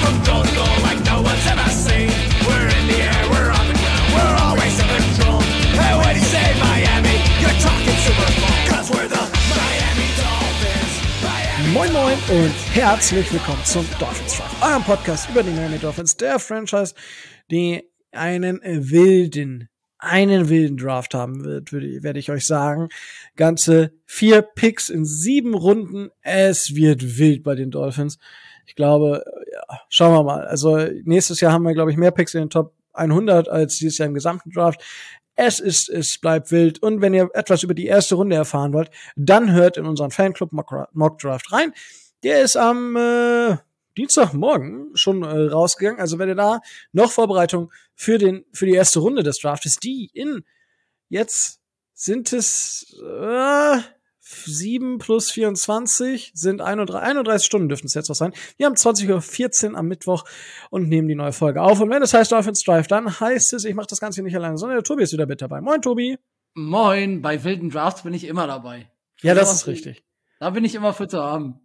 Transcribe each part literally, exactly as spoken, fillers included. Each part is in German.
from goal to goal like no one's ever seen. We're in the air, we're on the ground, we're always in control. And when you say Miami, you're talking Super Bowl, 'cause we're the Miami Dolphins. Miami Moin Moin und herzlich willkommen zum Dolphins Drive, eurem Podcast über die Miami Dolphins, der Franchise, die einen wilden, einen wilden Draft haben wird, würde, werde ich euch sagen. Ganze vier Picks in sieben Runden. Es wird wild bei den Dolphins. Ich glaube, ja, schauen wir mal. Also nächstes Jahr haben wir, glaube ich, mehr Picks in den Top hundert als dieses Jahr im gesamten Draft. Es ist, es bleibt wild. Und wenn ihr etwas über die erste Runde erfahren wollt, dann hört in unseren Fanclub Mock Draft rein. Der ist am äh, Dienstagmorgen schon äh, rausgegangen. Also wenn ihr da noch Vorbereitung für den für die erste Runde des Drafts, die in jetzt sind es äh, sieben plus vierundzwanzig sind einunddreißig, einunddreißig Stunden dürften es jetzt noch sein. Wir haben zwanzig Uhr vierzehn am Mittwoch und nehmen die neue Folge auf. Und wenn es heißt Dolphins Drive, dann heißt es, ich mache das Ganze nicht alleine, sondern der Tobi ist wieder mit dabei. Moin, Tobi. Moin, bei wilden Drafts bin ich immer dabei. Ja, das ist richtig. Da bin ich immer für zu haben.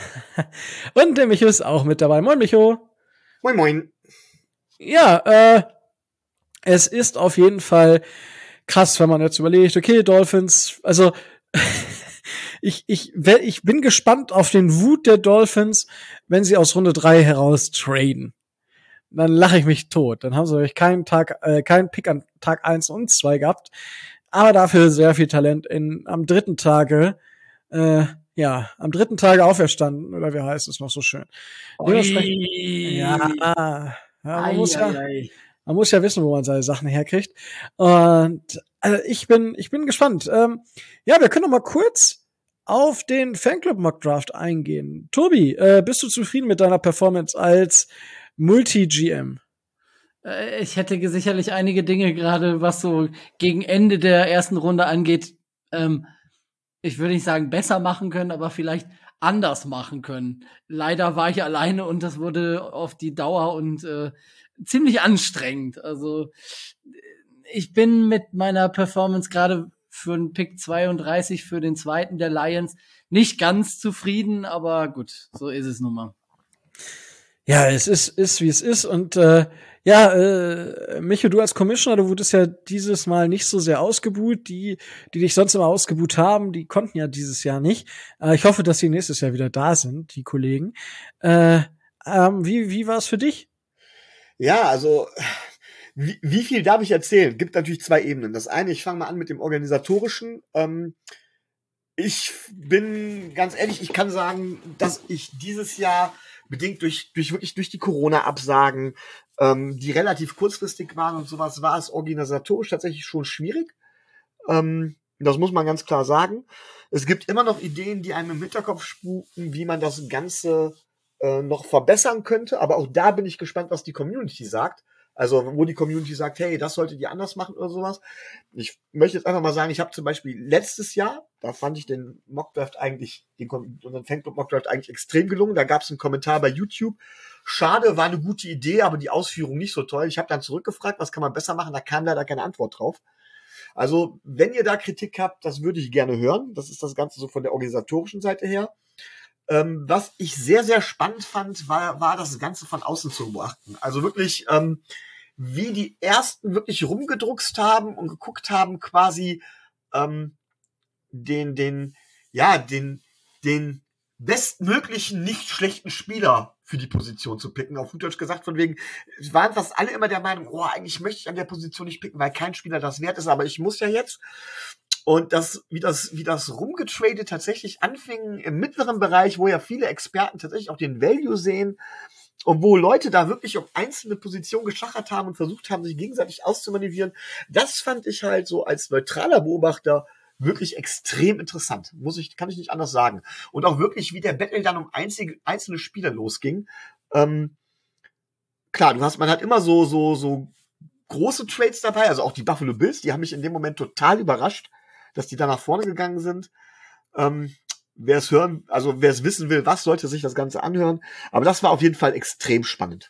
Und der Micho ist auch mit dabei. Moin, Micho. Moin, moin. Ja, äh, es ist auf jeden Fall krass, wenn man jetzt überlegt, okay, Dolphins, also ich, ich, ich bin gespannt auf den Wut der Dolphins, wenn sie aus Runde drei heraus traden. Dann lache ich mich tot. Dann haben sie euch keinen Tag, äh, keinen Pick an Tag eins und zwei gehabt. Aber dafür sehr viel Talent in, am dritten Tage, äh, ja, am dritten Tage auferstanden, oder wie heißt es noch so schön? Ja, ja man, ei, muss ja, ei. man muss ja wissen, wo man seine Sachen herkriegt. Und also ich bin, ich bin gespannt. Ähm, ja, wir können noch mal kurz auf den Fanclub Mock Draft eingehen. Tobi, äh, bist du zufrieden mit deiner Performance als Multi-G M? Ich hätte sicherlich einige Dinge gerade, was so gegen Ende der ersten Runde angeht, ähm, ich würde nicht sagen besser machen können, aber vielleicht anders machen können. Leider war ich alleine und das wurde auf die Dauer und äh, ziemlich anstrengend. Also ich bin mit meiner Performance gerade für den Pick zweiunddreißig für den zweiten der Lions nicht ganz zufrieden, aber gut, so ist es nun mal. Ja, es ist, ist wie es ist und äh, ja, äh, Micho, du als Commissioner, du wurdest ja dieses Mal nicht so sehr ausgebuht. Die, die dich sonst immer ausgebuht haben, die konnten ja dieses Jahr nicht. Äh, ich hoffe, dass sie nächstes Jahr wieder da sind, die Kollegen. Äh, ähm, wie, wie war es für dich? Ja, also wie, wie viel darf ich erzählen? Gibt natürlich zwei Ebenen. Das eine, ich fange mal an mit dem Organisatorischen. Ähm, ich bin ganz ehrlich, ich kann sagen, dass ich dieses Jahr bedingt durch durch wirklich durch die Corona-Absagen, ähm, die relativ kurzfristig waren und sowas, war es organisatorisch tatsächlich schon schwierig. Ähm, das muss man ganz klar sagen. Es gibt immer noch Ideen, die einem im Hinterkopf spuken, wie man das Ganze äh, noch verbessern könnte. Aber auch da bin ich gespannt, was die Community sagt. Also wo die Community sagt, hey, das solltet ihr anders machen oder sowas. Ich möchte jetzt einfach mal sagen, ich habe zum Beispiel letztes Jahr, da fand ich den Mockdraft eigentlich, den unseren Fanclub Mockdraft eigentlich extrem gelungen. Da gab es einen Kommentar bei YouTube. Schade, war eine gute Idee, aber die Ausführung nicht so toll. Ich habe dann zurückgefragt, was kann man besser machen? Da kam leider keine Antwort drauf. Also wenn ihr da Kritik habt, das würde ich gerne hören. Das ist das Ganze so von der organisatorischen Seite her. Ähm, was ich sehr, sehr spannend fand, war, war das Ganze von außen zu beobachten. Also wirklich, ähm, wie die Ersten wirklich rumgedruckst haben und geguckt haben, quasi ähm, den, den, ja, den, den bestmöglichen, nicht schlechten Spieler für die Position zu picken. Auf gut Deutsch gesagt, von wegen, es waren fast alle immer der Meinung, oh, eigentlich möchte ich an der Position nicht picken, weil kein Spieler das wert ist, aber ich muss ja jetzt. Und das, wie das, wie das rumgetradet tatsächlich anfing im mittleren Bereich, wo ja viele Experten tatsächlich auch den Value sehen und wo Leute da wirklich um einzelne Positionen geschachert haben und versucht haben, sich gegenseitig auszumanövrieren, das fand ich halt so als neutraler Beobachter wirklich extrem interessant. Muss ich, kann ich nicht anders sagen. Und auch wirklich, wie der Battle dann um einzige, einzelne Spieler losging. Ähm, klar, du hast, man hat immer so, so, so große Trades dabei, also auch die Buffalo Bills, die haben mich in dem Moment total überrascht, dass die da nach vorne gegangen sind. Ähm, wer es hören, also wer es wissen will, was, sollte sich das Ganze anhören. Aber das war auf jeden Fall extrem spannend.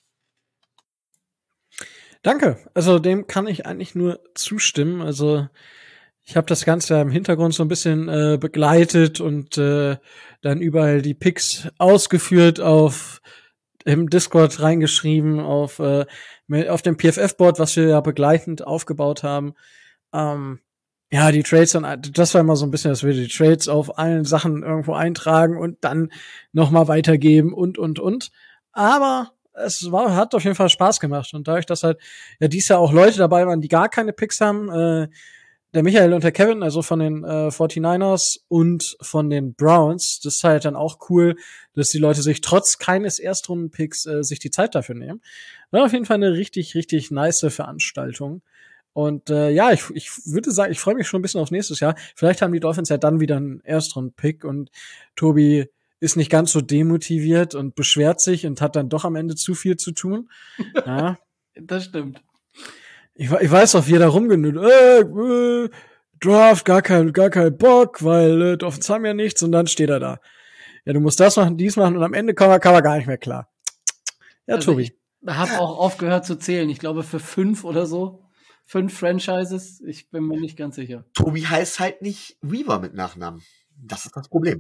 Danke. Also dem kann ich eigentlich nur zustimmen. Also ich habe das Ganze ja im Hintergrund so ein bisschen äh, begleitet und äh, dann überall die Picks ausgeführt auf im Discord reingeschrieben auf, äh, mit- auf dem P F F-Board, was wir ja begleitend aufgebaut haben. Ähm, ja, die Trades, und das war immer so ein bisschen, dass wir die Trades auf allen Sachen irgendwo eintragen und dann nochmal weitergeben und, und, und. Aber es war, hat auf jeden Fall Spaß gemacht. Und dadurch, dass halt ja dies Jahr auch Leute dabei waren, die gar keine Picks haben, äh, der Michael und der Kevin, also von den äh, forty-niners und von den Browns, das ist halt dann auch cool, dass die Leute sich trotz keines Erstrunden-Picks äh, sich die Zeit dafür nehmen. War auf jeden Fall eine richtig, richtig nice Veranstaltung. Und äh, ja, ich, ich würde sagen, ich freue mich schon ein bisschen aufs nächstes Jahr. Vielleicht haben die Dolphins ja dann wieder einen Erstrunden-Pick und Tobi ist nicht ganz so demotiviert und beschwert sich und hat dann doch am Ende zu viel zu tun. Ja. Das stimmt. Ich, ich weiß auch, wie er da rumgenüht. Äh, äh, Draft, gar kein, gar kein Bock, weil äh, Dolphins haben ja nichts, und dann steht er da. Ja, du musst das machen, dies machen, und am Ende kam er, kam er gar nicht mehr klar. Ja, Also Tobi. ich habe auch aufgehört zu zählen. Ich glaube für fünf oder so. Fünf Franchises. Ich bin mir nicht ganz sicher. Tobi heißt halt nicht Weaver mit Nachnamen. Das ist das Problem.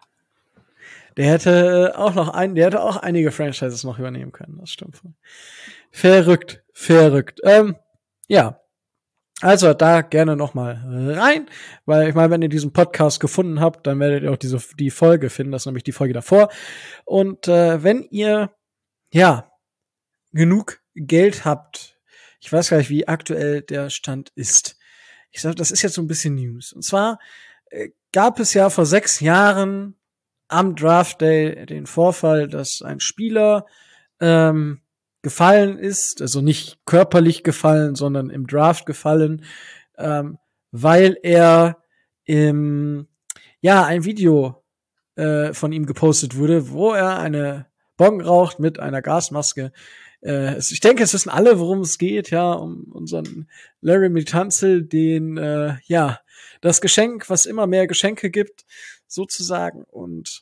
Der hätte auch noch ein, der hätte auch einige Franchises noch übernehmen können. Das stimmt. Verrückt, verrückt. Ähm, ja. Also da gerne noch mal rein, weil ich meine, wenn ihr diesen Podcast gefunden habt, dann werdet ihr auch diese die Folge finden. Das ist nämlich die Folge davor. Und äh, wenn ihr ja genug Geld habt, ich weiß gar nicht, wie aktuell der Stand ist. Ich sag, das ist jetzt so ein bisschen News. Und zwar äh, gab es ja vor sechs Jahren am Draft Day den Vorfall, dass ein Spieler ähm, gefallen ist, also nicht körperlich gefallen, sondern im Draft gefallen, ähm, weil er im, ja, ein Video äh, von ihm gepostet wurde, wo er eine Bong raucht mit einer Gasmaske. Äh, es, ich denke, es wissen alle, worum es geht, ja, um unseren Larry Tunsil, den, äh, ja, das Geschenk, was immer mehr Geschenke gibt, sozusagen. Und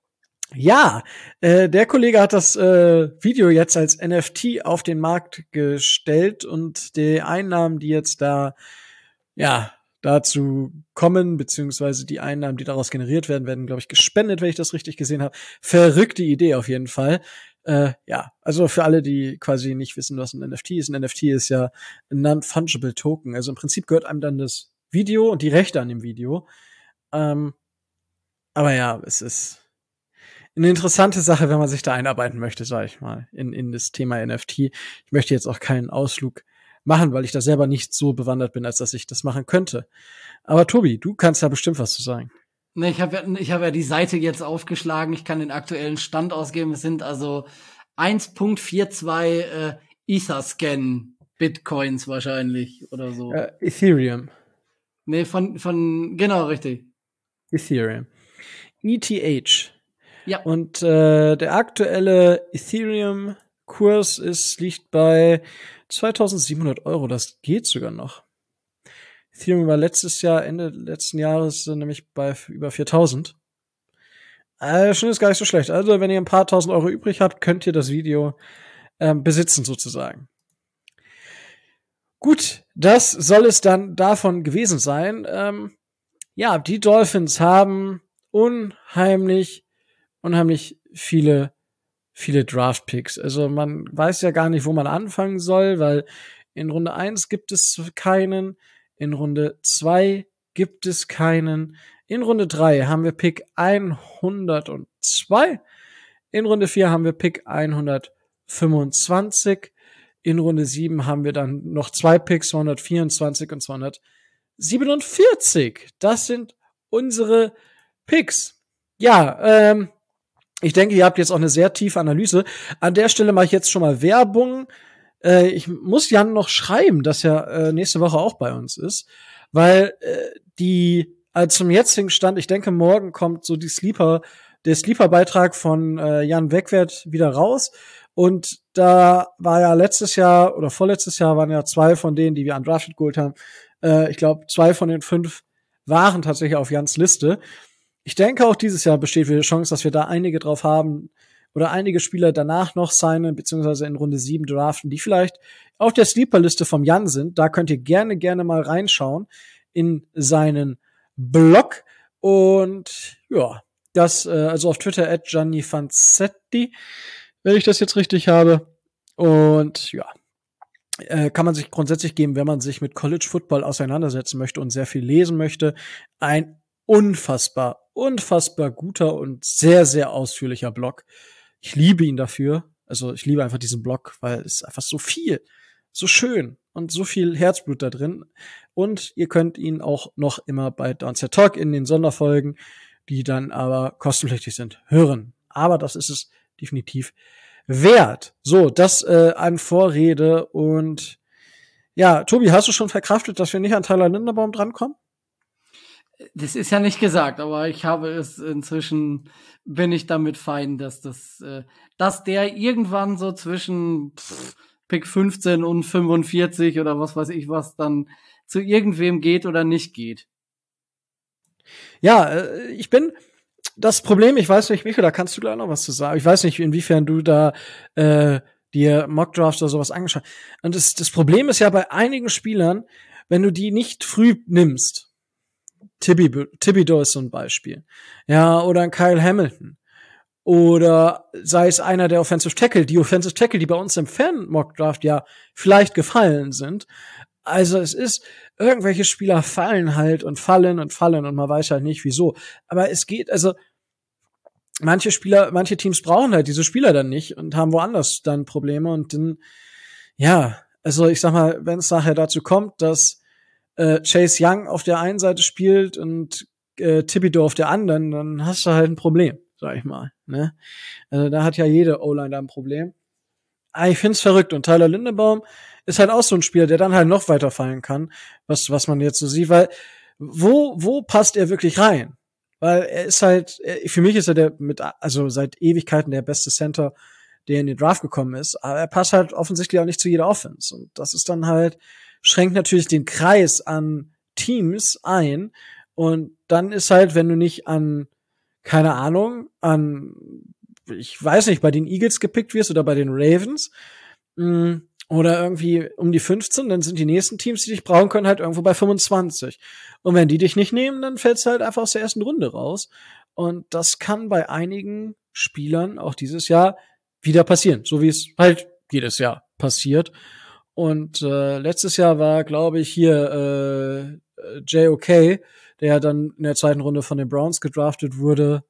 ja, äh, der Kollege hat das äh, Video jetzt als N F T auf den Markt gestellt, und die Einnahmen, die jetzt da, ja, dazu kommen, beziehungsweise die Einnahmen, die daraus generiert werden, werden, glaube ich, gespendet, wenn ich das richtig gesehen habe. Verrückte Idee auf jeden Fall. Äh, ja, also für alle, die quasi nicht wissen, was ein N F T ist. Ein N F T ist ja ein Non-Fungible Token. Also im Prinzip gehört einem dann das Video und die Rechte an dem Video. Ähm, aber ja, es ist eine interessante Sache, wenn man sich da einarbeiten möchte, sage ich mal, in, in das Thema N F T. Ich möchte jetzt auch keinen Ausflug machen, weil ich da selber nicht so bewandert bin, als dass ich das machen könnte. Aber Tobi, du kannst da bestimmt was zu sagen. Ne, ich habe ja, ich hab ja die Seite jetzt aufgeschlagen. Ich kann den aktuellen Stand ausgeben. Es sind also eins Komma zweiundvierzig äh, Etherscan Bitcoins wahrscheinlich oder so. Äh, Ethereum. Nee, von, von, genau, richtig. Ethereum. E T H. Ja. Und äh, der aktuelle Ethereum-Kurs ist, liegt bei zweitausendsiebenhundert Euro. Das geht sogar noch. Ethereum war letztes Jahr, Ende letzten Jahres, äh, nämlich bei über viertausend. Äh, schon ist gar nicht so schlecht. Also, wenn ihr ein paar tausend Euro übrig habt, könnt ihr das Video ähm, besitzen, sozusagen. Gut, das soll es dann davon gewesen sein. Ähm, ja, die Dolphins haben unheimlich, unheimlich viele, viele Draft-Picks. Also man weiß ja gar nicht, wo man anfangen soll, weil in Runde eins gibt es keinen, in Runde zwei gibt es keinen, in Runde drei haben wir Pick hundertzwei, in Runde vier haben wir Pick hundertfünfundzwanzig, in Runde sieben haben wir dann noch zwei Picks, zweihundertvierundzwanzig und zweihundertsiebenundvierzig. Das sind unsere Picks. Ja, ähm, ich denke, ihr habt jetzt auch eine sehr tiefe Analyse. An der Stelle mache ich jetzt schon mal Werbung. Äh, ich muss Jan noch schreiben, dass er äh, nächste Woche auch bei uns ist, weil äh, die also zum jetzigen Stand, ich denke, morgen kommt so die Sleeper, der Sleeper-Beitrag von äh, Jan Wegwert wieder raus. Und da war ja letztes Jahr oder vorletztes Jahr waren ja zwei von denen, die wir undrafted geholt haben. Äh, ich glaube, zwei von den fünf waren tatsächlich auf Jans Liste. Ich denke, auch dieses Jahr besteht wieder die Chance, dass wir da einige drauf haben oder einige Spieler danach noch signen, beziehungsweise in Runde sieben draften, die vielleicht auf der Sleeper-Liste vom Jan sind. Da könnt ihr gerne, gerne mal reinschauen in seinen Blog. Und ja, das, äh, also auf Twitter at Gianni Fanzetti. wenn ich das jetzt richtig habe. Und ja, äh, kann man sich grundsätzlich geben, wenn man sich mit College Football auseinandersetzen möchte und sehr viel lesen möchte. Ein unfassbar, unfassbar guter und sehr, sehr ausführlicher Blog. Ich liebe ihn dafür. Also ich liebe einfach diesen Blog, weil es einfach so viel, so schön und so viel Herzblut da drin. Und ihr könnt ihn auch noch immer bei Downset Talk in den Sonderfolgen, die dann aber kostenpflichtig sind, hören. Aber das ist es definitiv wert. So, das äh, an Vorrede. Und ja, Tobi, hast du schon verkraftet, dass wir nicht an Tyler Linderbaum drankommen? Das ist ja nicht gesagt, aber ich habe es inzwischen, bin ich damit fein, dass das, äh, dass der irgendwann so zwischen pff, Pick fünfzehn und fünfundvierzig oder was weiß ich was dann zu irgendwem geht oder nicht geht. Ja, äh, ich bin das Problem, ich weiß nicht, Michael, da kannst du gleich noch was zu sagen. Ich weiß nicht, inwiefern du da äh, dir Mockdrafts oder sowas angeschaut hast. Und das, das Problem ist ja bei einigen Spielern, wenn du die nicht früh nimmst, Thibodeau ist so ein Beispiel. Ja, oder ein Kyle Hamilton. Oder sei es einer der Offensive Tackle, die Offensive Tackle, die bei uns im Fan-Mock-Draft ja vielleicht gefallen sind. Also es ist, irgendwelche Spieler fallen halt und fallen und fallen und man weiß halt nicht, wieso. Aber es geht, also manche Spieler, manche Teams brauchen halt diese Spieler dann nicht und haben woanders dann Probleme und dann, ja, also ich sag mal, wenn es nachher dazu kommt, dass äh, Chase Young auf der einen Seite spielt und äh, Thibodeau auf der anderen, dann hast du halt ein Problem, sag ich mal. Ne? Also da hat ja jede O-Line da ein Problem. Aber ich find's verrückt. Und Tyler Linderbaum ist halt auch so ein Spieler, der dann halt noch weiter fallen kann, was was man jetzt so sieht. Weil wo wo passt er wirklich rein? Weil er ist halt, er, für mich ist er der mit also seit Ewigkeiten der beste Center, der in den Draft gekommen ist. Aber er passt halt offensichtlich auch nicht zu jeder Offense. Und das ist dann halt schränkt natürlich den Kreis an Teams ein. Und dann ist halt, wenn du nicht an, keine Ahnung, an, ich weiß nicht, bei den Eagles gepickt wirst oder bei den Ravens, mh, oder irgendwie um die fünfzehn, dann sind die nächsten Teams, die dich brauchen können, halt irgendwo bei fünfundzwanzig. Und wenn die dich nicht nehmen, dann fällst du halt einfach aus der ersten Runde raus. Und das kann bei einigen Spielern auch dieses Jahr wieder passieren, so wie es halt jedes Jahr passiert. Und äh, letztes Jahr war, glaube ich, hier äh, J O K, der dann in der zweiten Runde von den Browns gedraftet wurde,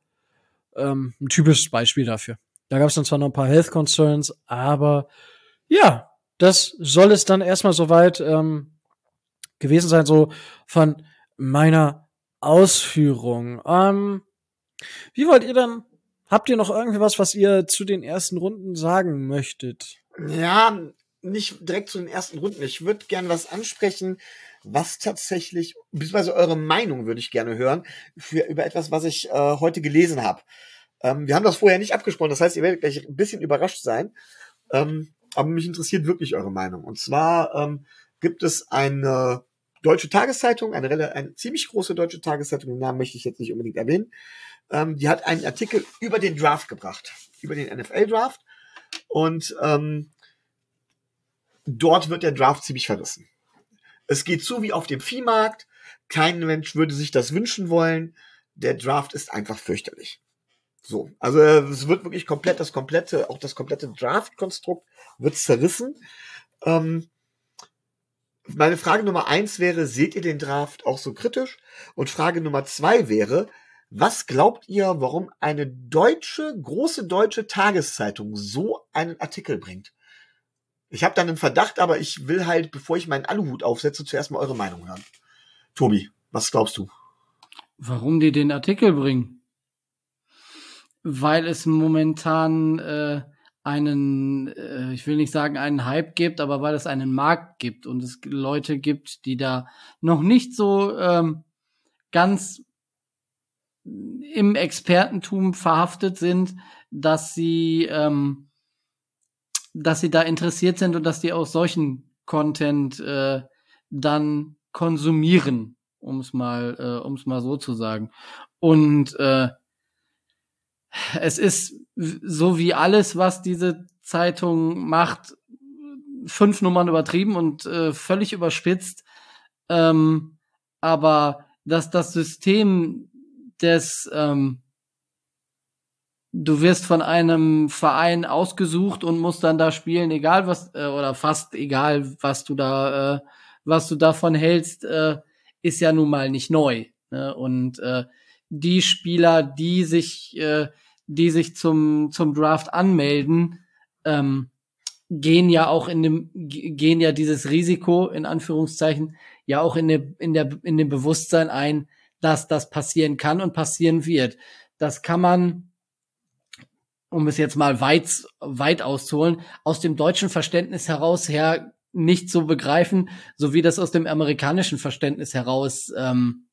ähm, ein typisches Beispiel dafür. Da gab es dann zwar noch ein paar Health Concerns, aber ja, das soll es dann erstmal soweit ähm, gewesen sein, so von meiner Ausführung. Ähm, wie wollt ihr dann, habt ihr noch irgendwie was, was ihr zu den ersten Runden sagen möchtet? Ja, nicht direkt zu den ersten Runden. Ich würde gerne was ansprechen, was tatsächlich, beziehungsweise eure Meinung würde ich gerne hören, für, über etwas, was ich äh, heute gelesen habe. Ähm, wir haben das vorher nicht abgesprochen, das heißt, ihr werdet gleich ein bisschen überrascht sein. Ähm, aber mich interessiert wirklich eure Meinung. Und zwar ähm, gibt es eine deutsche Tageszeitung, eine, eine ziemlich große deutsche Tageszeitung, den Namen möchte ich jetzt nicht unbedingt erwähnen, ähm, die hat einen Artikel über den Draft gebracht, über den N F L-Draft. Und ähm, dort wird der Draft ziemlich verrissen. Es geht so wie auf dem Viehmarkt. Kein Mensch würde sich das wünschen wollen. Der Draft ist einfach fürchterlich. So, also es wird wirklich komplett, das komplette, auch das komplette Draft-Konstrukt wird zerrissen. Ähm, meine Frage Nummer eins wäre, seht ihr den Draft auch so kritisch? Und Frage Nummer zwei wäre, was glaubt ihr, warum eine deutsche, große deutsche Tageszeitung so einen Artikel bringt? Ich habe dann einen Verdacht, aber ich will halt, bevor ich meinen Aluhut aufsetze, zuerst mal eure Meinung hören. Tobi, was glaubst du? Warum die den Artikel bringen? Weil es momentan äh, einen, äh, ich will nicht sagen einen Hype gibt, aber weil es einen Markt gibt und es Leute gibt, die da noch nicht so ähm, ganz im Expertentum verhaftet sind, dass sie ähm, dass sie da interessiert sind und dass die auch solchen Content äh, dann konsumieren, um es mal, äh, um es mal so zu sagen. Und äh, es ist so wie alles, was diese Zeitung macht, fünf Nummern übertrieben und äh, völlig überspitzt. Ähm, aber dass das System des ähm, du wirst von einem Verein ausgesucht und musst dann da spielen, egal was, äh, oder fast egal, was du da, äh, was du davon hältst, äh, ist ja nun mal nicht neu. Ne? Und äh, die Spieler, die sich, äh, die sich zum zum Draft anmelden, ähm, gehen ja auch in dem, gehen ja dieses Risiko in Anführungszeichen ja auch in der in der in dem Bewusstsein ein, dass das passieren kann und passieren wird. Das kann man, um es jetzt mal weit weit auszuholen, aus dem deutschen Verständnis heraus her nicht so begreifen, so wie das aus dem amerikanischen Verständnis heraus ähm,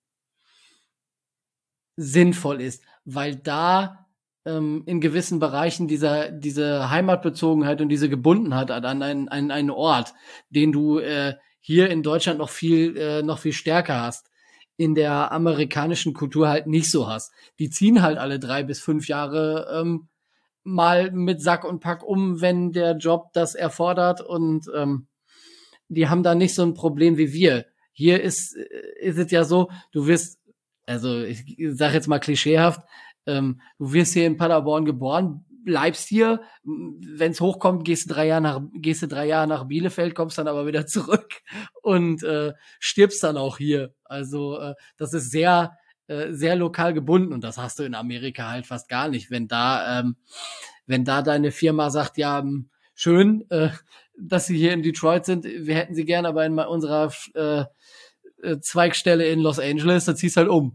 sinnvoll ist, weil da ähm, in gewissen Bereichen dieser diese Heimatbezogenheit und diese Gebundenheit an einen, an einen Ort, den du äh, hier in Deutschland noch viel äh, noch viel stärker hast, in der amerikanischen Kultur halt nicht so hast. Die ziehen halt alle drei bis fünf Jahre ähm, mal mit Sack und Pack um, wenn der Job das erfordert, und ähm, die haben da nicht so ein Problem wie wir. Hier ist ist es ja so, du wirst, also ich sage jetzt mal klischeehaft, ähm, du wirst hier in Paderborn geboren, bleibst hier, wenn es hochkommt, gehst du drei Jahre nach gehst du drei Jahre nach Bielefeld, kommst dann aber wieder zurück und äh, stirbst dann auch hier. Also äh, das ist sehr äh, sehr lokal gebunden, und das hast du in Amerika halt fast gar nicht. Wenn da ähm, wenn da deine Firma sagt, ja, schön, äh, dass sie hier in Detroit sind, wir hätten sie gern, aber in unserer äh, Zweigstelle in Los Angeles, da ziehst halt um.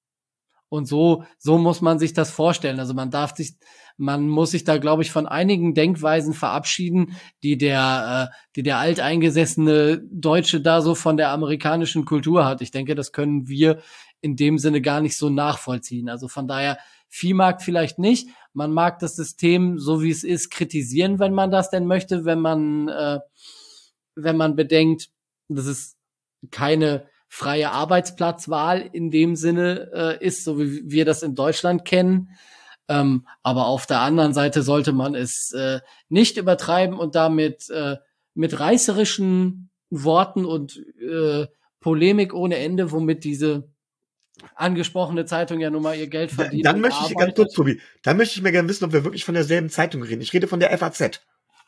Und so, so muss man sich das vorstellen. Also man darf sich, man muss sich da, glaube ich, von einigen Denkweisen verabschieden, die der, äh, die der alteingesessene Deutsche da so von der amerikanischen Kultur hat. Ich denke, das können wir in dem Sinne gar nicht so nachvollziehen. Also von daher, Viehmarkt vielleicht nicht. Man mag das System, so wie es ist, kritisieren, wenn man das denn möchte, wenn man, äh, wenn man bedenkt, das ist keine freie Arbeitsplatzwahl in dem Sinne äh, ist, so wie wir das in Deutschland kennen. Ähm, aber auf der anderen Seite sollte man es äh, nicht übertreiben und damit äh, mit reißerischen Worten und äh, Polemik ohne Ende, womit diese angesprochene Zeitung ja nun mal ihr Geld verdient. Dann möchte ich ganz kurz, Tobi, dann möchte ich mir gerne wissen, ob wir wirklich von derselben Zeitung reden. Ich rede von der F A Z.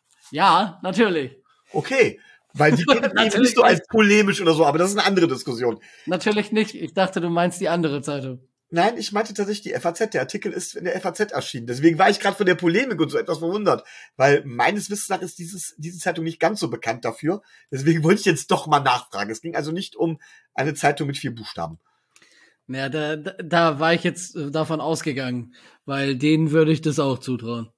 Ja, natürlich. Okay. Weil die kennen mich nicht so als polemisch oder so, aber das ist eine andere Diskussion. Natürlich nicht. Ich dachte, du meinst die andere Zeitung. Nein, ich meinte tatsächlich die F A Z. Der Artikel ist in der F A Z erschienen. Deswegen war ich gerade von der Polemik und so etwas verwundert. Weil meines Wissens nach ist dieses, diese Zeitung nicht ganz so bekannt dafür. Deswegen wollte ich jetzt doch mal nachfragen. Es ging also nicht um eine Zeitung mit vier Buchstaben. Ja, da, da, da war ich jetzt davon ausgegangen. Weil denen würde ich das auch zutrauen.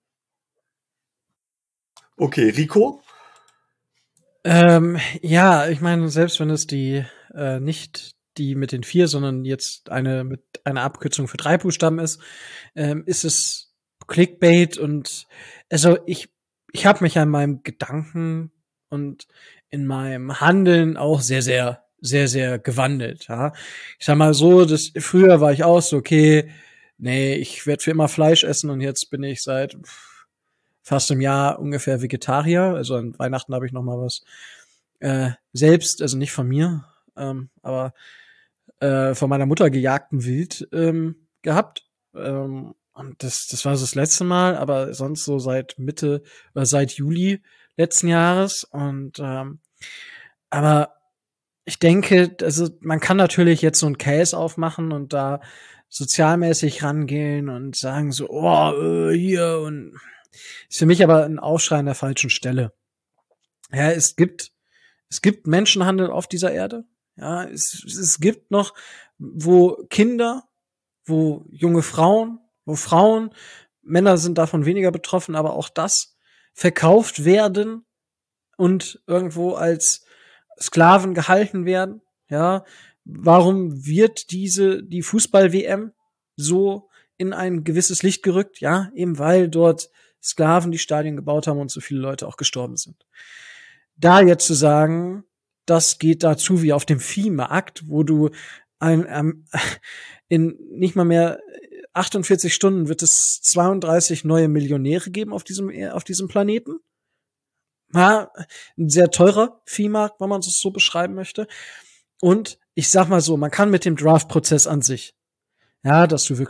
Okay, Rico? Ähm, ja, ich meine, selbst wenn es die äh, nicht die mit den vier, sondern jetzt eine mit einer Abkürzung für drei Buchstaben ist, ähm, ist es Clickbait. Und also ich ich habe mich an meinem Gedanken und in meinem Handeln auch sehr sehr sehr sehr gewandelt. Ja, ich sag mal so, das früher war ich auch so, okay, nee, ich werde für immer Fleisch essen, und jetzt bin ich seit fast im Jahr ungefähr Vegetarier. Also an Weihnachten habe ich noch mal was äh, selbst, also nicht von mir, ähm, aber äh, von meiner Mutter gejagten Wild ähm, gehabt. Ähm, und das, das war so das letzte Mal, aber sonst so seit Mitte oder seit Juli letzten Jahres. Und ähm, aber ich denke, also man kann natürlich jetzt so einen Case aufmachen und da sozialmäßig rangehen und sagen so, oh, äh, hier und ist für mich aber ein Aufschrei an der falschen Stelle. Ja, es gibt, es gibt Menschenhandel auf dieser Erde. Ja, es, es gibt noch, wo Kinder, wo junge Frauen, wo Frauen, Männer sind davon weniger betroffen, aber auch das verkauft werden und irgendwo als Sklaven gehalten werden. Ja, warum wird diese, die Fußball-W M so in ein gewisses Licht gerückt? Ja, eben weil dort Sklaven die Stadien gebaut haben und so viele Leute auch gestorben sind. Da jetzt zu sagen, das geht dazu wie auf dem Viehmarkt, wo du ein, ähm, in nicht mal mehr achtundvierzig Stunden wird es zweiunddreißig neue Millionäre geben auf diesem, auf diesem Planeten. Ja, ein sehr teurer Viehmarkt, wenn man es so beschreiben möchte. Und ich sag mal so, man kann mit dem Draft-Prozess an sich, ja, dass du wirklich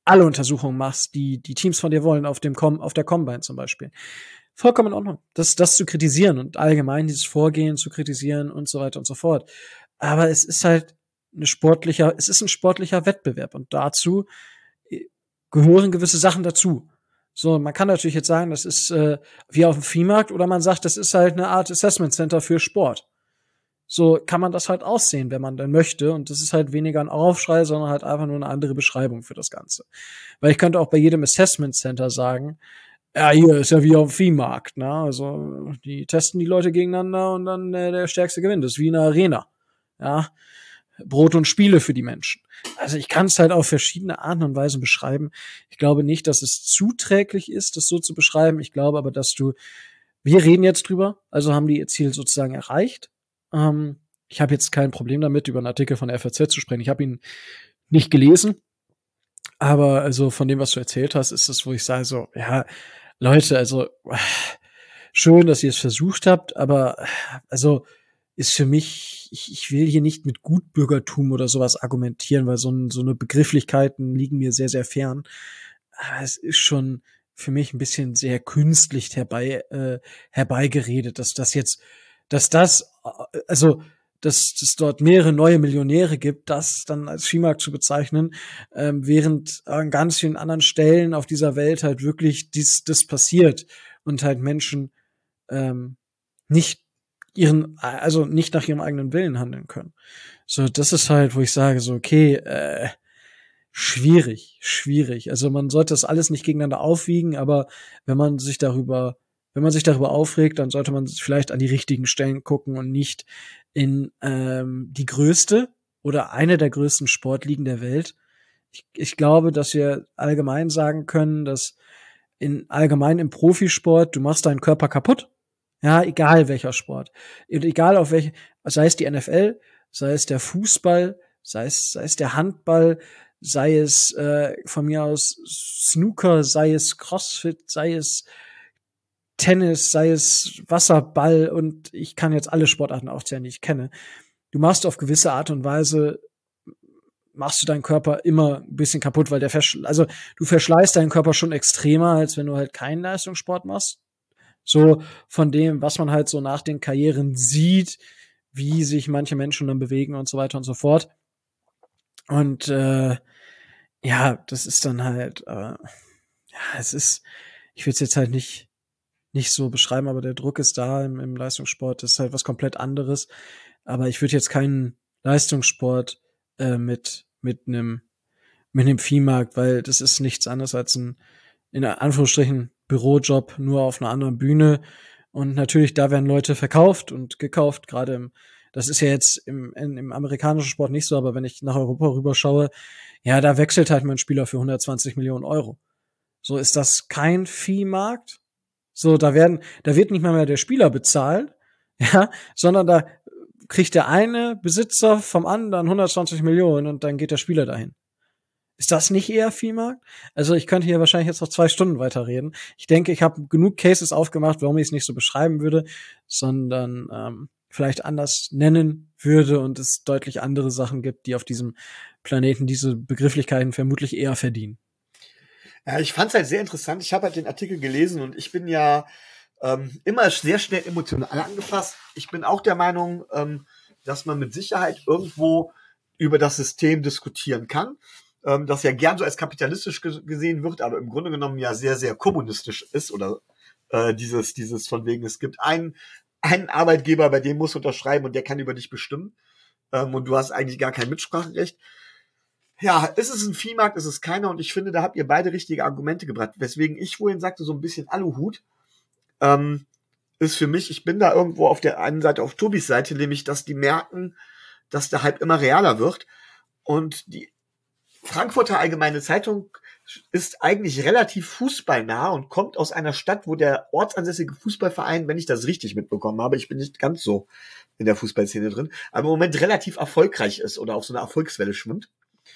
alle Untersuchungen machst, die die Teams von dir wollen, auf dem Com auf der Combine zum Beispiel. Vollkommen in Ordnung, das, das zu kritisieren und allgemein dieses Vorgehen zu kritisieren und so weiter und so fort. Aber es ist halt eine sportlicher, es ist ein sportlicher Wettbewerb und dazu gehören gewisse Sachen dazu. So, man kann natürlich jetzt sagen, das ist äh, wie auf dem Viehmarkt, oder man sagt, das ist halt eine Art Assessment Center für Sport. So kann man das halt aussehen, wenn man dann möchte. Und das ist halt weniger ein Aufschrei, sondern halt einfach nur eine andere Beschreibung für das Ganze. Weil ich könnte auch bei jedem Assessment Center sagen, ja, hier ist ja wie auf dem Viehmarkt, ne? Also, die testen die Leute gegeneinander und dann äh, der Stärkste gewinnt. Das ist wie eine Arena. Ja. Brot und Spiele für die Menschen. Also ich kann es halt auf verschiedene Arten und Weisen beschreiben. Ich glaube nicht, dass es zuträglich ist, das so zu beschreiben. Ich glaube aber, dass du, wir reden jetzt drüber, also haben die ihr Ziel sozusagen erreicht. Ähm, ich habe jetzt kein Problem damit, über einen Artikel von der F A Z zu sprechen. Ich habe ihn nicht gelesen, aber also von dem, was du erzählt hast, ist es, wo ich sage so, ja, Leute, also schön, dass ihr es versucht habt, aber also ist für mich, ich, ich will hier nicht mit Gutbürgertum oder sowas argumentieren, weil so, ein, so eine Begrifflichkeiten liegen mir sehr, sehr fern. Aber es ist schon für mich ein bisschen sehr künstlich herbei, äh, herbeigeredet, dass das jetzt, dass das, also, dass es dort mehrere neue Millionäre gibt, das dann als Viehmarkt zu bezeichnen, ähm, während an ganz vielen anderen Stellen auf dieser Welt halt wirklich dies, das passiert und halt Menschen ähm, nicht ihren, also nicht nach ihrem eigenen Willen handeln können. So, das ist halt, wo ich sage, so, okay, äh, schwierig, schwierig. Also man sollte das alles nicht gegeneinander aufwiegen, aber wenn man sich darüber, wenn man sich darüber aufregt, dann sollte man vielleicht an die richtigen Stellen gucken und nicht in ähm, die größte oder eine der größten Sportligen der Welt. Ich, ich glaube, dass wir allgemein sagen können, dass in allgemein im Profisport, du machst deinen Körper kaputt. Ja, egal welcher Sport. Egal auf welche, sei es die N F L, sei es der Fußball, sei es, sei es der Handball, sei es äh, von mir aus Snooker, sei es Crossfit, sei es Tennis, sei es Wasserball, und ich kann jetzt alle Sportarten aufzählen, die ich kenne. Du machst auf gewisse Art und Weise, machst du deinen Körper immer ein bisschen kaputt, weil der Verschl- also du verschleißt deinen Körper schon extremer, als wenn du halt keinen Leistungssport machst. So von dem, was man halt so nach den Karrieren sieht, wie sich manche Menschen dann bewegen und so weiter und so fort. Und äh, ja, das ist dann halt, äh, ja, es ist, ich will es jetzt halt nicht nicht so beschreiben, aber der Druck ist da im, im Leistungssport, das ist halt was komplett anderes. Aber ich würde jetzt keinen Leistungssport äh, mit mit einem mit einem Viehmarkt, weil das ist nichts anderes als ein, in Anführungsstrichen, Bürojob, nur auf einer anderen Bühne. Und natürlich, da werden Leute verkauft und gekauft, gerade im, das ist ja jetzt im, in, im amerikanischen Sport nicht so, aber wenn ich nach Europa rüberschaue, ja, da wechselt halt mein Spieler für hundertzwanzig Millionen Euro. So ist das kein Viehmarkt. So, da werden, da wird nicht mal mehr der Spieler bezahlt, ja, sondern da kriegt der eine Besitzer vom anderen hundertzwanzig Millionen und dann geht der Spieler dahin. Ist das nicht eher Viehmarkt? Also ich könnte hier wahrscheinlich jetzt noch zwei Stunden weiterreden. Ich denke, ich habe genug Cases aufgemacht, warum ich es nicht so beschreiben würde, sondern ähm, vielleicht anders nennen würde und es deutlich andere Sachen gibt, die auf diesem Planeten diese Begrifflichkeiten vermutlich eher verdienen. Ja, ich fand es halt sehr interessant. Ich habe halt den Artikel gelesen und ich bin ja ähm, immer sehr schnell emotional angefasst. Ich bin auch der Meinung, ähm, dass man mit Sicherheit irgendwo über das System diskutieren kann, ähm, das ja gern so als kapitalistisch ge- gesehen wird, aber im Grunde genommen ja sehr, sehr kommunistisch ist, oder äh, dieses, dieses von wegen, es gibt einen, einen Arbeitgeber, bei dem musst du unterschreiben und der kann über dich bestimmen, ähm, und du hast eigentlich gar kein Mitspracherecht. Ja, ist es ein Viehmarkt, ist es keiner, und ich finde, da habt ihr beide richtige Argumente gebracht, weswegen ich vorhin sagte, so ein bisschen Aluhut, ähm, ist für mich, ich bin da irgendwo auf der einen Seite, auf Tobis Seite, nämlich, dass die merken, dass der Hype immer realer wird, und die Frankfurter Allgemeine Zeitung ist eigentlich relativ fußballnah und kommt aus einer Stadt, wo der ortsansässige Fußballverein, wenn ich das richtig mitbekommen habe, ich bin nicht ganz so in der Fußballszene drin, aber im Moment relativ erfolgreich ist oder auf so einer Erfolgswelle schwimmt.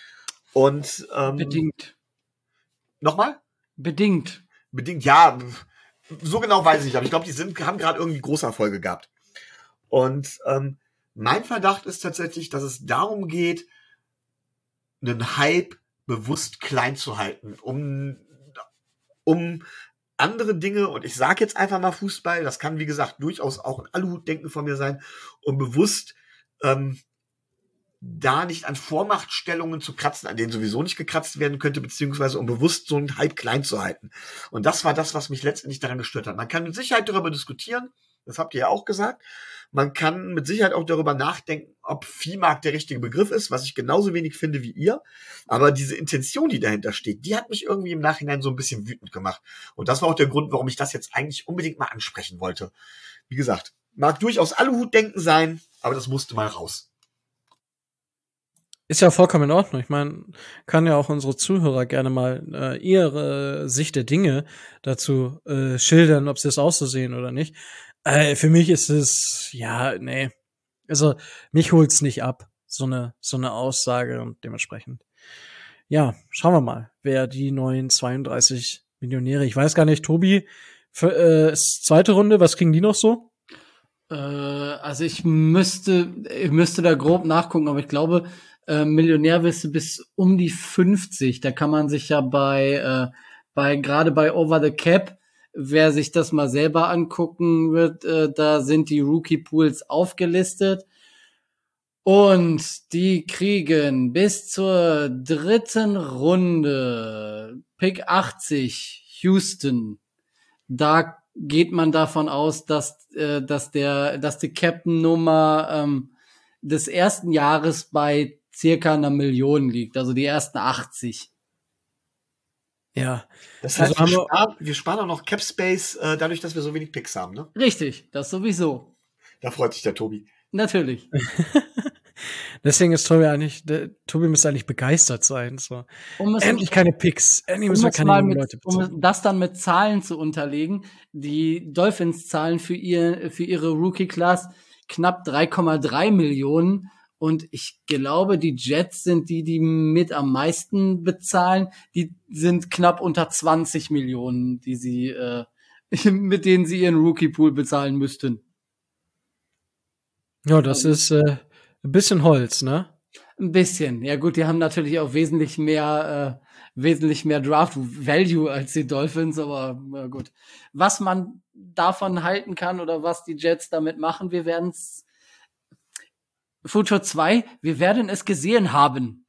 Und ähm, Bedingt. Nochmal? Bedingt. Bedingt, ja. So genau weiß ich nicht, aber ich glaube, die sind, haben gerade irgendwie große Erfolge gehabt. Und ähm, mein Verdacht ist tatsächlich, dass es darum geht, einen Hype bewusst klein zu halten, um, um andere Dinge, und ich sage jetzt einfach mal Fußball, das kann, wie gesagt, durchaus auch ein Aluhutdenken von mir sein, um bewusst ähm, da nicht an Vormachtstellungen zu kratzen, an denen sowieso nicht gekratzt werden könnte, beziehungsweise um bewusst so einen Hype klein zu halten. Und das war das, was mich letztendlich daran gestört hat. Man kann mit Sicherheit darüber diskutieren, das habt ihr ja auch gesagt. Man kann mit Sicherheit auch darüber nachdenken, ob Viehmarkt der richtige Begriff ist, was ich genauso wenig finde wie ihr. Aber diese Intention, die dahinter steht, die hat mich irgendwie im Nachhinein so ein bisschen wütend gemacht. Und das war auch der Grund, warum ich das jetzt eigentlich unbedingt mal ansprechen wollte. Wie gesagt, mag durchaus Aluhutdenken sein, aber das musste mal raus. Ist ja vollkommen in Ordnung. Ich meine, kann ja auch unsere Zuhörer gerne mal äh, ihre Sicht der Dinge dazu äh, schildern, ob sie es auch so sehen oder nicht. Äh, für mich ist es, ja, nee. Also, mich holt's nicht ab, so eine, so eine Aussage, und dementsprechend. Ja, schauen wir mal, wer die neuen zweiunddreißig Millionäre, ich weiß gar nicht, Tobi, für, äh, ist zweite Runde, was kriegen die noch so? Äh, also ich müsste, ich müsste da grob nachgucken, aber ich glaube, äh, Millionär wirst du bis um die fünfzig. Da kann man sich ja bei, äh, bei, gerade bei Over the Cap, wer sich das mal selber angucken wird, äh, da sind die Rookie-Pools aufgelistet. Und die kriegen bis zur dritten Runde Pick achtzig Houston. Da geht man davon aus, dass, äh, dass der, dass die Captain-Nummer ähm, des ersten Jahres bei circa einer Million liegt. Also die ersten achtzig. Ja. Das heißt, Also wir, haben wir- sparen, wir sparen auch noch Cap Space, äh, dadurch, dass wir so wenig Picks haben, ne? Richtig, das sowieso. Da freut sich der Tobi. Natürlich. Deswegen ist Tobi eigentlich, der, Tobi müsste eigentlich begeistert sein. So. Um es, Endlich keine Picks. Endlich um müssen wir es keine mal jungen mit, Leute um bezahlen. das dann mit Zahlen zu unterlegen. Die Dolphins zahlen für ihr, für ihre Rookie-Class knapp drei Komma drei Millionen. Und ich glaube, die Jets sind die, die mit am meisten bezahlen. Die sind knapp unter zwanzig Millionen, die sie, äh, mit denen sie ihren Rookie-Pool bezahlen müssten. Ja, das ist äh, ein bisschen Holz, ne? Ein bisschen. Ja gut, die haben natürlich auch wesentlich mehr, äh, wesentlich mehr Draft-Value als die Dolphins, aber na gut. Was man davon halten kann oder was die Jets damit machen, wir werden's Future zwei, wir werden es gesehen haben.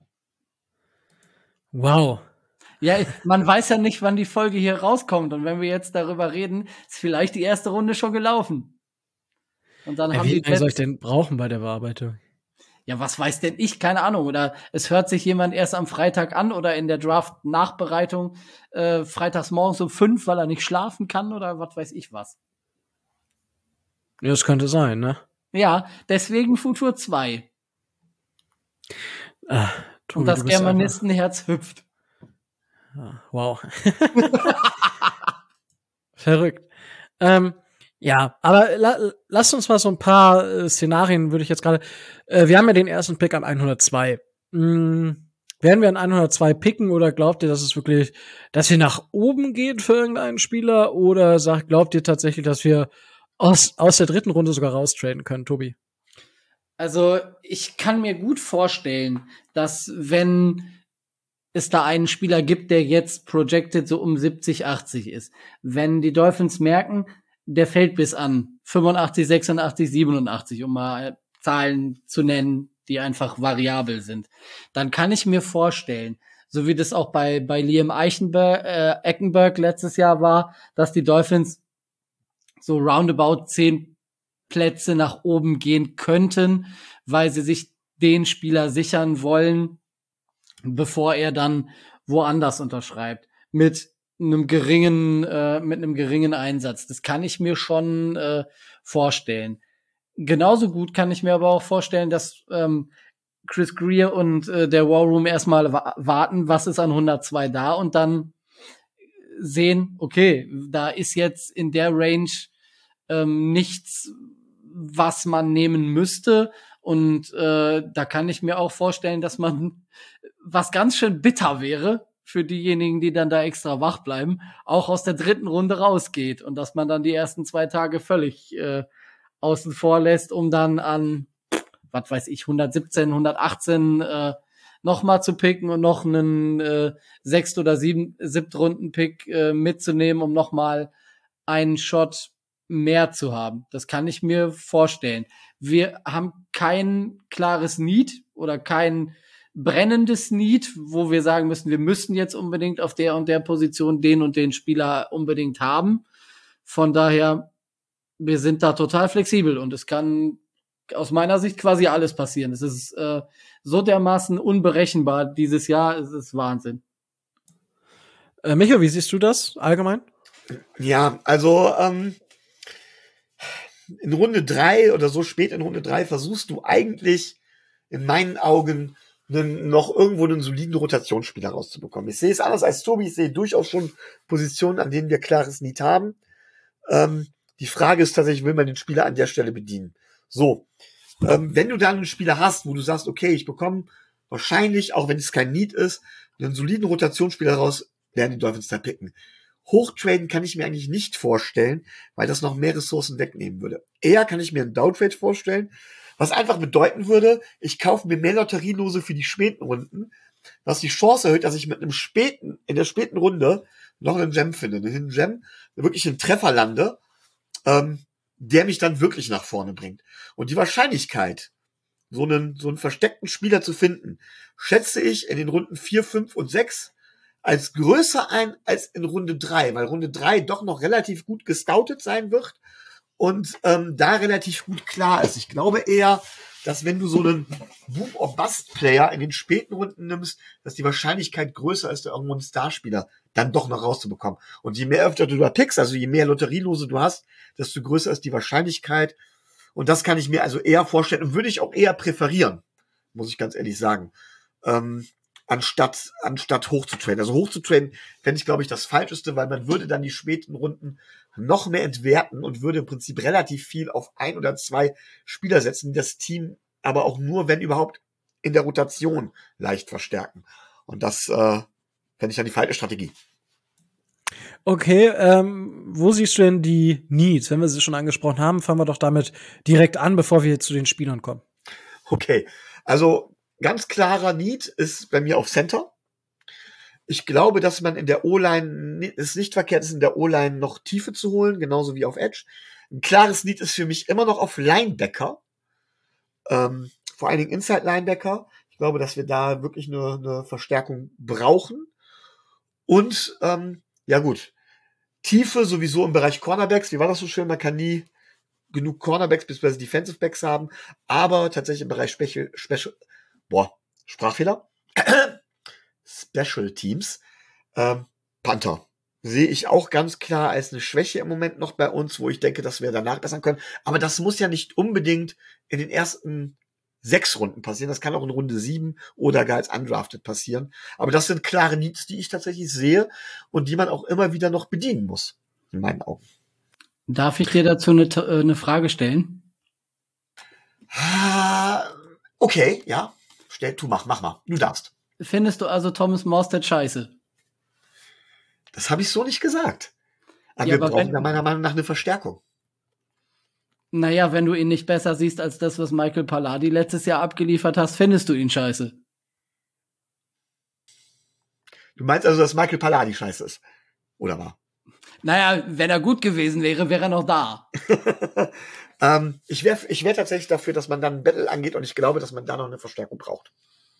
Wow. Ja, man weiß ja nicht, wann die Folge hier rauskommt. Und wenn wir jetzt darüber reden, ist vielleicht die erste Runde schon gelaufen. Und dann Ey, haben wie die lange soll ich Jets, denn brauchen bei der Bearbeitung? ja, was weiß denn ich? Keine Ahnung. Oder es hört sich jemand erst am Freitag an oder in der Draft-Nachbereitung äh, freitags morgens um fünf, weil er nicht schlafen kann oder was weiß ich was. Ja, das könnte sein, ne? Ja, deswegen Futur zwei. Ah, Tobi, Und das du bist Germanistenherz hüpft. einfach- Wow. Verrückt. Ähm, ja, aber la lasst uns mal so ein paar äh, Szenarien, würde ich jetzt gerade. Äh, wir haben ja den ersten Pick am hundertzwei. Hm, werden wir an hundertzwei picken oder glaubt ihr, dass es wirklich, dass wir nach oben gehen für irgendeinen Spieler, oder sagt, glaubt ihr tatsächlich, dass wir aus, aus der dritten Runde sogar raustraden können, Tobi? Also ich kann mir gut vorstellen, dass wenn es da einen Spieler gibt, der jetzt projected so um siebzig, achtzig ist, wenn die Dolphins merken, der fällt bis an fünfundachtzig, sechsundachtzig, siebenundachtzig, um mal Zahlen zu nennen, die einfach variabel sind, dann kann ich mir vorstellen, so wie das auch bei bei Liam Eichenberg, äh, Eckenberg letztes Jahr war, dass die Dolphins so roundabout zehn Plätze nach oben gehen könnten, weil sie sich den Spieler sichern wollen, bevor er dann woanders unterschreibt. Mit einem geringen, äh, mit einem geringen Einsatz. Das kann ich mir schon äh, vorstellen. Genauso gut kann ich mir aber auch vorstellen, dass ähm, Chris Greer und äh, der War Room erstmal wa- warten, was ist an hundertzwei da, und dann sehen, okay, da ist jetzt in der Range ähm, nichts, was man nehmen müsste, und äh, da kann ich mir auch vorstellen, dass man, was ganz schön bitter wäre für diejenigen, die dann da extra wach bleiben, auch aus der dritten Runde rausgeht und dass man dann die ersten zwei Tage völlig äh, außen vor lässt, um dann an, was weiß ich, hundertsiebzehn, hundertachtzehn äh, noch mal zu picken und noch einen äh, sechst oder sieben, Siebtrunden-Pick äh, mitzunehmen, um noch mal einen Shot mehr zu haben. Das kann ich mir vorstellen. Wir haben kein klares Need oder kein brennendes Need, wo wir sagen müssen, wir müssen jetzt unbedingt auf der und der Position den und den Spieler unbedingt haben. Von daher, wir sind da total flexibel und es kann aus meiner Sicht quasi alles passieren. Es ist äh, so dermaßen unberechenbar dieses Jahr, es ist Wahnsinn. Äh, Micho, wie siehst du das allgemein? Ja, also ähm, in Runde drei oder so spät in Runde drei versuchst du eigentlich in meinen Augen einen, noch irgendwo einen soliden Rotationsspieler rauszubekommen. Ich sehe es anders als Tobi, ich sehe durchaus schon Positionen, an denen wir klares Need haben. Ähm, die Frage ist tatsächlich, will man den Spieler an der Stelle bedienen? So, ähm, wenn du dann einen Spieler hast, wo du sagst, okay, ich bekomme wahrscheinlich, auch wenn es kein Need ist, einen soliden Rotationsspieler raus, werden die Dolphins da picken. Hochtraden kann ich mir eigentlich nicht vorstellen, weil das noch mehr Ressourcen wegnehmen würde. Eher kann ich mir einen Downtrade vorstellen, was einfach bedeuten würde, ich kaufe mir mehr Lotterielose für die späten Runden, was die Chance erhöht, dass ich mit einem späten, in der späten Runde noch einen Gem finde. Einen Gem, wirklich einen Treffer lande, ähm, der mich dann wirklich nach vorne bringt. Und die Wahrscheinlichkeit, so einen, so einen versteckten Spieler zu finden, schätze ich in den Runden vier, fünf und sechs als größer ein als in Runde drei, weil Runde drei doch noch relativ gut gescoutet sein wird und ähm, da relativ gut klar ist. Ich glaube eher, dass wenn du so einen Boom-or-Bust-Player in den späten Runden nimmst, dass die Wahrscheinlichkeit größer ist, da irgendwo einen Starspieler dann doch noch rauszubekommen. Und je mehr öfter du da pickst, also je mehr Lotterielose du hast, desto größer ist die Wahrscheinlichkeit. Und das kann ich mir also eher vorstellen und würde ich auch eher präferieren, muss ich ganz ehrlich sagen, ähm, anstatt anstatt hoch zu traden. Also hoch zu traden fände ich, glaube ich, das Falscheste, weil man würde dann die späten Runden noch mehr entwerten und würde im Prinzip relativ viel auf ein oder zwei Spieler setzen, die das Team aber auch nur, wenn überhaupt, in der Rotation leicht verstärken. Und das äh, fände ich dann die falsche Strategie. Okay, ähm, wo siehst du denn die Needs? Wenn wir sie schon angesprochen haben, fangen wir doch damit direkt an, bevor wir zu den Spielern kommen. Okay, also ganz klarer Need ist bei mir auf Center. Ich glaube, dass man in der O-Line, es nicht verkehrt ist, in der O-Line noch Tiefe zu holen, genauso wie auf Edge. Ein klares Need ist für mich immer noch auf Linebacker. Ähm, vor allen Dingen Inside-Linebacker. Ich glaube, dass wir da wirklich eine, eine Verstärkung brauchen. Und, ähm, ja gut, Tiefe sowieso im Bereich Cornerbacks. Wie war das so schön? Man kann nie genug Cornerbacks bzw. Defensive Backs haben. Aber tatsächlich im Bereich Special, Special Boah, Sprachfehler. Special Teams. Ähm, Panther. Sehe ich auch ganz klar als eine Schwäche im Moment noch bei uns, wo ich denke, dass wir danach bessern können. Aber das muss ja nicht unbedingt in den ersten sechs Runden passieren. Das kann auch in Runde sieben oder gar als undrafted passieren. Aber das sind klare Needs, die ich tatsächlich sehe und die man auch immer wieder noch bedienen muss. In meinen Augen. Darf ich dir dazu eine, eine Frage stellen? Ah, okay, ja. Stell, tu, mach, mach mal. Du darfst. Findest du also Thomas Morstead scheiße? Das habe ich so nicht gesagt. Aber Ja, wir aber brauchen wenn- da meiner Meinung nach eine Verstärkung. Naja, wenn du ihn nicht besser siehst als das, was Michael Palladi letztes Jahr abgeliefert hast, findest du ihn scheiße. Du meinst also, dass Michael Palladi scheiße ist? Oder war? Naja, wenn er gut gewesen wäre, wäre er noch da. ähm, ich wäre ich wär tatsächlich dafür, dass man dann ein Battle angeht und ich glaube, dass man da noch eine Verstärkung braucht.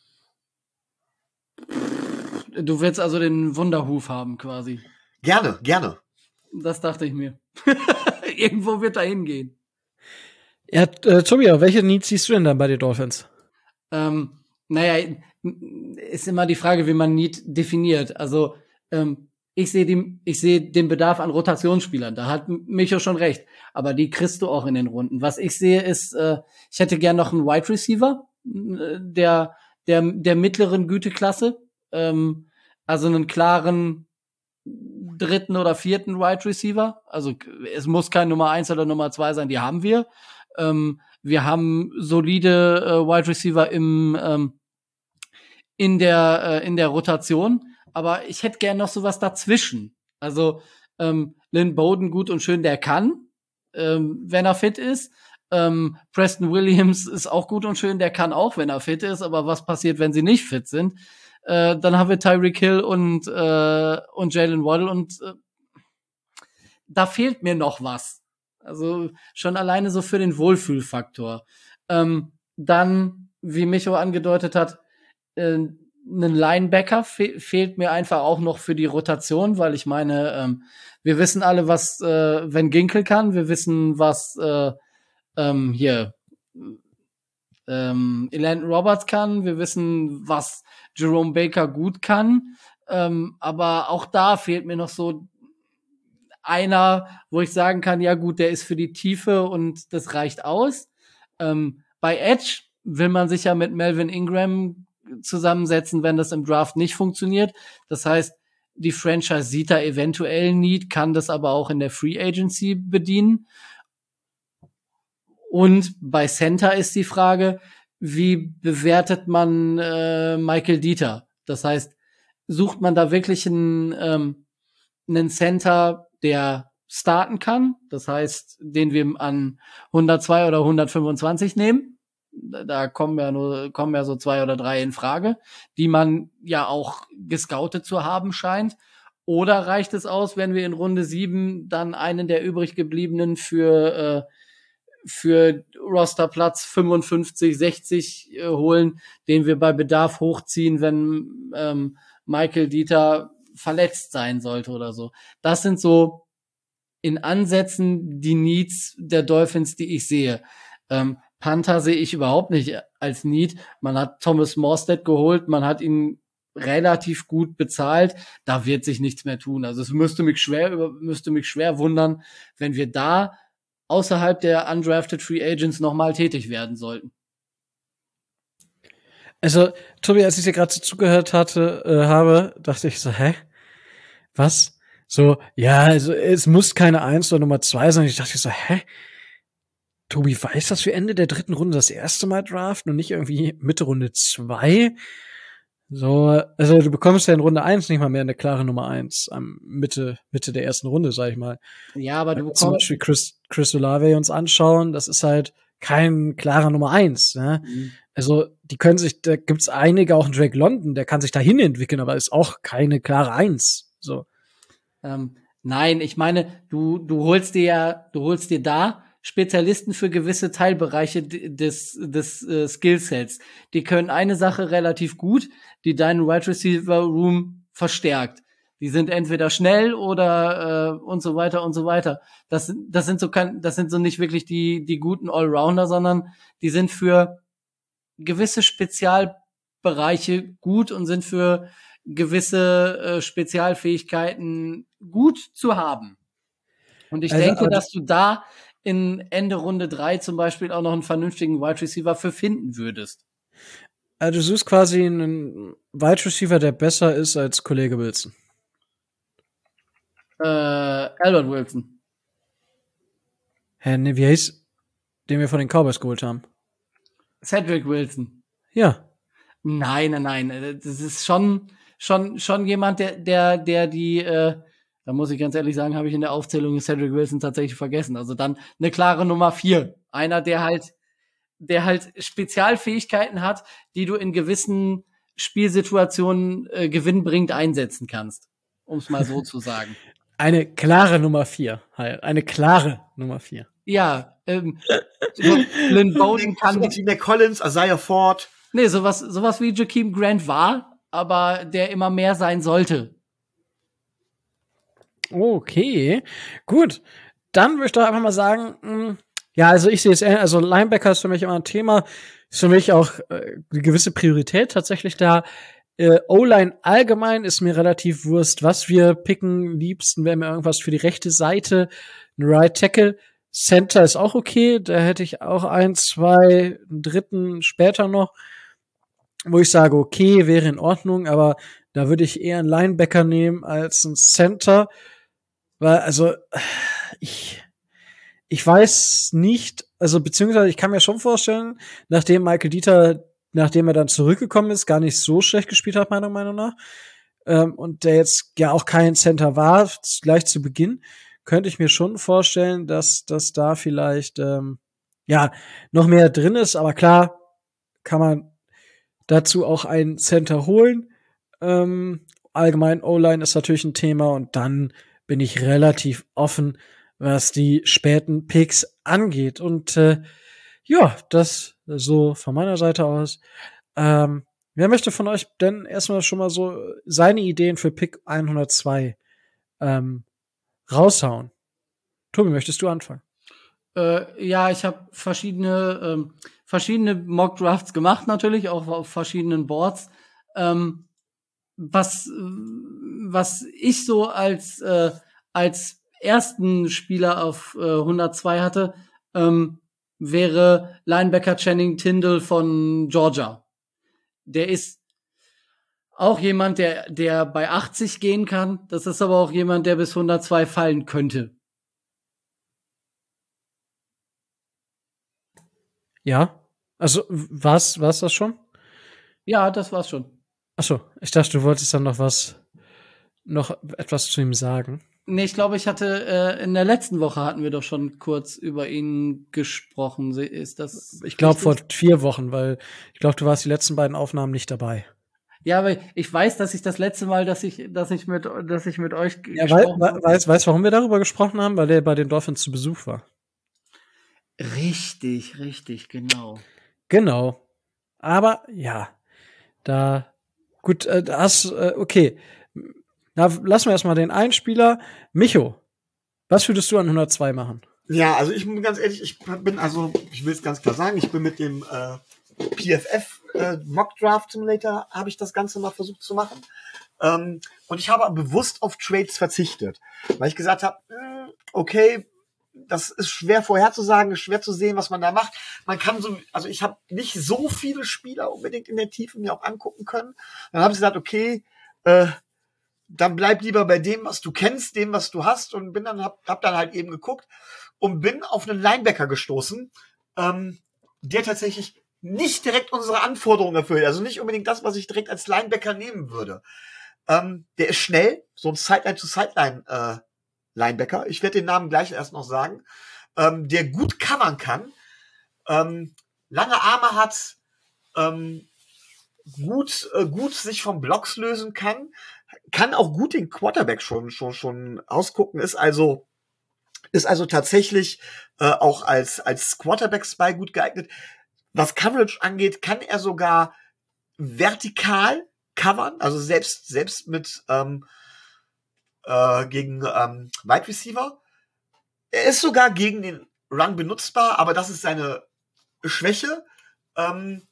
Du willst also den Wunderhuf haben, quasi. Gerne, gerne. Das dachte ich mir. Irgendwo wird er hingehen. Ja, äh, Tobias, welche Needs siehst du denn dann bei den Dolphins? Ähm, naja, ist immer die Frage, wie man Need definiert. Also, ähm, ich sehe die, ich sehe den Bedarf an Rotationsspielern. Da hat Micho schon recht. Aber die kriegst du auch in den Runden. Was ich sehe, ist, äh, ich hätte gern noch einen Wide Receiver, äh, der, der, der mittleren Güteklasse. Ähm, also einen klaren dritten oder vierten Wide Receiver. Also, es muss kein Nummer eins oder Nummer zwei sein. Die haben wir. Ähm, wir haben solide äh, Wide Receiver im, ähm, in der, äh, in der Rotation. Aber ich hätte gern noch sowas dazwischen. Also, ähm, Lynn Bowden, gut und schön, der kann, ähm, wenn er fit ist. Ähm, Preston Williams ist auch gut und schön, der kann auch, wenn er fit ist, aber was passiert, wenn sie nicht fit sind? Äh, dann haben wir Tyreek Hill und, äh, und Jalen Waddle und äh, da fehlt mir noch was. Also schon alleine so für den Wohlfühlfaktor. Ähm, dann, wie Micho angedeutet hat, äh, ein Linebacker fe- fehlt mir einfach auch noch für die Rotation, weil ich meine, ähm, wir wissen alle, was äh, Van Ginkel kann, wir wissen, was äh, ähm, hier ähm, Elandon Roberts kann, wir wissen, was Jerome Baker gut kann, ähm, aber auch da fehlt mir noch so einer, wo ich sagen kann, ja gut, der ist für die Tiefe und das reicht aus. Ähm, bei Edge will man sich ja mit Melvin Ingram zusammensetzen, wenn das im Draft nicht funktioniert. Das heißt, die Franchise sieht da eventuell Need, kann das aber auch in der Free Agency bedienen. Und bei Center ist die Frage, wie bewertet man äh, Michael Dieter? Das heißt, sucht man da wirklich einen, ähm, einen Center, der starten kann? Das heißt, den wir an hundertzwei oder hundertfünfundzwanzig nehmen. Da kommen ja nur, kommen ja so zwei oder drei in Frage, die man ja auch gescoutet zu haben scheint. Oder reicht es aus, wenn wir in Runde sieben dann einen der übrig gebliebenen für, äh, für Rosterplatz fünfundfünfzig, sechzig äh, holen, den wir bei Bedarf hochziehen, wenn ähm, Michael Dieter verletzt sein sollte oder so. Das sind so in Ansätzen die Needs der Dolphins, die ich sehe. Ähm, Panther sehe ich überhaupt nicht als Need. Man hat Thomas Morstead geholt, man hat ihn relativ gut bezahlt. Da wird sich nichts mehr tun. Also es müsste mich schwer, müsste mich schwer wundern, wenn wir da außerhalb der undrafted Free Agents nochmal tätig werden sollten. Also, Tobi, als ich dir gerade so zugehört hatte, äh, habe, dachte ich so, hä? Was? So, ja, also es muss keine Eins oder Nummer zwei sein. Ich dachte so, hä? Tobi weiß, dass wir Ende der dritten Runde das erste Mal draften und nicht irgendwie Mitte Runde zwei. So, also du bekommst ja in Runde eins nicht mal mehr eine klare Nummer eins am Mitte, Mitte der ersten Runde, sag ich mal. Ja, aber du Zum bekommst Beispiel Chris, Chris Olave uns anschauen, das ist halt kein klarer Nummer eins. Ne? Mhm. Also die können sich, da gibt's einige, auch in Drake London, der kann sich dahin entwickeln, aber ist auch keine klare Eins. So. Ähm, nein, ich meine, du, du holst dir ja, du holst dir da Spezialisten für gewisse Teilbereiche des, des äh, Skillsets. Die können eine Sache relativ gut, die deinen Wide Receiver Room verstärkt. Die sind entweder schnell oder äh, und so weiter und so weiter. Das, das sind so kein, das sind so nicht wirklich die, die guten Allrounder, sondern die sind für gewisse Spezialbereiche gut und sind für gewisse äh, Spezialfähigkeiten gut zu haben. Und ich Also, denke, aber- dass du da in Ende Runde drei zum Beispiel auch noch einen vernünftigen Wide Receiver für finden würdest. Also du suchst quasi einen Wide Receiver, der besser ist als Kollege Wilson. Äh, Albert Wilson. Hä, ne, wie heißt, den wir von den Cowboys geholt haben? Cedric Wilson. Ja. Nein, nein, nein. Das ist schon, schon, schon jemand, der, der, der die, äh, da muss ich ganz ehrlich sagen, habe ich in der Aufzählung Cedric Wilson tatsächlich vergessen. Also dann eine klare Nummer vier. Einer, der halt, der halt Spezialfähigkeiten hat, die du in gewissen Spielsituationen äh, gewinnbringend einsetzen kannst. Um es mal so zu sagen. Eine klare Nummer vier. Halt. Eine klare Nummer vier. Ja, ähm, so Lynn Bowden kann, Sowas wie Mac Collins, Isaiah Ford. nee, sowas, sowas wie Jakeem Grant war, aber der immer mehr sein sollte. Okay, gut. Dann würde ich doch einfach mal sagen, mh, ja, also ich sehe es, eher- also Linebacker ist für mich immer ein Thema, ist für mich auch äh, eine gewisse Priorität tatsächlich da. Äh, O-Line allgemein ist mir relativ Wurst, was wir picken. Liebsten wäre mir irgendwas für die rechte Seite, ein Right Tackle. Center ist auch okay, da hätte ich auch ein, zwei, einen dritten später noch, wo ich sage, okay, wäre in Ordnung, aber da würde ich eher einen Linebacker nehmen als einen Center. Weil, also, ich, ich weiß nicht, also, beziehungsweise ich kann mir schon vorstellen, nachdem Michael Dieter, nachdem er dann zurückgekommen ist, gar nicht so schlecht gespielt hat, meiner Meinung nach, ähm, und der jetzt ja auch kein Center war, gleich zu Beginn, könnte ich mir schon vorstellen, dass, dass da vielleicht, ähm, ja, noch mehr drin ist, aber klar, kann man dazu auch einen Center holen. Ähm, allgemein O-Line ist natürlich ein Thema und dann bin ich relativ offen, was die späten Picks angeht. Und äh, ja, das so von meiner Seite aus. Ähm, wer möchte von euch denn erstmal schon mal so seine Ideen für Pick hundertzwei ähm, raushauen? Tobi, möchtest du anfangen? Äh, ja, ich habe verschiedene ähm, verschiedene Mock Drafts gemacht, natürlich auch auf verschiedenen Boards. Ähm, was was ich so als äh, als ersten Spieler auf äh, hundertzwei hatte, ähm, wäre Linebacker Channing Tindall von Georgia. Der ist auch jemand, der der bei achtzig gehen kann. Das ist aber auch jemand, der bis hundertzwei fallen könnte. Ja, also was war's das schon? Ja, das war's schon. Ach so, ich dachte, du wolltest dann noch was, noch etwas zu ihm sagen. Nee, ich glaube, ich hatte äh, in der letzten Woche hatten wir doch schon kurz über ihn gesprochen. Se- Ist das? Ich glaube vor richtig? vier Wochen, weil ich glaube, du warst die letzten beiden Aufnahmen nicht dabei. Ja, aber ich weiß, dass ich das letzte Mal, dass ich, dass ich mit, dass ich mit euch g- Ja, wei gesprochen wei habe. weiß, weiß, warum wir darüber gesprochen haben? Weil der bei den Dolphins zu Besuch war. Richtig, richtig, genau. Genau. Aber ja, da gut, äh, das äh, okay. Na, lassen wir erstmal den Einspieler. Micho, was würdest du an hundertzwei machen? Ja, also ich bin ganz ehrlich, ich bin also, ich will es ganz klar sagen, ich bin mit dem äh, P F F äh, Mock Draft Simulator habe ich das Ganze mal versucht zu machen. Ähm, und ich habe bewusst auf Trades verzichtet, weil ich gesagt habe, mh, okay, das ist schwer vorherzusagen, ist schwer zu sehen, was man da macht. Man kann so, also ich habe nicht so viele Spieler unbedingt in der Tiefe mir auch angucken können. Dann habe ich gesagt, okay, äh, dann bleib lieber bei dem, was du kennst, dem, was du hast, und bin dann hab, hab dann halt eben geguckt und bin auf einen Linebacker gestoßen, ähm, der tatsächlich nicht direkt unsere Anforderungen erfüllt, also nicht unbedingt das, was ich direkt als Linebacker nehmen würde. Ähm, der ist schnell, so ein Sideline-to-Sideline äh, Linebacker. Ich werde den Namen gleich erst noch sagen. Ähm, der gut covern kann, ähm, lange Arme hat, ähm, gut, äh, gut sich von Blocks lösen kann, kann auch gut den Quarterback schon, schon, schon ausgucken, ist also, ist also tatsächlich äh, auch als, als Quarterback-Spy gut geeignet. Was Coverage angeht, kann er sogar vertikal covern, also selbst, selbst mit, ähm, äh, gegen ähm, Wide Receiver. Er ist sogar gegen den Run benutzbar, aber das ist seine Schwäche. Ähm,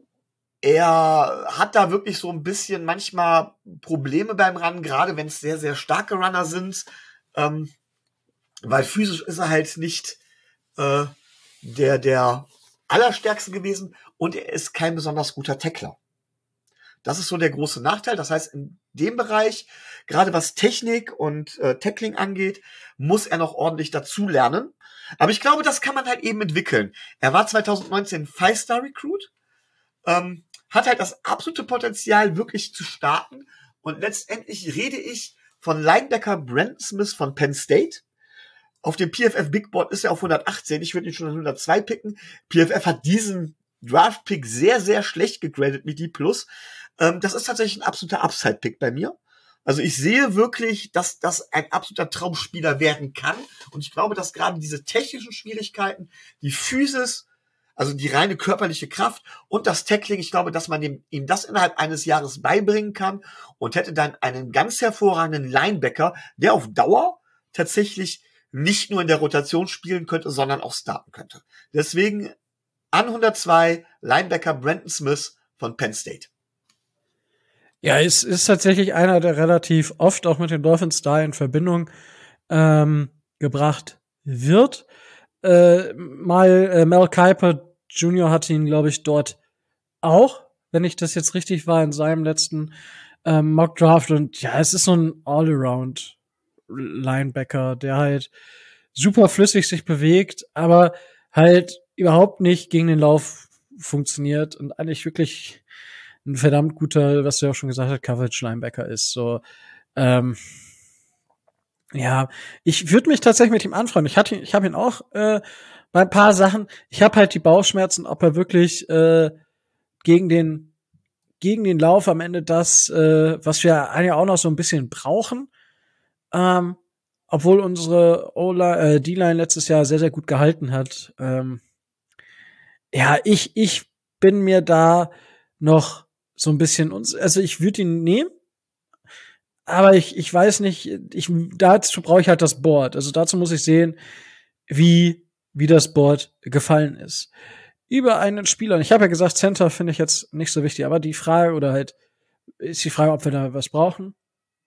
Er hat da wirklich so ein bisschen manchmal Probleme beim Run, gerade wenn es sehr, sehr starke Runner sind, ähm, weil physisch ist er halt nicht äh, der, der Allerstärkste gewesen, und er ist kein besonders guter Tackler. Das ist so der große Nachteil. Das heißt, in dem Bereich, gerade was Technik und äh, Tackling angeht, muss er noch ordentlich dazu lernen. Aber ich glaube, das kann man halt eben entwickeln. Er war zwanzig neunzehn Five-Star-Recruit, ähm, hat halt das absolute Potenzial, wirklich zu starten. Und letztendlich rede ich von Linebacker Brandon Smith von Penn State. Auf dem P F F Big Board ist er auf hundertachtzehn. Ich würde ihn schon an hundertzwei picken. P F F hat diesen Draft-Pick sehr, sehr schlecht gegradet mit D plus. Ähm, das ist tatsächlich ein absoluter Upside-Pick bei mir. Also ich sehe wirklich, dass das ein absoluter Traumspieler werden kann. Und ich glaube, dass gerade diese technischen Schwierigkeiten, die Physis, also die reine körperliche Kraft und das Tackling, ich glaube, dass man dem, ihm das innerhalb eines Jahres beibringen kann und hätte dann einen ganz hervorragenden Linebacker, der auf Dauer tatsächlich nicht nur in der Rotation spielen könnte, sondern auch starten könnte. Deswegen an hundertzwei Linebacker Brandon Smith von Penn State. Ja, es ist tatsächlich einer, der relativ oft auch mit den Dolphins da in Verbindung ähm, gebracht wird. Äh, mal äh, Mel Kiper Junior hatte ihn, glaube ich, dort auch, wenn ich das jetzt richtig war, in seinem letzten ähm, Mock Draft. Und ja, es ist so ein All-Around Linebacker, der halt super flüssig sich bewegt, aber halt überhaupt nicht gegen den Lauf funktioniert und eigentlich wirklich ein verdammt guter, was du ja auch schon gesagt hast, Coverage-Linebacker ist. So, ähm, ja, ich würde mich tatsächlich mit ihm anfreunden. Ich hatte, ich habe ihn auch äh, bei ein paar Sachen, ich habe halt die Bauchschmerzen, ob er wirklich äh, gegen den gegen den Lauf am Ende das, äh, was wir ja auch noch so ein bisschen brauchen, ähm, obwohl unsere O-Line, äh, D-Line letztes Jahr sehr, sehr gut gehalten hat. Ähm, ja, ich, ich bin mir da noch so ein bisschen, uns, also ich würde ihn nehmen, aber ich, ich weiß nicht, ich, dazu brauche ich halt das Board. Also dazu muss ich sehen, wie, wie das Board gefallen ist. Über einen Spieler, und ich habe ja gesagt, Center finde ich jetzt nicht so wichtig, aber die Frage, oder halt, ist die Frage, ob wir da was brauchen.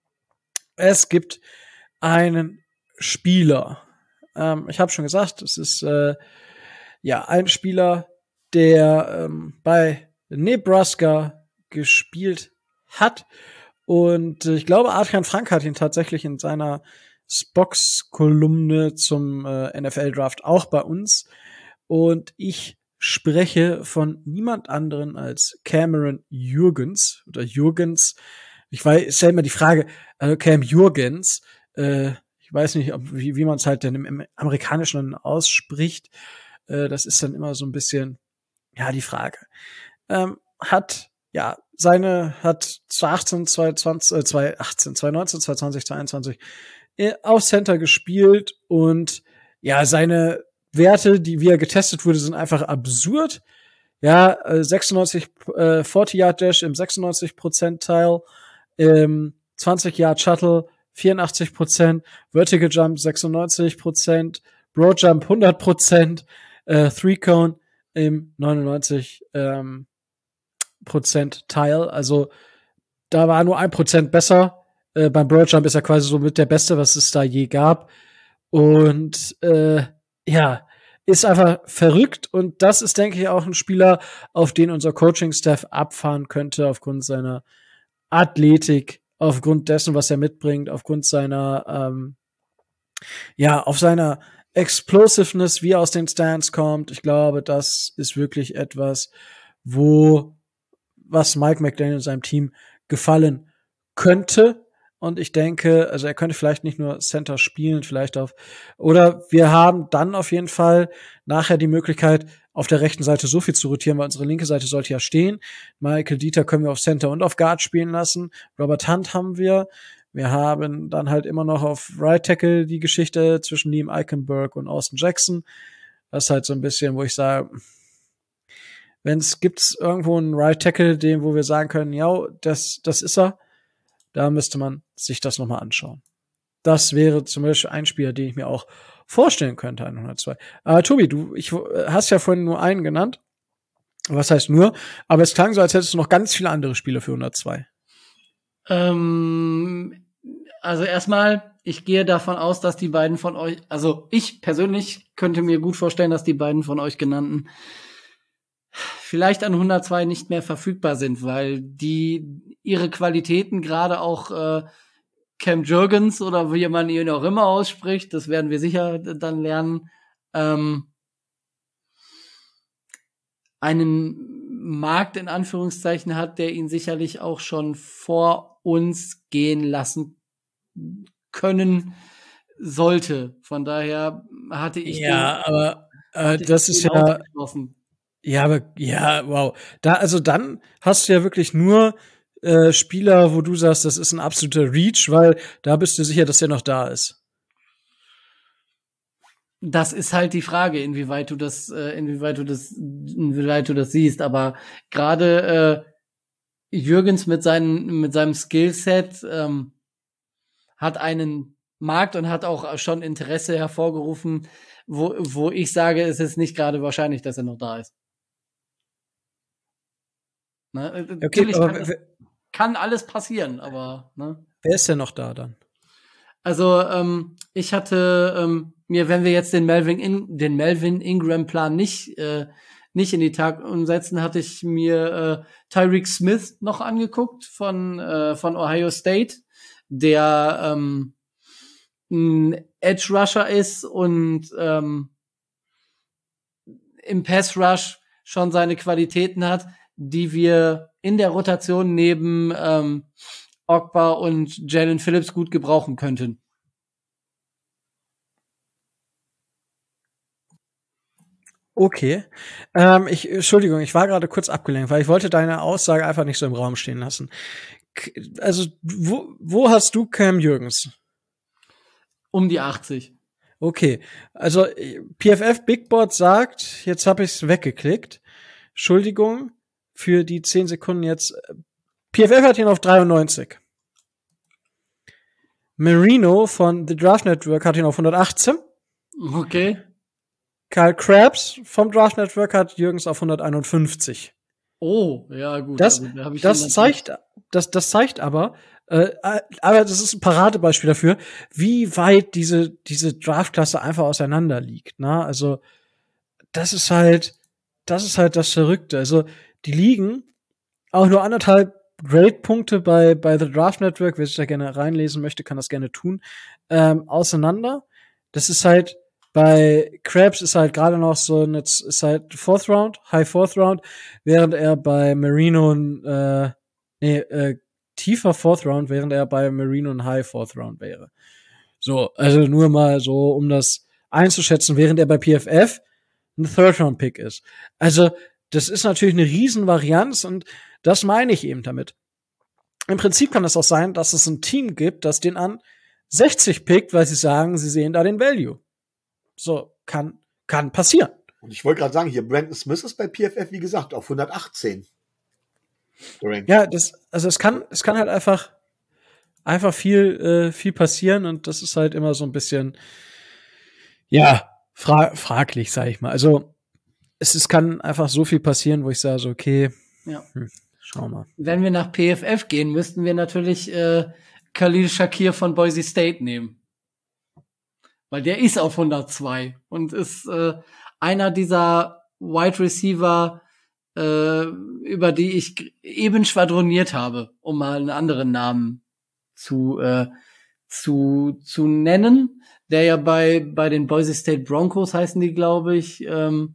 Es gibt einen Spieler. Ähm, ich habe schon gesagt, es ist äh, ja ein Spieler, der ähm, bei Nebraska gespielt hat. Und äh, ich glaube, Adrian Frank hat ihn tatsächlich in seiner Spox-Kolumne zum äh, N F L-Draft auch bei uns. Und ich spreche von niemand anderen als Cameron Jurgens oder Jurgens. Ich weiß, ich stelle mir die Frage, äh, Cam Jurgens, äh, ich weiß nicht, ob, wie, wie man es halt denn im, im Amerikanischen ausspricht. Äh, das ist dann immer so ein bisschen, ja, die Frage. Ähm, hat, ja, seine, hat zwanzig achtzehn, zwanzig zwanzig, äh, zwanzig achtzehn, zwanzig neunzehn, zwanzig zwanzig, zwanzig einundzwanzig äh, auf Center gespielt und ja, seine Werte, die wie er getestet wurde, sind einfach absurd. Ja, äh, sechsundneunzig äh, vierzig-Yard-Dash im sechsundneunzig Prozent Teil, ähm, zwanzig-Yard-Shuttle vierundachtzig Prozent, Vertical Jump sechsundneunzig Prozent, Broad Jump hundert Prozent, äh, Three-Cone im neunundneunzig ähm, Prozent Teil. Also da war nur ein Prozent besser. Äh, beim Broad Jump ist er quasi so mit der Beste, was es da je gab. Und äh, ja, ist einfach verrückt. Und das ist, denke ich, auch ein Spieler, auf den unser Coaching-Staff abfahren könnte, aufgrund seiner Athletik, aufgrund dessen, was er mitbringt, aufgrund seiner, ähm, ja, auf seiner Explosiveness, wie er aus den Stands kommt. Ich glaube, das ist wirklich etwas, wo, was Mike McDaniel und seinem Team gefallen könnte. Und ich denke, also er könnte vielleicht nicht nur Center spielen, vielleicht auf, oder wir haben dann auf jeden Fall nachher die Möglichkeit, auf der rechten Seite so viel zu rotieren, weil unsere linke Seite sollte ja stehen. Michael Dieter können wir auf Center und auf Guard spielen lassen. Robert Hunt haben wir. Wir haben dann halt immer noch auf Right Tackle die Geschichte zwischen Liam Eichenberg und Austin Jackson. Das ist halt so ein bisschen, wo ich sage, wenn es gibt's irgendwo einen Right Tackle, den, wo wir sagen können, ja, das, das ist er, da müsste man sich das nochmal anschauen. Das wäre zum Beispiel ein Spieler, den ich mir auch vorstellen könnte, hundertzwei. Aber Tobi, du ich, hast ja vorhin nur einen genannt. Was heißt nur? Aber es klang so, als hättest du noch ganz viele andere Spieler für hundertzwei. Ähm, also erstmal, ich gehe davon aus, dass die beiden von euch, also ich persönlich könnte mir gut vorstellen, dass die beiden von euch genannten vielleicht an hundertzwei nicht mehr verfügbar sind, weil die ihre Qualitäten gerade auch äh, Cam Jurgens oder wie man ihn auch immer ausspricht, das werden wir sicher dann lernen, ähm, einen Markt in Anführungszeichen hat, der ihn sicherlich auch schon vor uns gehen lassen können sollte. Von daher hatte ich ja, den, aber äh, das ist den ja ausgeschlossen. ja, aber ja, wow. Da also dann hast du ja wirklich nur äh, Spieler, wo du sagst, das ist ein absoluter Reach, weil da bist du sicher, dass der noch da ist. Das ist halt die Frage, inwieweit du das, äh, inwieweit du das, inwieweit du das siehst. Aber gerade äh, Jürgens mit seinen, mit seinem Skillset ähm, hat einen Markt und hat auch schon Interesse hervorgerufen, wo, wo ich sage, es ist nicht gerade wahrscheinlich, dass er noch da ist. Ne? Okay, Natürlich aber kann, wer, kann alles passieren, aber ne? wer ist denn noch da dann? Also ähm, ich hatte ähm, mir, wenn wir jetzt den Melvin, In den Melvin Ingram-Plan nicht äh, nicht in die Tat umsetzen, hatte ich mir äh, Tyreek Smith noch angeguckt von äh, von Ohio State, der ähm, ein Edge Rusher ist und ähm, im Pass Rush schon seine Qualitäten hat, die wir in der Rotation neben ähm, Ogba und Jalen Phillips gut gebrauchen könnten. Okay. Ähm, ich, Entschuldigung, ich war gerade kurz abgelenkt, weil ich wollte deine Aussage einfach nicht so im Raum stehen lassen. K also, wo, wo hast du Cam Jürgens? Um die achtzig. Okay. Also, äh, P F F Big Board sagt, jetzt habe ich's weggeklickt. Entschuldigung für die zehn Sekunden jetzt. P F F hat ihn auf dreiundneunzig. Marino von The Draft Network hat ihn auf hundertachtzehn. Okay. Kyle Krabs vom Draft Network hat Jürgens auf hunderteinundfünfzig. Oh, ja, gut. Das, also, da hab ich das ihn zeigt, das, das zeigt aber, äh, aber das ist ein Paradebeispiel dafür, wie weit diese, diese Draftklasse einfach auseinander liegt, ne? Also, das ist halt, das ist halt das Verrückte. Also, die liegen auch nur anderthalb Grade-Punkte bei, bei The Draft Network. Wer sich da gerne reinlesen möchte, kann das gerne tun, ähm, auseinander. Das ist halt, bei Krabs ist halt gerade noch so, eine, ist halt Fourth Round, High Fourth Round, während er bei Marino, äh, nee, äh, tiefer Fourth Round, während er bei Marino ein High Fourth Round wäre. So, also nur mal so, um das einzuschätzen, während er bei P F F ein Third Round Pick ist. Also, das ist natürlich eine Riesenvarianz und das meine ich eben damit. Im Prinzip kann es auch sein, dass es ein Team gibt, das den an sechzig pickt, weil sie sagen, sie sehen da den Value. So, kann, kann passieren. Und ich wollte gerade sagen, hier, Brandon Smith ist bei P F F, wie gesagt, auf hundertachtzehn. Ja, das, also es kann, es kann halt einfach, einfach viel, äh, viel passieren und das ist halt immer so ein bisschen, ja, fra fraglich, sag ich mal. Also, es, es kann einfach so viel passieren, wo ich sage, so, okay, Ja. hm, schau mal. Wenn wir nach P F F gehen, müssten wir natürlich äh, Khalil Shakir von Boise State nehmen. Weil der ist auf hundertzwei und ist äh, einer dieser Wide Receiver, äh, über die ich eben schwadroniert habe, um mal einen anderen Namen zu äh, zu zu nennen, der ja bei bei den Boise State Broncos heißen die, glaube ich, ähm,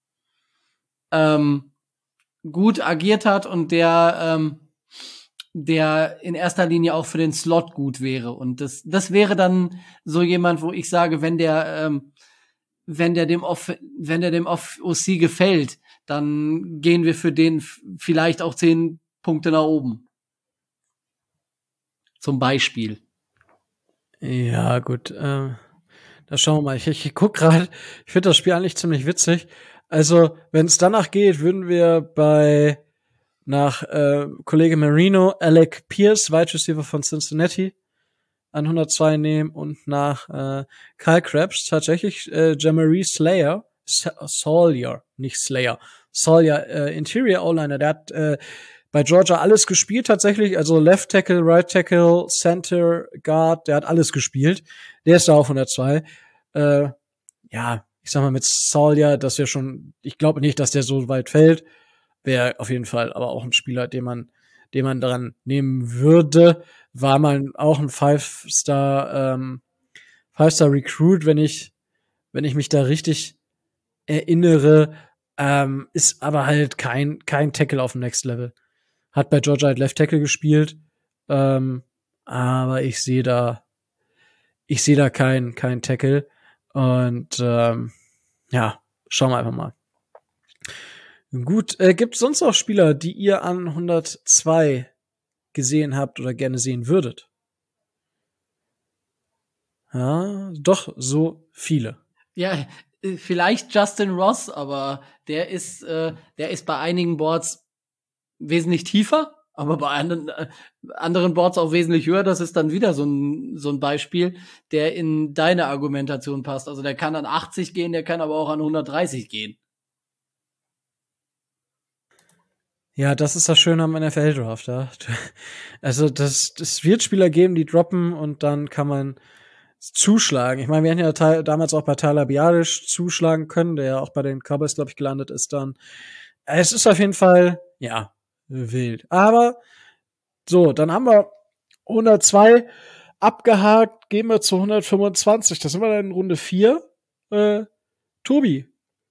ähm, gut agiert hat und der ähm, der in erster Linie auch für den Slot gut wäre. Und das, das wäre dann so jemand, wo ich sage, wenn der, ähm, wenn der dem Off, wenn der dem Off O C gefällt, dann gehen wir für den f- vielleicht auch zehn Punkte nach oben. Zum Beispiel. Ja, gut, ähm, da schauen wir mal. Ich, ich guck gerade, ich finde das Spiel eigentlich ziemlich witzig. Also, wenn es danach geht, würden wir bei nach äh, Kollege Marino Alec Pierce, Wide Receiver von Cincinnati, an hundertzwei nehmen und nach äh, Kyle Krabs tatsächlich äh, Jamari Slayer, Sa- Sawyer, nicht Slayer, Sawyer, äh, Interior O-Liner, der hat äh, bei Georgia alles gespielt tatsächlich, also Left Tackle, Right Tackle, Center, Guard, der hat alles gespielt. Der ist da auf hundertzwei. Äh, ja, ich sag mal mit Sawyer, dass wir schon, ich glaube nicht, dass der so weit fällt. Wäre auf jeden Fall aber auch ein Spieler, den man, den man dran nehmen würde. War mal auch ein Five-Star, ähm, Five-Star Recruit, wenn ich, wenn ich mich da richtig erinnere, ähm, ist aber halt kein, kein Tackle auf dem Next Level. Hat bei Georgia halt Left Tackle gespielt, ähm, aber ich sehe da, ich sehe da kein, kein Tackle und ähm, ja, schauen wir einfach mal. Gut, äh, gibt es sonst noch Spieler, die ihr an hundertzwei gesehen habt oder gerne sehen würdet? Ja, doch so viele. Ja, äh, vielleicht Justin Ross, aber der ist, äh, der ist bei einigen Boards wesentlich tiefer, aber bei anderen, äh, anderen Boards auch wesentlich höher. Das ist dann wieder so ein, so ein Beispiel, der in deine Argumentation passt. Also der kann an achtzig gehen, der kann aber auch an hundertdreißig gehen. Ja, das ist das Schöne am N F L-Draft, ja. Also, das, das wird Spieler geben, die droppen und dann kann man zuschlagen. Ich meine, wir hätten ja te- damals auch bei Tyler Biadasz zuschlagen können, der ja auch bei den Cowboys, glaube ich, gelandet ist dann. Es ist auf jeden Fall, ja, wild. Aber, so, dann haben wir hundertzwei abgehakt, gehen wir zu hundertfünfundzwanzig. Da sind wir dann in Runde vier. Äh, Tobi.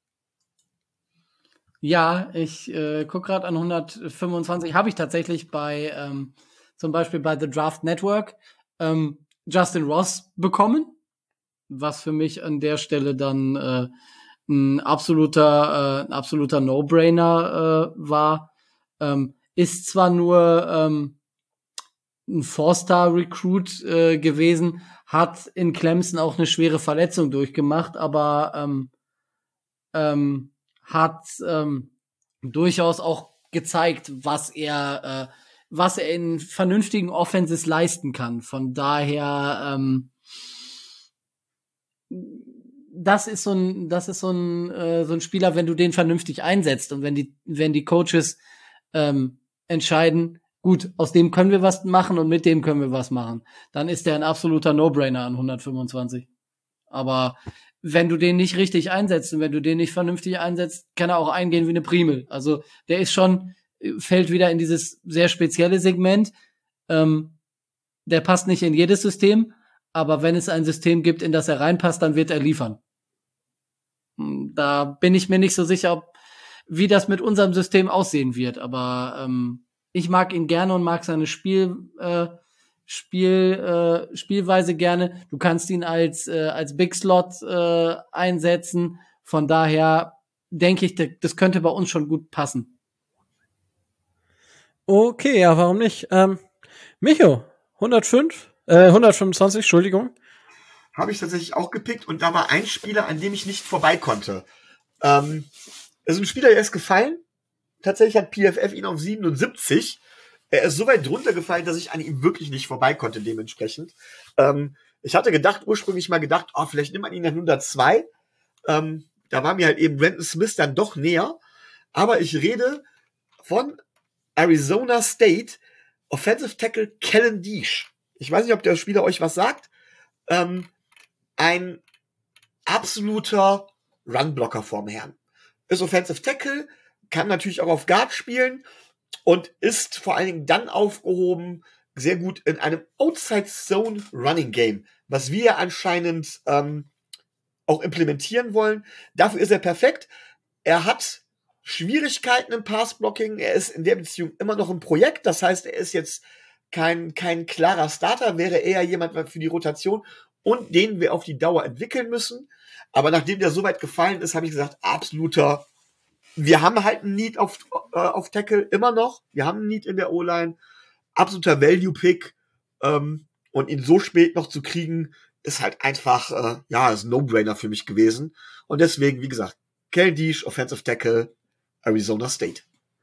Ja, ich äh, guck gerade an hundertfünfundzwanzig, habe ich tatsächlich bei ähm, zum Beispiel bei The Draft Network ähm, Justin Ross bekommen, was für mich an der Stelle dann äh, ein absoluter, äh, ein absoluter No-Brainer äh, war. Ähm, ist zwar nur ähm, ein Four-Star-Recruit äh, gewesen, hat in Clemson auch eine schwere Verletzung durchgemacht, aber ähm, ähm, hat ähm, durchaus auch gezeigt, was er, äh, was er in vernünftigen Offenses leisten kann. Von daher, ähm, das ist so ein, das ist so ein, äh, so ein Spieler, wenn du den vernünftig einsetzt und wenn die, wenn die Coaches ähm, entscheiden, gut, aus dem können wir was machen und mit dem können wir was machen, dann ist der ein absoluter No-Brainer an hundertfünfundzwanzig. Aber wenn du den nicht richtig einsetzt und wenn du den nicht vernünftig einsetzt, kann er auch eingehen wie eine Primel. Also der ist schon, fällt wieder in dieses sehr spezielle Segment. Ähm, der passt nicht in jedes System, aber wenn es ein System gibt, in das er reinpasst, dann wird er liefern. Da bin ich mir nicht so sicher, ob, wie das mit unserem System aussehen wird. Aber ähm, ich mag ihn gerne und mag seine Spiel, äh, Spiel, äh, Spielweise gerne. Du kannst ihn als, äh, als Big Slot äh, einsetzen. Von daher denke ich, das könnte bei uns schon gut passen. Okay, ja, warum nicht? Ähm, Micho, hundertfünf, äh, hundertfünfundzwanzig, Entschuldigung. Habe ich tatsächlich auch gepickt und da war ein Spieler, an dem ich nicht vorbei konnte. Ähm, also ein Spieler, der ist gefallen. Tatsächlich hat P F F ihn auf siebenundsiebzig. Er ist so weit drunter gefallen, dass ich an ihm wirklich nicht vorbei konnte, dementsprechend. Ähm, ich hatte gedacht, ursprünglich mal gedacht, oh, vielleicht nimmt man ihn an hundertzwei. Ähm, da war mir halt eben Brandon Smith dann doch näher. Aber ich rede von Arizona State Offensive Tackle Kellen Diesch. Ich weiß nicht, ob der Spieler euch was sagt. Ähm, ein absoluter Runblocker vorm Herrn. Ist Offensive Tackle, kann natürlich auch auf Guard spielen und ist vor allen Dingen dann aufgehoben, sehr gut in einem Outside Zone Running Game, was wir anscheinend ähm, auch implementieren wollen. Dafür ist er perfekt. Er hat Schwierigkeiten im Passblocking. Er ist in der Beziehung immer noch ein Projekt. Das heißt, er ist jetzt kein, kein klarer Starter, wäre eher jemand für die Rotation und den wir auf die Dauer entwickeln müssen. Aber nachdem der so weit gefallen ist, habe ich gesagt, absoluter, wir haben halt einen Need auf, äh, auf Tackle immer noch. Wir haben einen Need in der O-Line. Absoluter Value-Pick. Ähm, und ihn so spät noch zu kriegen, ist halt einfach, äh, ja, ist ein No-Brainer für mich gewesen. Und deswegen, wie gesagt, Kellen Diesch, Offensive Tackle, Arizona State.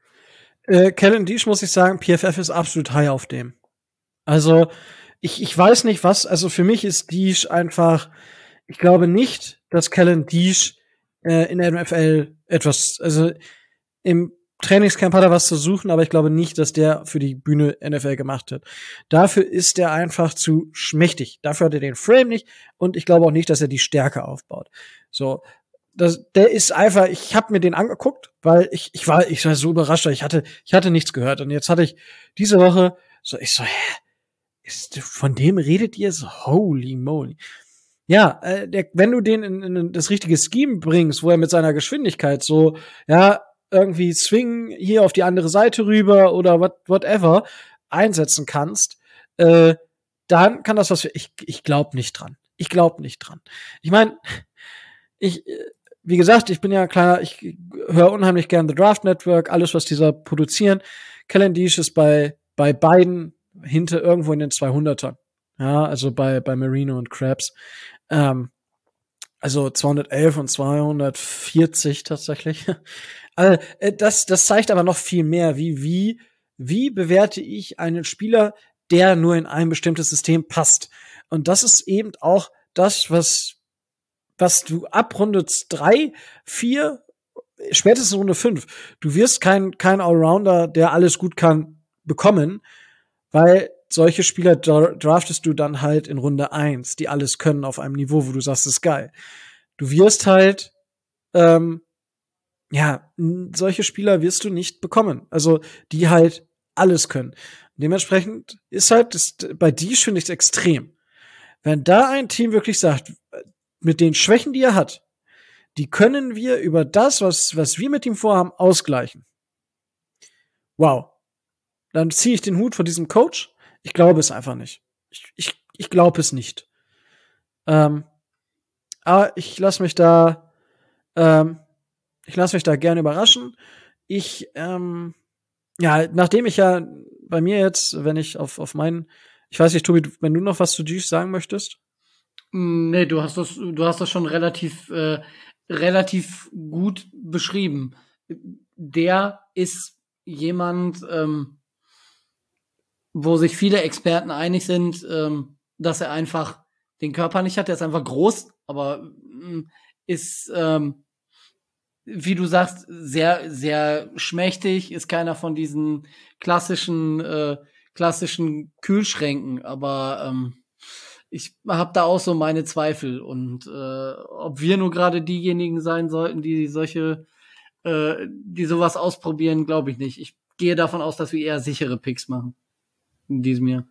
Äh, Kellen Diesch, muss ich sagen, P F F ist absolut high auf dem. Also, ich, ich weiß nicht was, also für mich ist Diesch einfach, ich glaube nicht, dass Kellen Diesch äh, in der N F L etwas, also im Trainingscamp hat er was zu suchen, aber ich glaube nicht, dass der für die Bühne N F L gemacht hat. Dafür ist er einfach zu schmächtig. Dafür hat er den Frame nicht und ich glaube auch nicht, dass er die Stärke aufbaut. So, das, der ist einfach, ich habe mir den angeguckt, weil ich ich war ich war so überrascht, ich hatte ich hatte nichts gehört und jetzt hatte ich diese Woche so, ich so, hä, ist, von dem redet ihr so, holy moly. Ja, äh, der, wenn du den in, in das richtige Scheme bringst, wo er mit seiner Geschwindigkeit so, ja, irgendwie swing hier auf die andere Seite rüber oder what, whatever einsetzen kannst, äh, dann kann das was für, ich, ich glaub nicht dran. Ich glaub nicht dran. Ich meine, ich, wie gesagt, ich bin ja ein kleiner, ich höre unheimlich gern The Draft Network, alles, was dieser produzieren. Kellen Diesch ist bei, bei beiden hinter irgendwo in den zweihundertern. Ja, also bei, bei Marino und Krabs. Ähm, also zweihundertelf und zweihundertvierzig tatsächlich. Also, das, das zeigt aber noch viel mehr, wie, wie, wie bewerte ich einen Spieler, der nur in ein bestimmtes System passt. Und das ist eben auch das, was, was du ab Runde drei, vier, spätestens Runde fünf, du wirst kein, kein Allrounder, der alles gut kann, bekommen, weil solche Spieler dra- draftest du dann halt in Runde eins, die alles können auf einem Niveau, wo du sagst, das ist geil. Du wirst halt, ähm, ja, solche Spieler wirst du nicht bekommen. Also, die halt alles können. Dementsprechend ist halt, das, bei Diesch finde ich es extrem. Wenn da ein Team wirklich sagt, mit den Schwächen, die er hat, die können wir über das, was, was wir mit ihm vorhaben, ausgleichen. Wow. Dann ziehe ich den Hut vor diesem Coach. Ich glaube es einfach nicht. Ich, ich, ich glaube es nicht. Ähm, aber ich lasse mich da Ähm, ich lasse mich da gerne überraschen. Ich, ähm, ja, nachdem ich ja bei mir jetzt, wenn ich auf, auf meinen, ich weiß nicht, Tobi, wenn du noch was zu Jeeves sagen möchtest? Mm, Nee, du hast das, du hast das schon relativ, äh, relativ gut beschrieben. Der ist jemand, ähm, wo sich viele Experten einig sind, ähm, dass er einfach den Körper nicht hat. Der ist einfach groß, aber mm, ist, ähm, wie du sagst, sehr, sehr schmächtig, ist keiner von diesen klassischen, äh, klassischen Kühlschränken, aber ähm, ich habe da auch so meine Zweifel. Und äh, ob wir nur gerade diejenigen sein sollten, die solche, äh, die sowas ausprobieren, glaube ich nicht. Ich gehe davon aus, dass wir eher sichere Picks machen in diesem Jahr.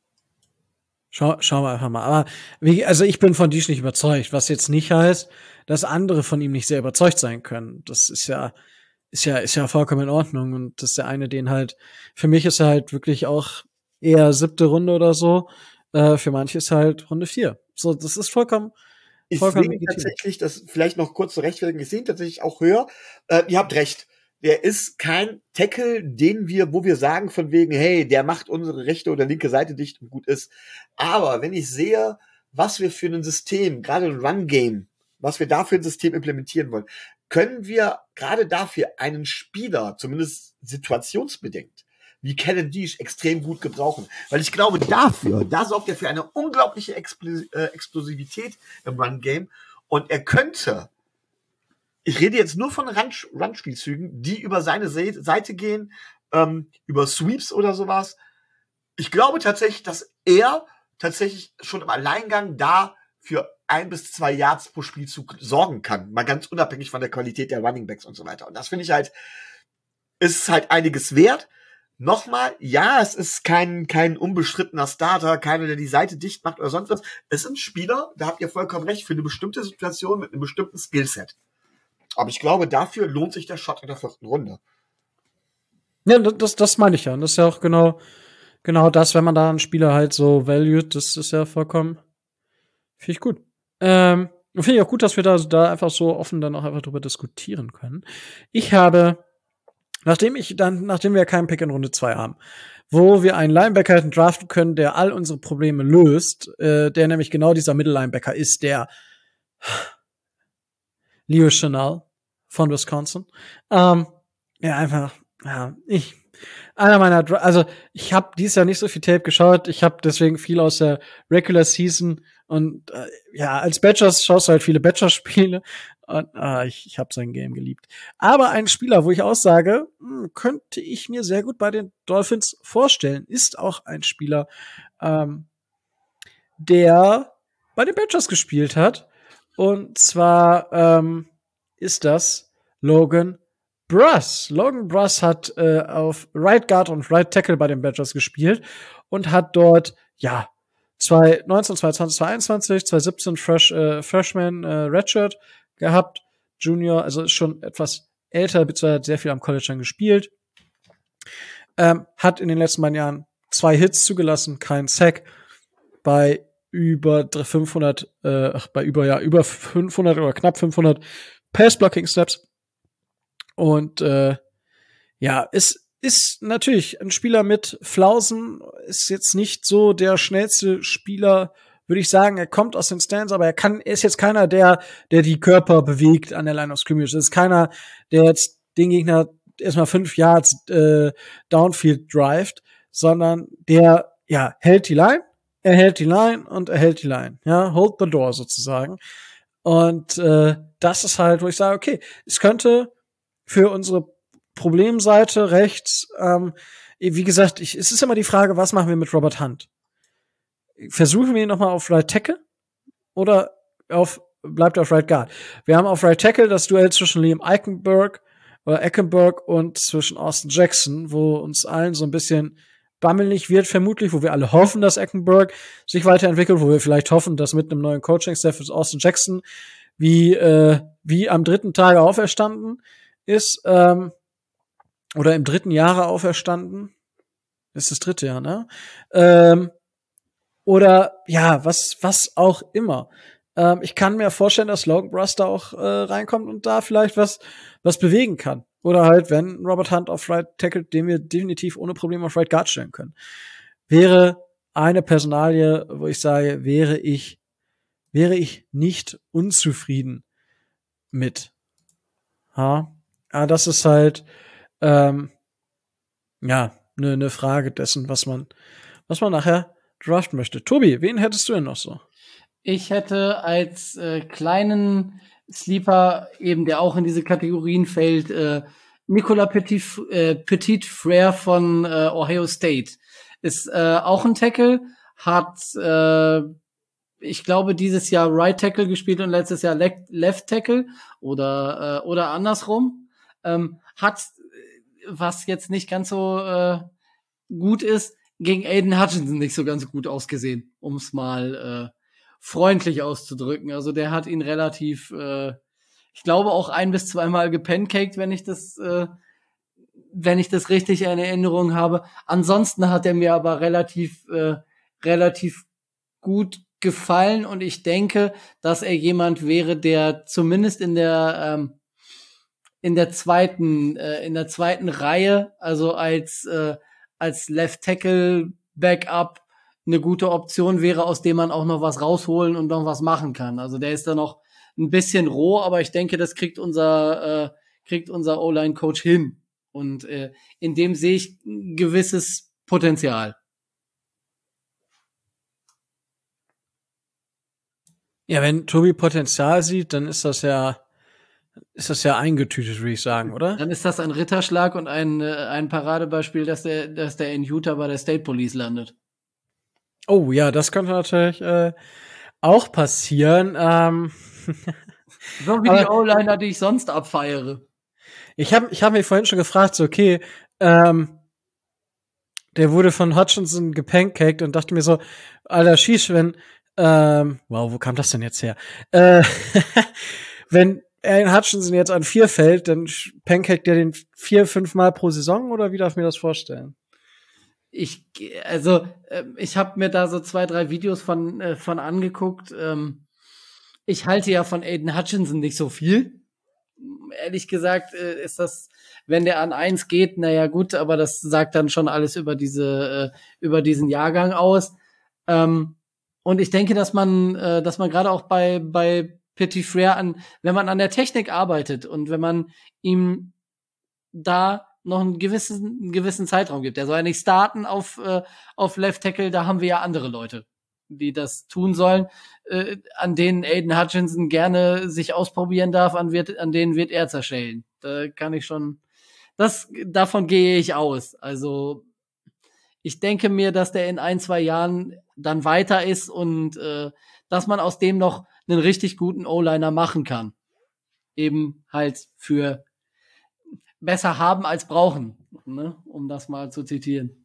Schau, schauen wir einfach mal. Aber wie, also ich bin von Deesh nicht überzeugt, was jetzt nicht heißt, dass andere von ihm nicht sehr überzeugt sein können. Das ist ja, ist ja, ist ja vollkommen in Ordnung. Und das ist der eine, den halt, für mich ist er halt wirklich auch eher siebte Runde oder so. Äh, für manche ist halt Runde vier. So, das ist vollkommen, Ich vollkommen sehe ihn legitim. tatsächlich, das vielleicht noch kurz zu rechtfertigen, ich sehe ihn tatsächlich auch höher. Äh, ihr habt recht. Der ist kein Tackle, den wir, wo wir sagen von wegen, hey, der macht unsere rechte oder linke Seite dicht und gut ist. Aber wenn ich sehe, was wir für ein System, gerade ein Run-Game, was wir da für ein System implementieren wollen, können wir gerade dafür einen Spieler, zumindest situationsbedingt, wie Kellen Deesh extrem gut gebrauchen. Weil ich glaube, dafür, da sorgt er für eine unglaubliche Expl- äh, Explosivität im Run-Game. Und er könnte, ich rede jetzt nur von Run- Run-Spielzügen, die über seine Se- Seite gehen, ähm, über Sweeps oder sowas. Ich glaube tatsächlich, dass er tatsächlich schon im Alleingang da für ein bis zwei Yards pro Spielzug sorgen kann. Mal ganz unabhängig von der Qualität der Runningbacks und so weiter. Und das finde ich halt, ist halt einiges wert. Nochmal, ja, es ist kein, kein unbestrittener Starter, keiner, der die Seite dicht macht oder sonst was. Es ist ein Spieler, da habt ihr vollkommen recht, für eine bestimmte Situation mit einem bestimmten Skillset. Aber ich glaube, dafür lohnt sich der Shot in der vierten Runde. Ja, das, das meine ich ja. Und das ist ja auch genau, genau das, wenn man da einen Spieler halt so valued, das ist ja vollkommen, finde ich gut. Ähm, und finde ich auch gut, dass wir da, da einfach so offen dann auch einfach drüber diskutieren können. Ich habe, nachdem ich dann, nachdem wir keinen Pick in Runde zwei haben, wo wir einen Linebacker hätten draften können, der all unsere Probleme löst, äh, der nämlich genau dieser Mittellinebacker ist, der Leo Chenal von Wisconsin. Ähm, ja, einfach, ja, ich, einer meiner, Dra- also ich habe dieses Jahr nicht so viel Tape geschaut, ich habe deswegen viel aus der Regular Season und äh, ja, als Badgers schaust du halt viele Badgers-Spiele und äh, ich, ich habe sein Game geliebt. Aber ein Spieler, wo ich aussage, hm, könnte ich mir sehr gut bei den Dolphins vorstellen, ist auch ein Spieler, ähm, der bei den Badgers gespielt hat. Und zwar ähm, ist das Logan Bruss. Logan Bruss hat äh, auf Right Guard und Right Tackle bei den Badgers gespielt und hat dort, ja, zwanzig neunzehn, zwanzig zwanzig, zwanzig einundzwanzig, zwanzig siebzehn Fresh, äh, Freshman äh, Redshirt gehabt. Junior, also ist schon etwas älter, beziehungsweise hat sehr viel am College dann gespielt. Ähm, hat in den letzten beiden Jahren zwei Hits zugelassen, kein Sack. Bei über fünfhundert, äh, ach, bei über, ja, über fünfhundert oder knapp fünfhundert Pass-Blocking-Snaps. Und, äh, ja, es ist natürlich ein Spieler mit Flausen, ist jetzt nicht so der schnellste Spieler, würde ich sagen. Er kommt aus den Stands, aber er kann, er ist jetzt keiner, der, der die Körper bewegt an der Line of Scrimmage. Es ist keiner, der jetzt den Gegner erstmal fünf Yards, äh, Downfield drivet, sondern der, ja, hält die Line, er hält die Line und er hält die Line. Ja, hold the door sozusagen. Und äh, das ist halt, wo ich sage, okay, es könnte für unsere Problemseite rechts, ähm, wie gesagt, ich, es ist immer die Frage, was machen wir mit Robert Hunt? Versuchen wir ihn nochmal auf Right Tackle oder auf, bleibt er auf Right Guard? Wir haben auf Right Tackle das Duell zwischen Liam Eichenberg oder Eckenberg und zwischen Austin Jackson, wo uns allen so ein bisschen bammelig wird, vermutlich, wo wir alle hoffen, dass Eckenberg sich weiterentwickelt, wo wir vielleicht hoffen, dass mit einem neuen Coaching-Staff ist Austin Jackson wie, äh, wie am dritten Tage auferstanden ist, ähm, oder im dritten Jahre auferstanden. Ist das dritte Jahr, ne? Ähm, oder, ja, was, was auch immer. Ähm, ich kann mir vorstellen, dass Logan Bruster auch äh, reinkommt und da vielleicht was, was bewegen kann. Oder halt, wenn Robert Hunt auf Right Tackle, den wir definitiv ohne Probleme auf Right Guard stellen können. Wäre eine Personalie, wo ich sage, wäre ich, wäre ich nicht unzufrieden mit. Ha? Aber das ist halt, ähm, ja, eine ne Frage dessen, was man, was man nachher draften möchte. Tobi, wen hättest du denn noch so? Ich hätte als äh, kleinen Sleeper, eben der auch in diese Kategorien fällt, äh, Nicolas Petit, äh, Petit Frere von äh, Ohio State. Ist äh, auch ein Tackle, hat, äh, ich glaube, dieses Jahr Right Tackle gespielt und letztes Jahr Le- Left Tackle oder, äh, oder andersrum. Ähm, hat, was jetzt nicht ganz so äh, gut ist, gegen Aiden Hutchinson nicht so ganz gut ausgesehen, um es mal äh, freundlich auszudrücken. Also der hat ihn relativ, äh, ich glaube auch ein bis zweimal gepancaked, wenn ich das, äh, wenn ich das richtig in Erinnerung habe. Ansonsten hat er mir aber relativ, äh, relativ gut gefallen und ich denke, dass er jemand wäre, der zumindest in der ähm, in der zweiten äh, in der zweiten Reihe, also als äh, als Left Tackle Backup eine gute Option wäre, aus dem man auch noch was rausholen und noch was machen kann. Also der ist da noch ein bisschen roh, aber ich denke, das kriegt unser äh, kriegt unser O-Line-Coach hin. Und äh, in dem sehe ich ein gewisses Potenzial. Ja, wenn Tobi Potenzial sieht, dann ist das ja, ist das ja eingetütet, würde ich sagen, oder? Dann ist das ein Ritterschlag und ein, äh, ein Paradebeispiel, dass der, dass der in Utah bei der State Police landet. Oh ja, das könnte natürlich äh, auch passieren. Ähm, So wie Aber- die O-Liner, die ich sonst abfeiere. ich habe ich hab mich vorhin schon gefragt, so, okay, ähm, der wurde von Hutchinson gepancaked und dachte mir so, Alter, schieß, wenn, ähm, wow, wo kam das denn jetzt her? Äh, wenn Aiden Hutchinson jetzt an vier fällt, dann sch- pancaked der den vier, fünf Mal pro Saison oder wie darf ich mir das vorstellen? Ich, also, äh, ich habe mir da so zwei, drei Videos von, äh, von angeguckt. Ähm, ich halte ja von Aiden Hutchinson nicht so viel. Ehrlich gesagt äh, ist das, wenn der an eins geht, naja gut, aber das sagt dann schon alles über diese, äh, über diesen Jahrgang aus. Ähm, und ich denke, dass man, äh, dass man gerade auch bei, bei Petit Frere an, wenn man an der Technik arbeitet und wenn man ihm da noch einen gewissen, einen gewissen Zeitraum gibt. Der soll ja nicht starten auf, äh, auf Left Tackle, da haben wir ja andere Leute, die das tun sollen, äh, an denen Aiden Hutchinson gerne sich ausprobieren darf, an, wird, an denen wird er zerschellen. Da kann ich schon, das, davon gehe ich aus. Also, ich denke mir, dass der in ein, zwei Jahren dann weiter ist und äh, dass man aus dem noch einen richtig guten O-Liner machen kann. Eben halt für besser haben als brauchen, ne? Um das mal zu zitieren.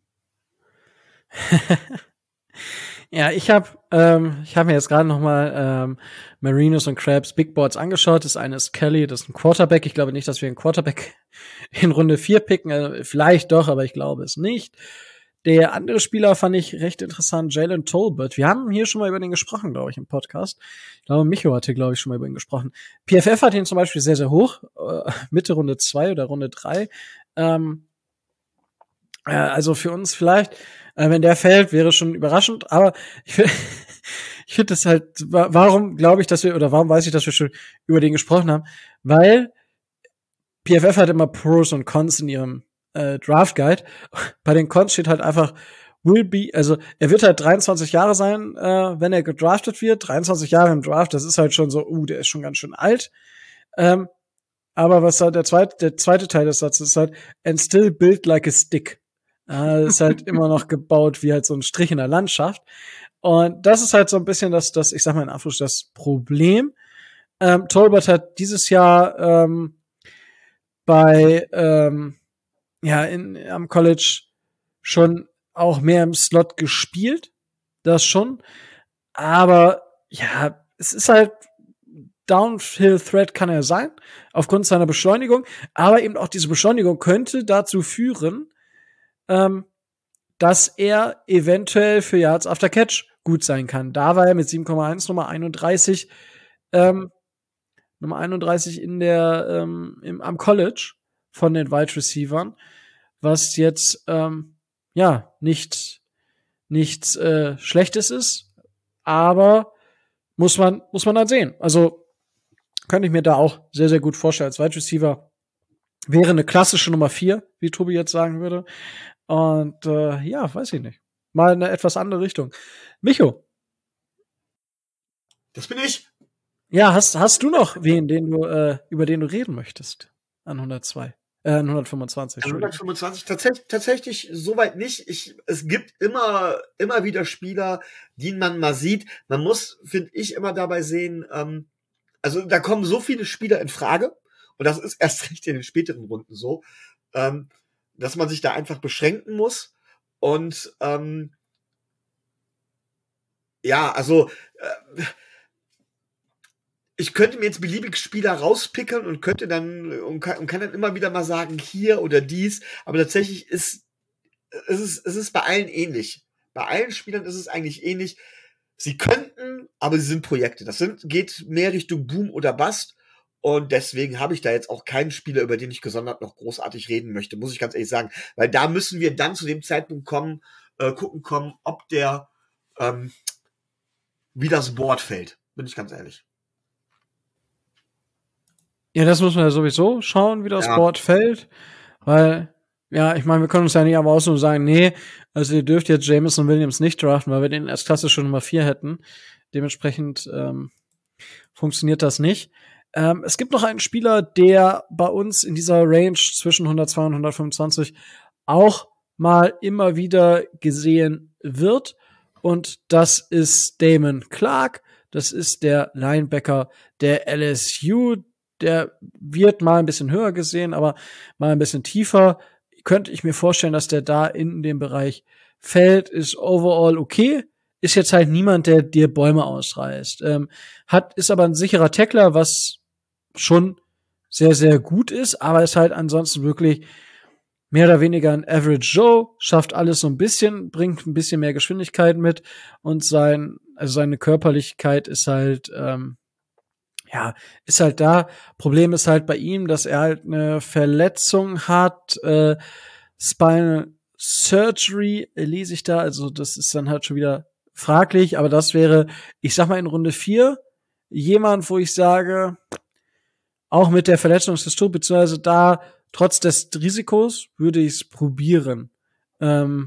Ja, ich habe ähm, ich habe mir jetzt gerade noch mal ähm, Marinos und Krabs Big Boards angeschaut. Das eine ist Kelly, das ist ein Quarterback. Ich glaube nicht, dass wir einen Quarterback in Runde vier picken. Also vielleicht doch, aber ich glaube es nicht. Der andere Spieler fand ich recht interessant, Jalen Tolbert. Wir haben hier schon mal über den gesprochen, glaube ich, im Podcast. Ich glaube, Micho hatte, glaube ich, schon mal über ihn gesprochen. P F F hat ihn zum Beispiel sehr, sehr hoch. Äh, Mitte Runde zwei oder Runde drei. Ähm, äh, also für uns vielleicht, äh, wenn der fällt, wäre schon überraschend. Aber ich finde ich finde das halt, wa- warum glaube ich, dass wir, oder warum weiß ich, dass wir schon über den gesprochen haben? Weil P F F hat immer Pros und Cons in ihrem äh, Draft Guide. Bei den Cons steht halt einfach will be, also er wird halt dreiundzwanzig Jahre sein, äh, wenn er gedraftet wird. dreiundzwanzig Jahre im Draft, das ist halt schon so, uh, der ist schon ganz schön alt. Ähm, aber was halt der zweite, der zweite Teil des Satzes ist halt, and still built like a stick. Äh, ist halt immer noch gebaut wie halt so ein Strich in der Landschaft. Und das ist halt so ein bisschen das, das, ich sag mal in Anführungs, das Problem. Ähm, Tolbert hat dieses Jahr ähm, bei ähm, ja in am College schon auch mehr im Slot gespielt, das schon, aber ja, es ist halt Downhill Threat kann er sein aufgrund seiner Beschleunigung, aber eben auch diese Beschleunigung könnte dazu führen, ähm, dass er eventuell für Yards after Catch gut sein kann. Da war er mit sieben Komma eins Nummer einunddreißig, ähm, Nummer einunddreißig in der, ähm, im, am College von den Wide Receivern, was jetzt, ähm, ja, nicht, nichts äh, Schlechtes ist, aber muss man, muss man dann sehen. Also, könnte ich mir da auch sehr, sehr gut vorstellen. Als Wide Receiver wäre eine klassische Nummer vier, wie Tobi jetzt sagen würde. Und äh, ja, weiß ich nicht. Mal in eine etwas andere Richtung. Micho. Das bin ich. Ja, hast, hast du noch wen, den du, äh, über den du reden möchtest? An hundertzwei. Äh, an hundertfünfundzwanzig. An hundertfünfundzwanzig tatsächlich, tatsächlich soweit nicht. Ich, es gibt immer, immer wieder Spieler, die man mal sieht. Man muss, finde ich, immer dabei sehen, ähm, also da kommen so viele Spieler in Frage. Und das ist erst recht in den späteren Runden so, ähm, dass man sich da einfach beschränken muss. Und ähm, ja, also äh, ich könnte mir jetzt beliebige Spieler rauspicken und könnte dann und kann, und kann dann immer wieder mal sagen, hier oder dies. Aber tatsächlich ist es ist, es ist bei allen ähnlich. Bei allen Spielern ist es eigentlich ähnlich. Sie könnten, aber sie sind Projekte. Das sind, geht mehr Richtung Boom oder Bust. Und deswegen habe ich da jetzt auch keinen Spieler, über den ich gesondert noch großartig reden möchte, muss ich ganz ehrlich sagen. Weil da müssen wir dann zu dem Zeitpunkt kommen, äh, gucken kommen, ob der, ähm, wie das Board fällt. Bin ich ganz ehrlich. Ja, das muss man ja sowieso schauen, wie das Ja. Board fällt. Weil, ja, ich meine, wir können uns ja nicht aber aus und sagen, nee, also ihr dürft jetzt Jameson Williams nicht draften, weil wir den als klassische Nummer vier hätten. Dementsprechend ähm, funktioniert das nicht. Ähm, es gibt noch einen Spieler, der bei uns in dieser Range zwischen hundertzwei und hundertfünfundzwanzig auch mal immer wieder gesehen wird. Und das ist Damon Clark. Das ist der Linebacker der L S U. Der wird mal ein bisschen höher gesehen, aber mal ein bisschen tiefer. Könnte ich mir vorstellen, dass der da in dem Bereich fällt. Ist overall okay. Ist jetzt halt niemand, der dir Bäume ausreißt. Ähm, hat, ist aber ein sicherer Tackler, was schon sehr, sehr gut ist, aber ist halt ansonsten wirklich mehr oder weniger ein Average Joe, schafft alles so ein bisschen, bringt ein bisschen mehr Geschwindigkeit mit und sein, also seine Körperlichkeit ist halt, ähm, ja, ist halt da. Problem ist halt bei ihm, dass er halt eine Verletzung hat, äh, Spinal Surgery lese ich da, also das ist dann halt schon wieder fraglich, aber das wäre, ich sag mal in Runde vier, jemand, wo ich sage, auch mit der Verletzungshistorie, beziehungsweise da, trotz des Risikos, würde ich es probieren, ähm,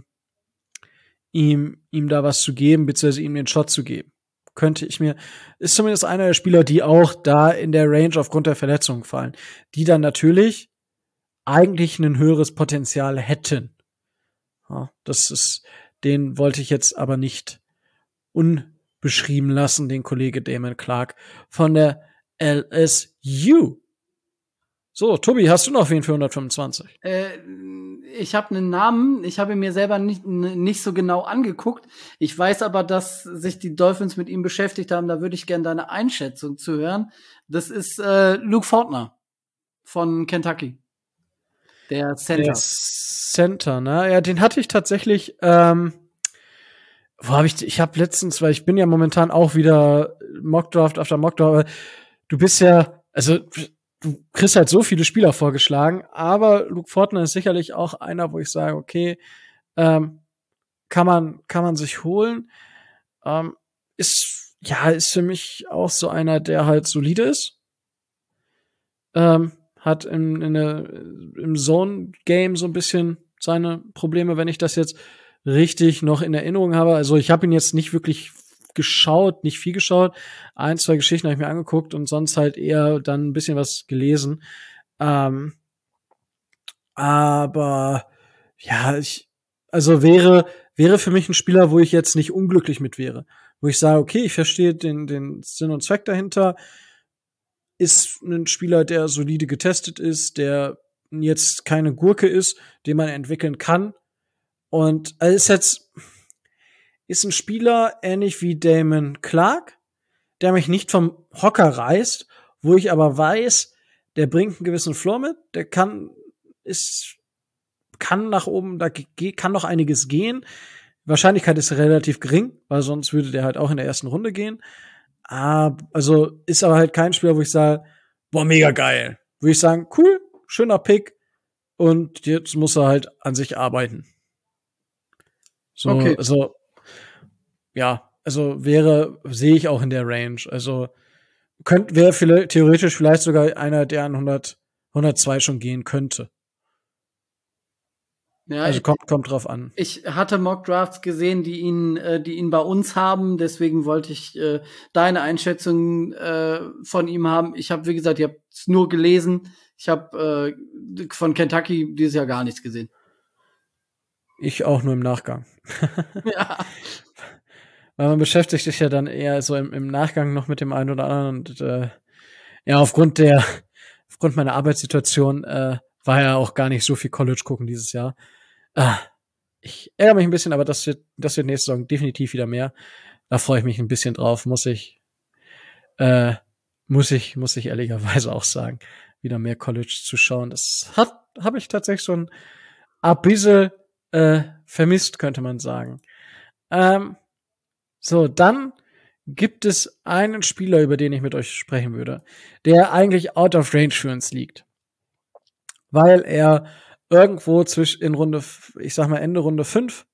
ihm, ihm da was zu geben, beziehungsweise ihm den Shot zu geben. Könnte ich mir, ist zumindest einer der Spieler, die auch da in der Range aufgrund der Verletzung fallen, die dann natürlich eigentlich ein höheres Potenzial hätten. Ja, das ist, den wollte ich jetzt aber nicht unbeschrieben lassen, den Kollege Damon Clark von der L S U. So, Tobi, hast du noch wen für hundertfünfundzwanzig? Äh, ich habe einen Namen, ich habe ihn mir selber nicht, nicht so genau angeguckt. Ich weiß aber, dass sich die Dolphins mit ihm beschäftigt haben. Da würde ich gerne deine Einschätzung zu hören. Das ist äh, Luke Fortner von Kentucky. Der Center. Der Center, ne? Ja, den hatte ich tatsächlich, ähm, wo habe ich, ich habe letztens, weil ich bin ja momentan auch wieder Mockdraft after Mockdraft, du bist ja, also du kriegst halt so viele Spieler vorgeschlagen, aber Luke Fortner ist sicherlich auch einer, wo ich sage, okay, ähm, kann man, kann man sich holen. Ähm, ist, ja, ist für mich auch so einer, der halt solide ist. Ähm, hat in, in der, im Zone-Game so ein bisschen seine Probleme, wenn ich das jetzt richtig noch in Erinnerung habe. Also ich habe ihn jetzt nicht wirklich geschaut, nicht viel geschaut. Ein, zwei Geschichten habe ich mir angeguckt und sonst halt eher dann ein bisschen was gelesen. Ähm, aber ja, ich, also wäre, wäre für mich ein Spieler, wo ich jetzt nicht unglücklich mit wäre. Wo ich sage, okay, ich verstehe den, den Sinn und Zweck dahinter. Ist ein Spieler, der solide getestet ist, der jetzt keine Gurke ist, den man entwickeln kann. Und er ist jetzt, ist ein Spieler ähnlich wie Damon Clark, der mich nicht vom Hocker reißt, wo ich aber weiß, der bringt einen gewissen Floor mit, der kann, ist, kann nach oben, da kann noch einiges gehen, Wahrscheinlichkeit ist relativ gering, weil sonst würde der halt auch in der ersten Runde gehen. Ah, also ist aber halt kein Spieler, wo ich sage, boah, mega geil. Würde ich sagen, cool, schöner Pick und jetzt muss er halt an sich arbeiten. So, Okay. also ja, also wäre, sehe ich auch in der Range. Also könnte, wäre vielleicht, theoretisch vielleicht sogar einer, der an hundert, hundertzwei schon gehen könnte. Ja, Also ich, kommt, kommt drauf an. ich hatte Mock-Drafts gesehen, die ihn, äh, die ihn bei uns haben. Deswegen wollte ich äh, deine Einschätzung äh, von ihm haben. Ich habe, wie gesagt, ich habe es nur gelesen. Ich habe äh, von Kentucky dieses Jahr gar nichts gesehen. Ich auch nur im Nachgang. Ja. Weil man beschäftigt sich ja dann eher so im, im Nachgang noch mit dem einen oder anderen. Und äh, ja, aufgrund der, aufgrund meiner Arbeitssituation äh, war ja auch gar nicht so viel College gucken dieses Jahr. Ah, ich ärgere mich ein bisschen, aber das wird, das wird nächste Saison definitiv wieder mehr. Da freue ich mich ein bisschen drauf, muss ich, äh, muss ich, muss ich ehrlicherweise auch sagen, wieder mehr College zu schauen. Das hat, habe ich tatsächlich schon ein bisschen äh, vermisst, könnte man sagen. Ähm, so, dann gibt es einen Spieler, über den ich mit euch sprechen würde, der eigentlich out of range für uns liegt. Weil er irgendwo zwischen in Runde, ich sag mal Ende Runde fünf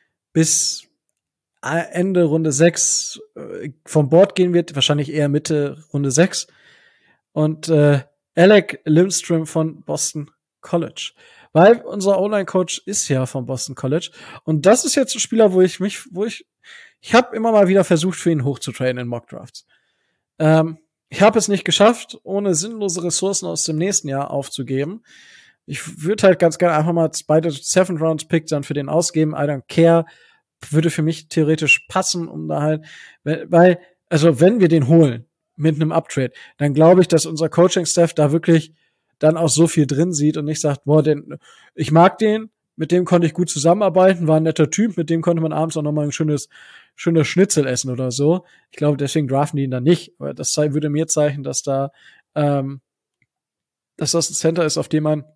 bis Ende Runde sechs äh, vom Board gehen wird, wahrscheinlich eher Mitte Runde sechs. Und äh, Alec Lindstrom von Boston College. Weil unser Online-Coach ist ja von Boston College. Und das ist jetzt ein Spieler, wo ich mich, wo ich, ich habe immer mal wieder versucht, für ihn hochzutrainen in Mock-Drafts. Ähm, ich habe es nicht geschafft, ohne sinnlose Ressourcen aus dem nächsten Jahr aufzugeben. Ich würde halt ganz gerne einfach mal beide Seventh Round Picks dann für den ausgeben. I don't care. Würde für mich theoretisch passen, um da halt, weil, also wenn wir den holen mit einem Uptrade, dann glaube ich, dass unser Coaching-Staff da wirklich dann auch so viel drin sieht und nicht sagt, boah, den, ich mag den, mit dem konnte ich gut zusammenarbeiten, war ein netter Typ, mit dem konnte man abends auch nochmal ein schönes, schönes Schnitzel essen oder so. Ich glaube, deswegen draften die ihn dann nicht. Aber das würde mir zeichnen, dass da, ähm, dass das ein Center ist, auf dem man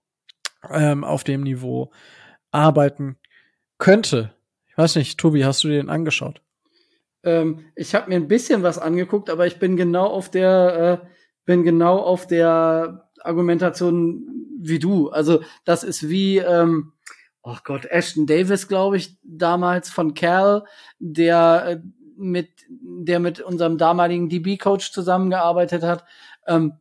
ähm, auf dem Niveau arbeiten könnte. Ich weiß nicht, Tobi, hast du dir den angeschaut? Ähm, ich habe mir ein bisschen was angeguckt, aber ich bin genau auf der, äh, bin genau auf der Argumentation wie du. Also das ist wie, ähm, oh Gott, Ashton Davis, glaube ich, damals von Cal, der äh, mit, der mit unserem damaligen D B-Coach zusammengearbeitet hat. Ähm,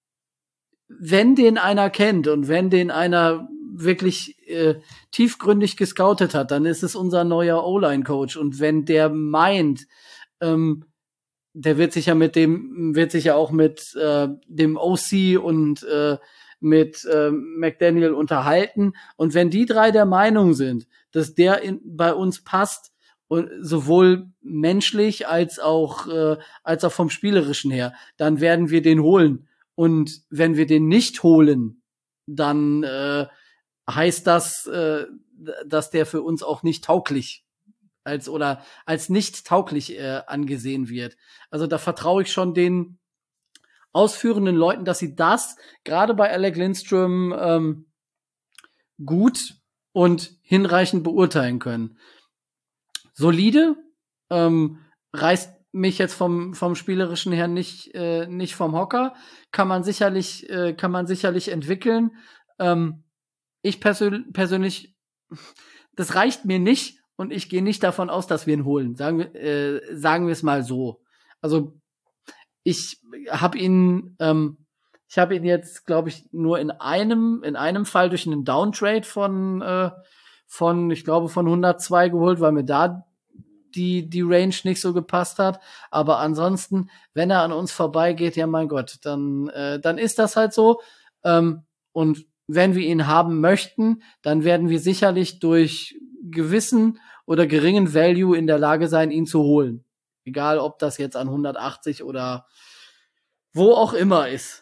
wenn den einer kennt und wenn den einer wirklich äh, tiefgründig gescoutet hat, dann ist es unser neuer O-Line-Coach. Und wenn der meint, ähm, der wird sich ja mit dem, wird sich ja auch mit äh, dem O C und äh, mit äh, McDaniel unterhalten. Und wenn die drei der Meinung sind, dass der in, bei uns passt, und sowohl menschlich als auch äh, als auch vom Spielerischen her, dann werden wir den holen. Und wenn wir den nicht holen, dann äh, heißt das, äh, dass der für uns auch nicht tauglich als oder als nicht tauglich äh, angesehen wird. Also da vertraue ich schon den ausführenden Leuten, dass sie das gerade bei Alec Lindstrom ähm, gut und hinreichend beurteilen können. Solide, ähm, reißt mich jetzt vom vom spielerischen her nicht äh, nicht vom Hocker, kann man sicherlich äh, kann man sicherlich entwickeln. Ähm, ich persö- persönlich, das reicht mir nicht und ich gehe nicht davon aus, dass wir ihn holen. Sagen wir äh, sagen wir es mal so. Also ich habe ihn ähm, ich habe ihn jetzt, glaube ich, nur in einem in einem Fall durch einen Downtrade von äh, von ich glaube von hundertzwei geholt, weil mir da die die Range nicht so gepasst hat, aber ansonsten, wenn er an uns vorbeigeht, ja mein Gott, dann äh, dann ist das halt so, ähm, und wenn wir ihn haben möchten, dann werden wir sicherlich durch gewissen oder geringen Value in der Lage sein, ihn zu holen, egal ob das jetzt an hundertachtzig oder wo auch immer ist.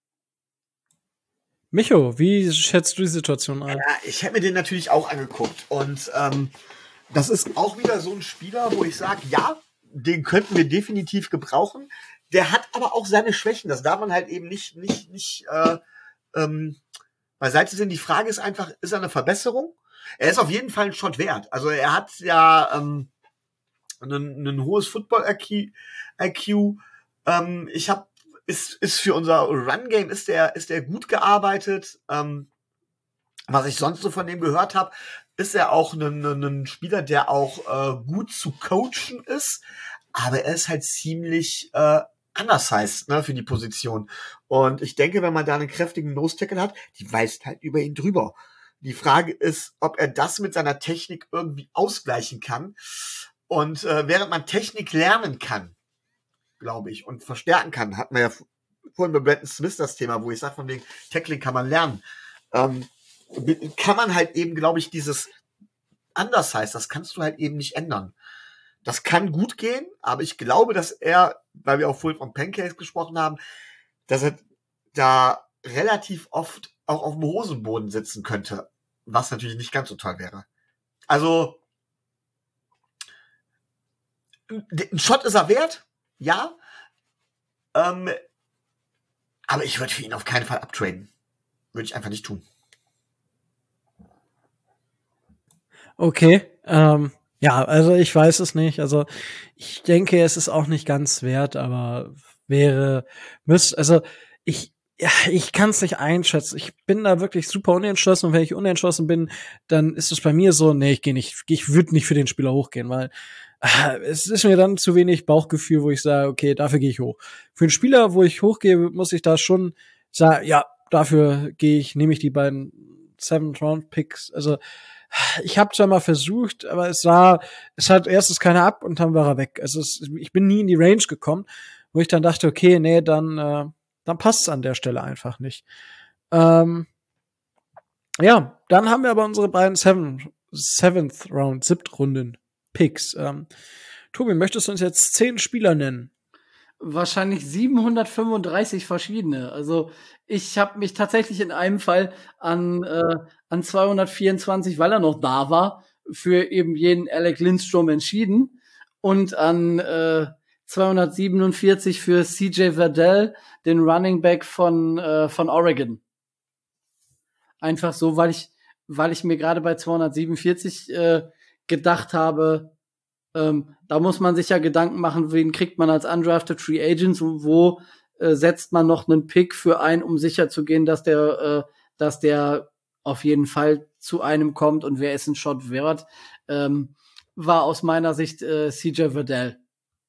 Micho, wie schätzt du die Situation ein? Ja, ich hätte mir den natürlich auch angeguckt und ähm, das ist auch wieder so ein Spieler, wo ich sage, ja, den könnten wir definitiv gebrauchen. Der hat aber auch seine Schwächen. Das darf man halt eben nicht, nicht, nicht äh, ähm, beiseite sehen. Die Frage ist einfach, ist er eine Verbesserung? Er ist auf jeden Fall ein Shot wert. Also er hat ja ähm, ein, ein hohes Football-I Q. I Q. Ähm, ich habe ist ist für unser Run-Game ist der ist der gut gearbeitet. Ähm, was ich sonst so von dem gehört habe, ist er auch ein, ein Spieler, der auch äh, gut zu coachen ist, aber er ist halt ziemlich äh, undersized, ne, für die Position. Und ich denke, wenn man da einen kräftigen Nose-Tackle hat, die weist halt über ihn drüber. Die Frage ist, ob er das mit seiner Technik irgendwie ausgleichen kann. Und äh, während man Technik lernen kann, glaube ich, und verstärken kann, hatten wir ja vorhin bei Brandon Smith das Thema, wo ich sage, von wegen Tackling kann man lernen. Ähm, kann man halt eben, glaube ich, dieses Undersize, das kannst du halt eben nicht ändern. Das kann gut gehen, aber ich glaube, dass er, weil wir auch vorhin von Pancakes gesprochen haben, dass er da relativ oft auch auf dem Hosenboden sitzen könnte, was natürlich nicht ganz so toll wäre. Also, ein Shot ist er wert, ja, ähm, aber ich würde für ihn auf keinen Fall abtraden. Würde ich einfach nicht tun. Okay, ähm, ja, also ich weiß es nicht. Also ich denke, es ist auch nicht ganz wert, aber wäre, müsst, also ich, ja, ich kann es nicht einschätzen. Ich bin da wirklich super unentschlossen und wenn ich unentschlossen bin, dann ist es bei mir so, nee, ich gehe nicht, ich würde nicht für den Spieler hochgehen, weil äh, es ist mir dann zu wenig Bauchgefühl, wo ich sage, okay, dafür gehe ich hoch. Für einen Spieler, wo ich hochgehe, muss ich da schon sagen, ja, dafür gehe ich, nehme ich die beiden Seventh-Round-Picks, also ich habe zwar mal versucht, aber es war, es hat erstes keiner ab und dann war er weg. Also es, ich bin nie in die Range gekommen, wo ich dann dachte, okay, nee, dann, äh, dann passt es an der Stelle einfach nicht. Ähm, ja, dann haben wir aber unsere beiden Seven, Seventh Round, Siebtrunden Picks. Ähm, Tobi, möchtest du uns jetzt zehn Spieler nennen? Wahrscheinlich siebenhundertfünfunddreißig verschiedene. Also ich habe mich tatsächlich in einem Fall an äh, an zweihundertvierundzwanzig, weil er noch da war, für eben jeden Alec Lindstrom entschieden und an äh, zweihundertsiebenundvierzig für C J Verdell, den Running Back von äh, von Oregon. Einfach so, weil ich weil ich mir gerade bei zweihundertsiebenundvierzig äh, gedacht habe, Ähm, da muss man sich ja Gedanken machen, wen kriegt man als undrafted Free Agents und wo äh, setzt man noch einen Pick für ein, um sicherzugehen, dass der, äh, dass der auf jeden Fall zu einem kommt und wer ist ein Shot wert, ähm, war aus meiner Sicht äh, C J Verdell.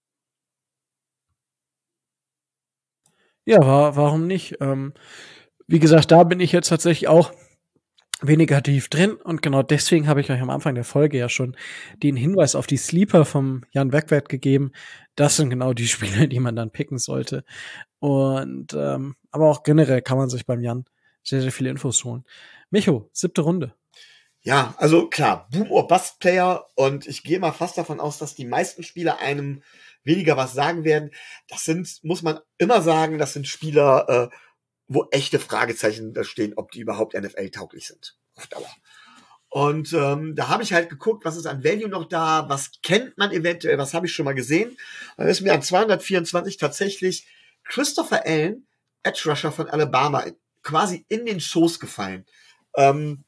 Ja, war, warum nicht? Ähm, wie gesagt, da bin ich jetzt tatsächlich auch weniger tief drin und genau deswegen habe ich euch am Anfang der Folge ja schon den Hinweis auf die Sleeper vom Jan Wegwert gegeben. Das sind genau die Spieler, die man dann picken sollte. Und ähm, aber auch generell kann man sich beim Jan sehr, sehr viele Infos holen. Micho, siebte Runde. Ja, also klar, Boom- or Bust-Player und ich gehe mal fast davon aus, dass die meisten Spieler einem weniger was sagen werden. Das sind, muss man immer sagen, das sind Spieler, äh, wo echte Fragezeichen da stehen, ob die überhaupt N F L-tauglich sind. Auf Dauer. Und ähm, da habe ich halt geguckt, was ist an Value noch da, was kennt man eventuell, was habe ich schon mal gesehen. Da ist mir an zweihundertvierundzwanzig tatsächlich Christopher Allen, Edge Rusher von Alabama, quasi in den Schoß gefallen. Ähm,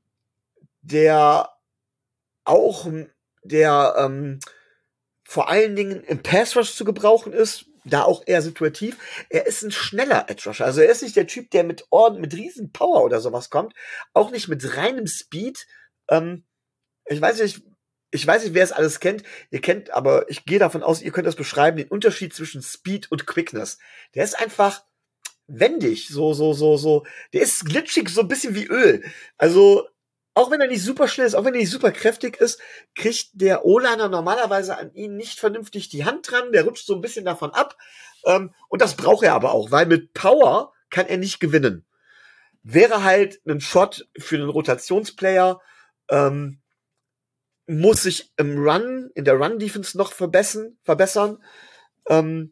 der auch, der ähm, vor allen Dingen im Pass Rush zu gebrauchen ist, da auch eher situativ. Er ist ein schneller Edge Rusher. Also er ist nicht der Typ, der mit Orden, mit riesen Power oder sowas kommt. Auch nicht mit reinem Speed. Ähm, ich weiß nicht, ich weiß nicht, wer es alles kennt. Ihr kennt, aber ich gehe davon aus, ihr könnt das beschreiben, den Unterschied zwischen Speed und Quickness. Der ist einfach wendig, so, so, so, so. Der ist glitschig, so ein bisschen wie Öl. Also, auch wenn er nicht super schnell ist, auch wenn er nicht super kräftig ist, kriegt der O-Liner normalerweise an ihn nicht vernünftig die Hand dran. Der rutscht so ein bisschen davon ab. Ähm, und das braucht er aber auch, weil mit Power kann er nicht gewinnen. Wäre halt ein Shot für einen Rotationsplayer, ähm, muss sich im Run, in der Run-Defense noch verbessern, verbessern. Ähm,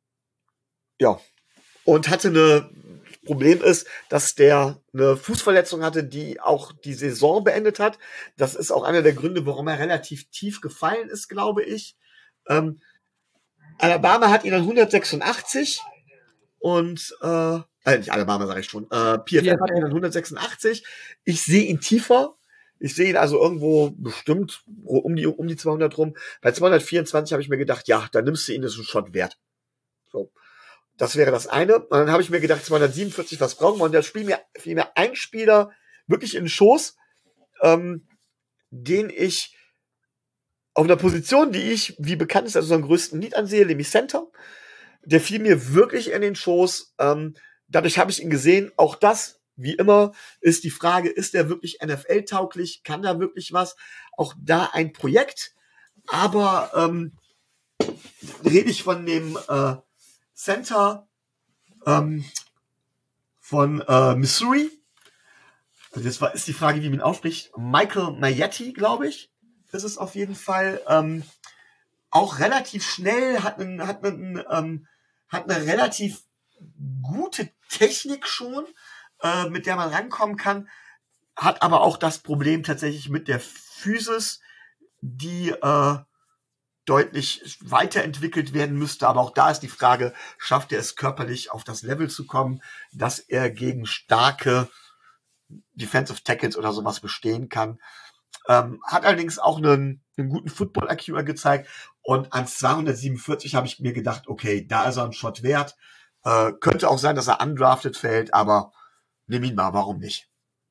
ja. Und hatte eine Problem ist, dass der eine Fußverletzung hatte, die auch die Saison beendet hat. Das ist auch einer der Gründe, warum er relativ tief gefallen ist, glaube ich. Ähm, Alabama hat ihn an hundertsechsundachtzig und äh, äh nicht Alabama sage ich schon, äh, P F F hat ihn an hundertsechsundachtzig. Ich sehe ihn tiefer. Ich sehe ihn also irgendwo bestimmt um die, um die zweihundert rum. Bei zweihundertvierundzwanzig habe ich mir gedacht, ja, dann nimmst du ihn, das ist ein Shot wert. So. Das wäre das eine. Und dann habe ich mir gedacht, zweihundertsiebenundvierzig, was brauchen wir? Und da spielt mir, fiel mir ein Spieler wirklich in den Schoß, ähm, den ich auf einer Position, die ich, wie bekannt ist, also so einen größten Need ansehe, nämlich Center. Der fiel mir wirklich in den Schoß. Ähm, dadurch habe ich ihn gesehen. Auch das, wie immer, ist die Frage, ist der wirklich N F L-tauglich? Kann da wirklich was? Auch da ein Projekt. Aber ähm, rede ich von dem äh, Center ähm, von äh, Missouri. Also das war, ist die Frage, wie man ihn ausspricht. Michael Maietti, glaube ich. Das ist auf jeden Fall ähm, auch relativ schnell, hat, einen, hat, einen, ähm, hat eine relativ gute Technik schon, äh, mit der man rankommen kann, hat aber auch das Problem tatsächlich mit der Physis, die äh, deutlich weiterentwickelt werden müsste. Aber auch da ist die Frage, schafft er es körperlich auf das Level zu kommen, dass er gegen starke Defensive Tackles oder sowas bestehen kann. Ähm, hat allerdings auch einen, einen guten Football-I Q gezeigt. Und an zweihundertsiebenundvierzig habe ich mir gedacht, okay, da ist er ein Shot wert. Äh, könnte auch sein, dass er undrafted fällt, aber nimm ihn mal, warum nicht?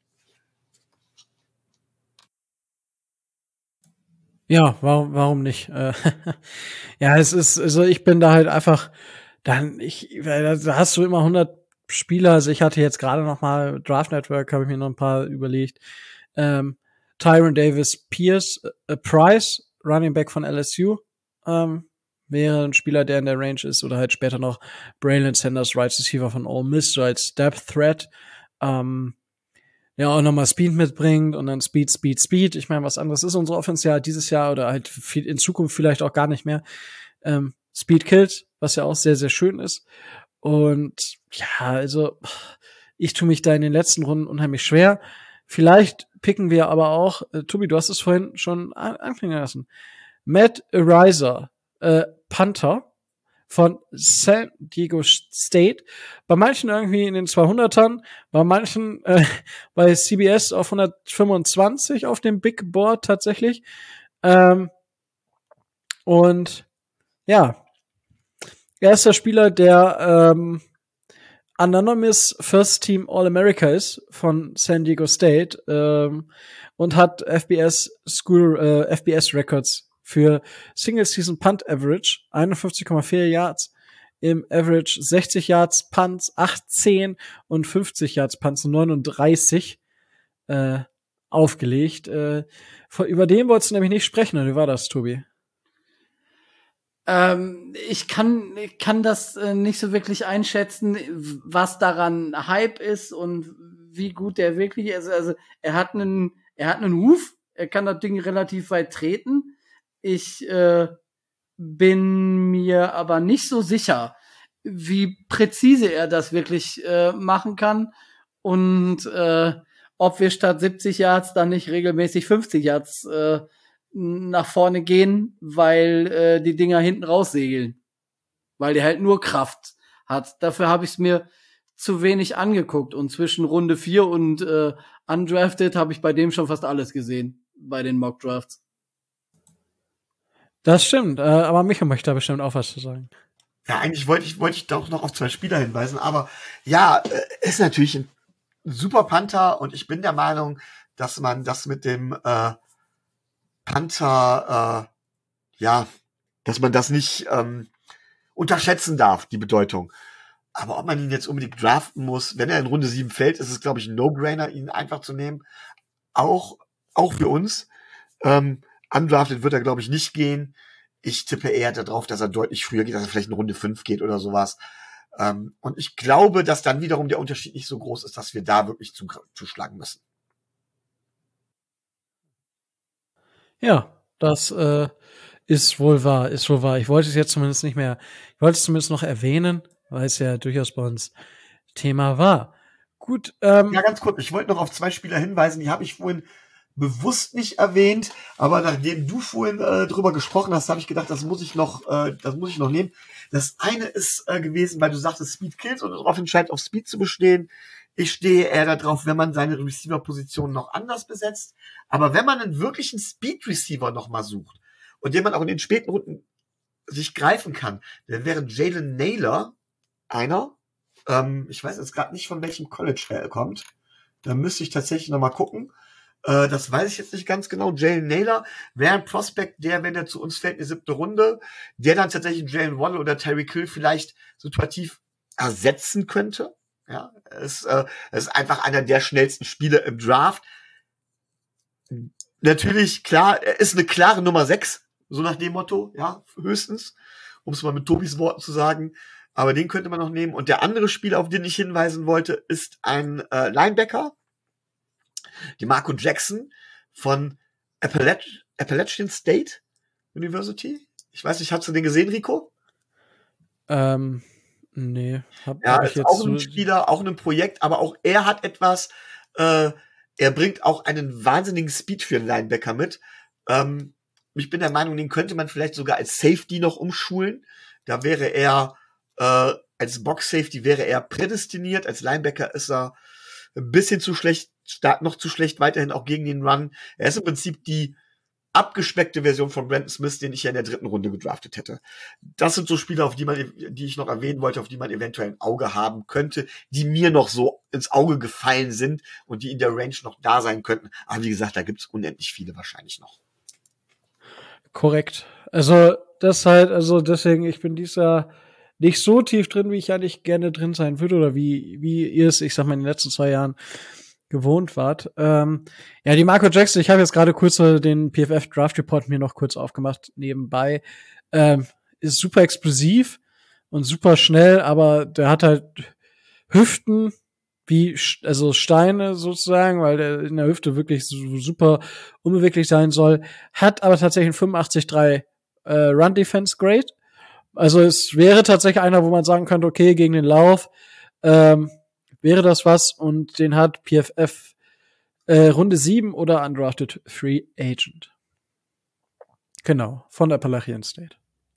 Ja, warum, warum nicht? Äh, ja, es ist, also ich bin da halt einfach, dann, ich, da hast du immer hundert Spieler, also ich hatte jetzt gerade noch mal Draft Network, habe ich mir noch ein paar überlegt. Ähm, Tyron Davis Pierce, äh, Price, Running Back von L S U, ähm, wäre ein Spieler, der in der Range ist, oder halt später noch Braylon Sanders, Right Receiver von Ole Miss, so als Depth Threat, ähm, ja, auch nochmal Speed mitbringt und dann Speed, Speed, Speed. Ich meine, was anderes ist unsere Offense ja dieses Jahr oder halt viel in Zukunft vielleicht auch gar nicht mehr. Ähm, Speed killt, was ja auch sehr, sehr schön ist. Und ja, also ich tue mich da in den letzten Runden unheimlich schwer. Vielleicht picken wir aber auch, äh, Tobi, du hast es vorhin schon an- anklingen lassen, Matt Ariza, äh, Panther von San Diego State. Bei manchen irgendwie in den zweihundertern, bei manchen äh, bei C B S auf hundertfünfundzwanzig auf dem Big Board tatsächlich. Ähm, und ja, er ist der Spieler, der ähm, Anonymous First Team All-America ist von San Diego State ähm, und hat F B S School äh, F B S Records für Single Season Punt Average einundfünfzig Komma vier Yards, im Average sechzig Yards Punts, achtzehn und fünfzig Yards Punts neununddreißig äh, aufgelegt. Äh, von, über den wolltest du nämlich nicht sprechen, oder wie war das, Tobi? Ähm, ich kann, ich kann das äh, nicht so wirklich einschätzen, was daran Hype ist und wie gut der wirklich ist. Also er hat einen, er hat einen Huf, er kann das Ding relativ weit treten. Ich äh, bin mir aber nicht so sicher, wie präzise er das wirklich äh, machen kann und äh, ob wir statt siebzig Yards dann nicht regelmäßig fünfzig Yards äh, nach vorne gehen, weil äh, die Dinger hinten raussegeln. Weil der halt nur Kraft hat. Dafür habe ich es mir zu wenig angeguckt. Und zwischen Runde vier und äh, Undrafted habe ich bei dem schon fast alles gesehen. Bei den Mock-Drafts. Das stimmt, äh, aber Micha möchte da bestimmt auch was zu sagen. Ja, eigentlich wollte ich, wollte ich doch noch auf zwei Spieler hinweisen, aber ja, äh, ist natürlich ein super Panther und ich bin der Meinung, dass man das mit dem äh, Panther, äh, ja, dass man das nicht ähm, unterschätzen darf, die Bedeutung. Aber ob man ihn jetzt unbedingt draften muss, wenn er in Runde sieben fällt, ist es, glaube ich, ein No-Brainer, ihn einfach zu nehmen. Auch, auch für uns. Ähm, undrafted wird er, glaube ich, nicht gehen. Ich tippe eher darauf, dass er deutlich früher geht, dass er vielleicht in Runde fünf geht oder sowas. Ähm, und ich glaube, dass dann wiederum der Unterschied nicht so groß ist, dass wir da wirklich zu, zuschlagen müssen. Ja, das äh, ist wohl wahr, ist wohl wahr. Ich wollte es jetzt zumindest nicht mehr, ich wollte es zumindest noch erwähnen, weil es ja durchaus bei uns Thema war. Gut, ähm. Ja, ganz kurz, ich wollte noch auf zwei Spieler hinweisen, die habe ich vorhin bewusst nicht erwähnt, aber nachdem du vorhin äh, drüber gesprochen hast, habe ich gedacht, das muss ich noch, äh, das muss ich noch nehmen. Das eine ist äh, gewesen, weil du sagtest, Speed kills und darauf entscheidet, auf Speed zu bestehen, Ich stehe eher darauf, wenn man seine Receiver-Position noch anders besetzt. Aber wenn man einen wirklichen Speed-Receiver noch mal sucht und den man auch in den späten Runden sich greifen kann, dann wäre Jalen Naylor einer. Ähm, ich weiß jetzt gerade nicht, von welchem College er kommt. Da müsste ich tatsächlich noch mal gucken. Äh, das weiß ich jetzt nicht ganz genau. Jalen Naylor wäre ein Prospect, der, wenn er zu uns fällt, in die siebte Runde, der dann tatsächlich Jalen Waddle oder Tyreek Hill vielleicht situativ ersetzen könnte. Ja, es, äh, es ist einfach einer der schnellsten Spieler im Draft. Natürlich, klar, er ist eine klare Nummer sechs, so nach dem Motto, ja, höchstens, um es mal mit Tobis Worten zu sagen. Aber den könnte man noch nehmen. Und der andere Spieler, auf den ich hinweisen wollte, ist ein äh, Linebacker, die Marco Jackson von Appalach- Appalachian State University. Ich weiß nicht, hast du den gesehen, Rico? Ähm, nee. Hab, Ja, hab ich ist jetzt auch so ein Spieler, auch ein Projekt, aber auch er hat etwas, äh, er bringt auch einen wahnsinnigen Speed für einen Linebacker mit. Ähm, ich bin der Meinung, den könnte man vielleicht sogar als Safety noch umschulen. Da wäre er, äh, als Box-Safety wäre er prädestiniert. Als Linebacker ist er ein bisschen zu schlecht, stark noch zu schlecht, weiterhin auch gegen den Run. Er ist im Prinzip die abgespeckte Version von Brandon Smith, den ich ja in der dritten Runde gedraftet hätte. Das sind so Spieler, auf die man, die ich noch erwähnen wollte, auf die man eventuell ein Auge haben könnte, die mir noch so ins Auge gefallen sind und die in der Range noch da sein könnten. Aber wie gesagt, da gibt's unendlich viele wahrscheinlich noch. korrekt. Also, das halt, also deswegen, ich bin dieses Jahr nicht so tief drin, wie ich eigentlich gerne drin sein würde oder wie, wie ihr es, ich sag mal, in den letzten zwei Jahren gewohnt wart. Ähm, ja, die Marco Jackson, ich habe jetzt gerade kurz so den P F F Draft Report mir noch kurz aufgemacht nebenbei. Ähm, ist super explosiv und super schnell, aber der hat halt Hüften wie, also Steine sozusagen, weil der in der Hüfte wirklich so super unbeweglich sein soll. Hat aber tatsächlich ein fünfundachtzig Komma drei äh, Run Defense Grade. Also es wäre tatsächlich einer, wo man sagen könnte, okay, gegen den Lauf, ähm, wäre das was, und den hat P F F äh, Runde sieben oder Undrafted Free Agent. Genau, von Appalachian State.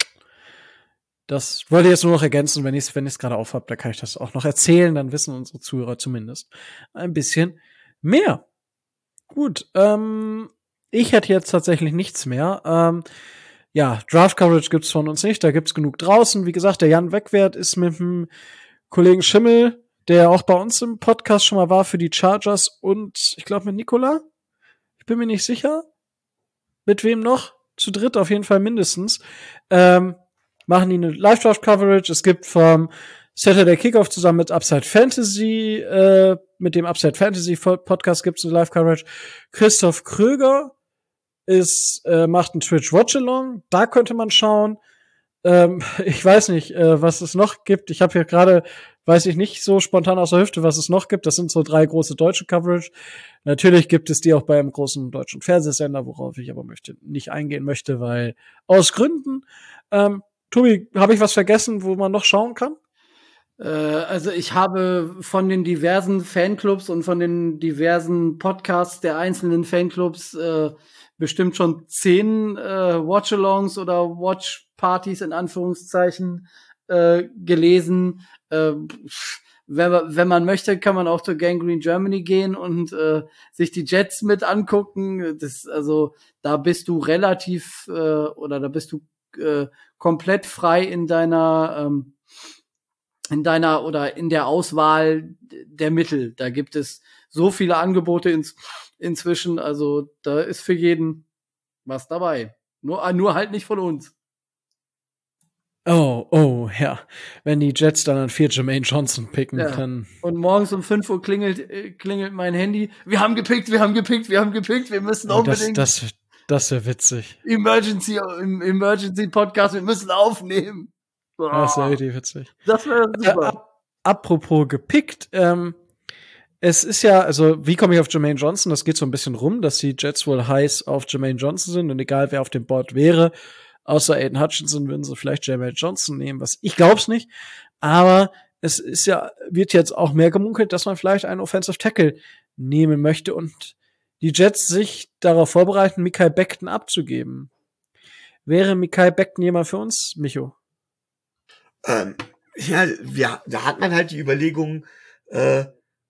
Das wollte ich jetzt nur noch ergänzen, wenn ich es wenn ich's gerade aufhab, da kann ich das auch noch erzählen, dann wissen unsere Zuhörer zumindest ein bisschen mehr. Gut, ähm, ich hätte jetzt tatsächlich nichts mehr. Ähm, ja, Draft Coverage gibt's von uns nicht, da gibt's genug draußen. Wie gesagt, der Jan Wegwert ist mit dem Kollegen Schimmel, der auch bei uns im Podcast schon mal war, für die Chargers, und ich glaube mit Nikola. Ich bin mir nicht sicher. Mit wem noch? Zu dritt auf jeden Fall mindestens. Ähm, machen die eine Live-Draft-Coverage. Es gibt vom Saturday Kickoff zusammen mit Upside Fantasy, äh, mit dem Upside Fantasy Podcast gibt's eine Live-Coverage. Christoph Kröger ist, äh, macht einen Twitch Watch-Along. Da könnte man schauen. Ähm, ich weiß nicht, äh, was es noch gibt. Ich habe hier gerade, weiß ich nicht so spontan aus der Hüfte, was es noch gibt. Das sind so drei große deutsche Coverage. Natürlich gibt es die auch bei einem großen deutschen Fernsehsender, worauf ich aber möchte, nicht eingehen möchte, weil aus Gründen. Ähm, Tobi, habe ich was vergessen, wo man noch schauen kann? Äh, also ich habe von den diversen Fanclubs und von den diversen Podcasts der einzelnen Fanclubs äh, bestimmt schon zehn äh, Watch-Alongs oder Watch-Partys in Anführungszeichen äh, gelesen. Äh, wenn, man, wenn man möchte, kann man auch zur Gangrene Germany gehen und äh, sich die Jets mit angucken. Das, also da bist du relativ äh, oder da bist du äh, komplett frei in deiner ähm, in deiner oder in der Auswahl der Mittel. Da gibt es so viele Angebote ins, inzwischen, also da ist für jeden was dabei. Nur, nur halt nicht von uns. Oh, oh, ja. Wenn die Jets dann an vier Jermaine Johnson picken, Ja. dann. Und morgens um fünf Uhr klingelt, äh, klingelt mein Handy. Wir haben gepickt, wir haben gepickt, wir haben gepickt, wir müssen Oh, das unbedingt das, das wäre witzig. Emergency, im Emergency Podcast, wir müssen aufnehmen. Oh, Das wäre richtig witzig. das wäre Äh, super. ap apropos gepickt, ähm, es ist ja, also wie komme ich auf Jermaine Johnson? Das geht so ein bisschen rum, dass die Jets wohl heiß auf Jermaine Johnson sind, und egal wer auf dem Board wäre, außer Aiden Hutchinson, würden sie vielleicht Jermaine Johnson nehmen, was ich glaub's nicht. Aber es ist ja, wird jetzt auch mehr gemunkelt, dass man vielleicht einen Offensive Tackle nehmen möchte und die Jets sich darauf vorbereiten, Mekhi Becton abzugeben. Wäre Mekhi Becton jemand für uns, Micho? Ähm, ja, ja, da hat man halt die Überlegung, äh,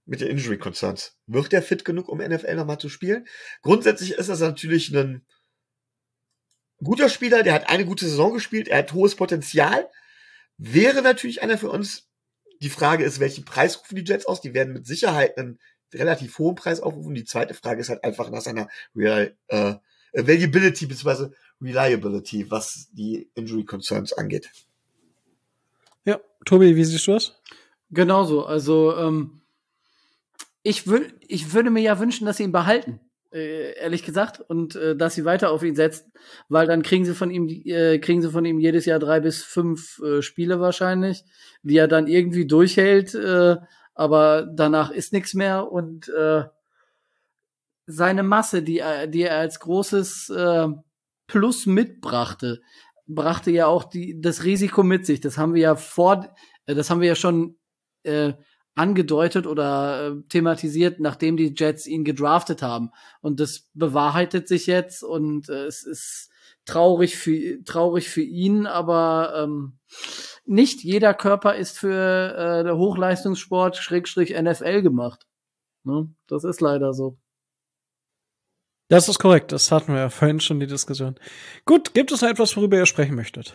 mit den Injury Concerns. Wird er fit genug, um N F L nochmal zu spielen? Grundsätzlich ist das natürlich ein guter Spieler, der hat eine gute Saison gespielt, er hat hohes Potenzial. Wäre natürlich einer für uns. Die Frage ist, welchen Preis rufen die Jets aus? Die werden mit Sicherheit einen relativ hohen Preis aufrufen. Die zweite Frage ist halt einfach nach seiner Real, äh, Availability bzw. Reliability, was die Injury Concerns angeht. Ja, Tobi, wie siehst du das? Genauso. Also ähm, ich, wür- ich würde mir ja wünschen, dass sie ihn behalten, äh, ehrlich gesagt, und äh, dass sie weiter auf ihn setzen, weil dann kriegen sie von ihm äh, kriegen sie von ihm jedes Jahr drei bis fünf äh, Spiele wahrscheinlich, die er dann irgendwie durchhält, äh, aber danach ist nichts mehr und äh, seine Masse, die er, die er als großes äh, Plus mitbrachte, brachte ja auch die, das Risiko mit sich. Das haben wir ja vor, äh, das haben wir ja schon äh, angedeutet oder äh, thematisiert, nachdem die Jets ihn gedraftet haben. Und das bewahrheitet sich jetzt und äh, es ist traurig für, traurig für ihn, aber ähm, nicht jeder Körper ist für äh, Hochleistungssport Schrägstrich N F L gemacht. Ne? Das ist leider so. Das ist korrekt, das hatten wir ja vorhin schon die Diskussion. Gut, gibt es noch etwas, worüber ihr sprechen möchtet?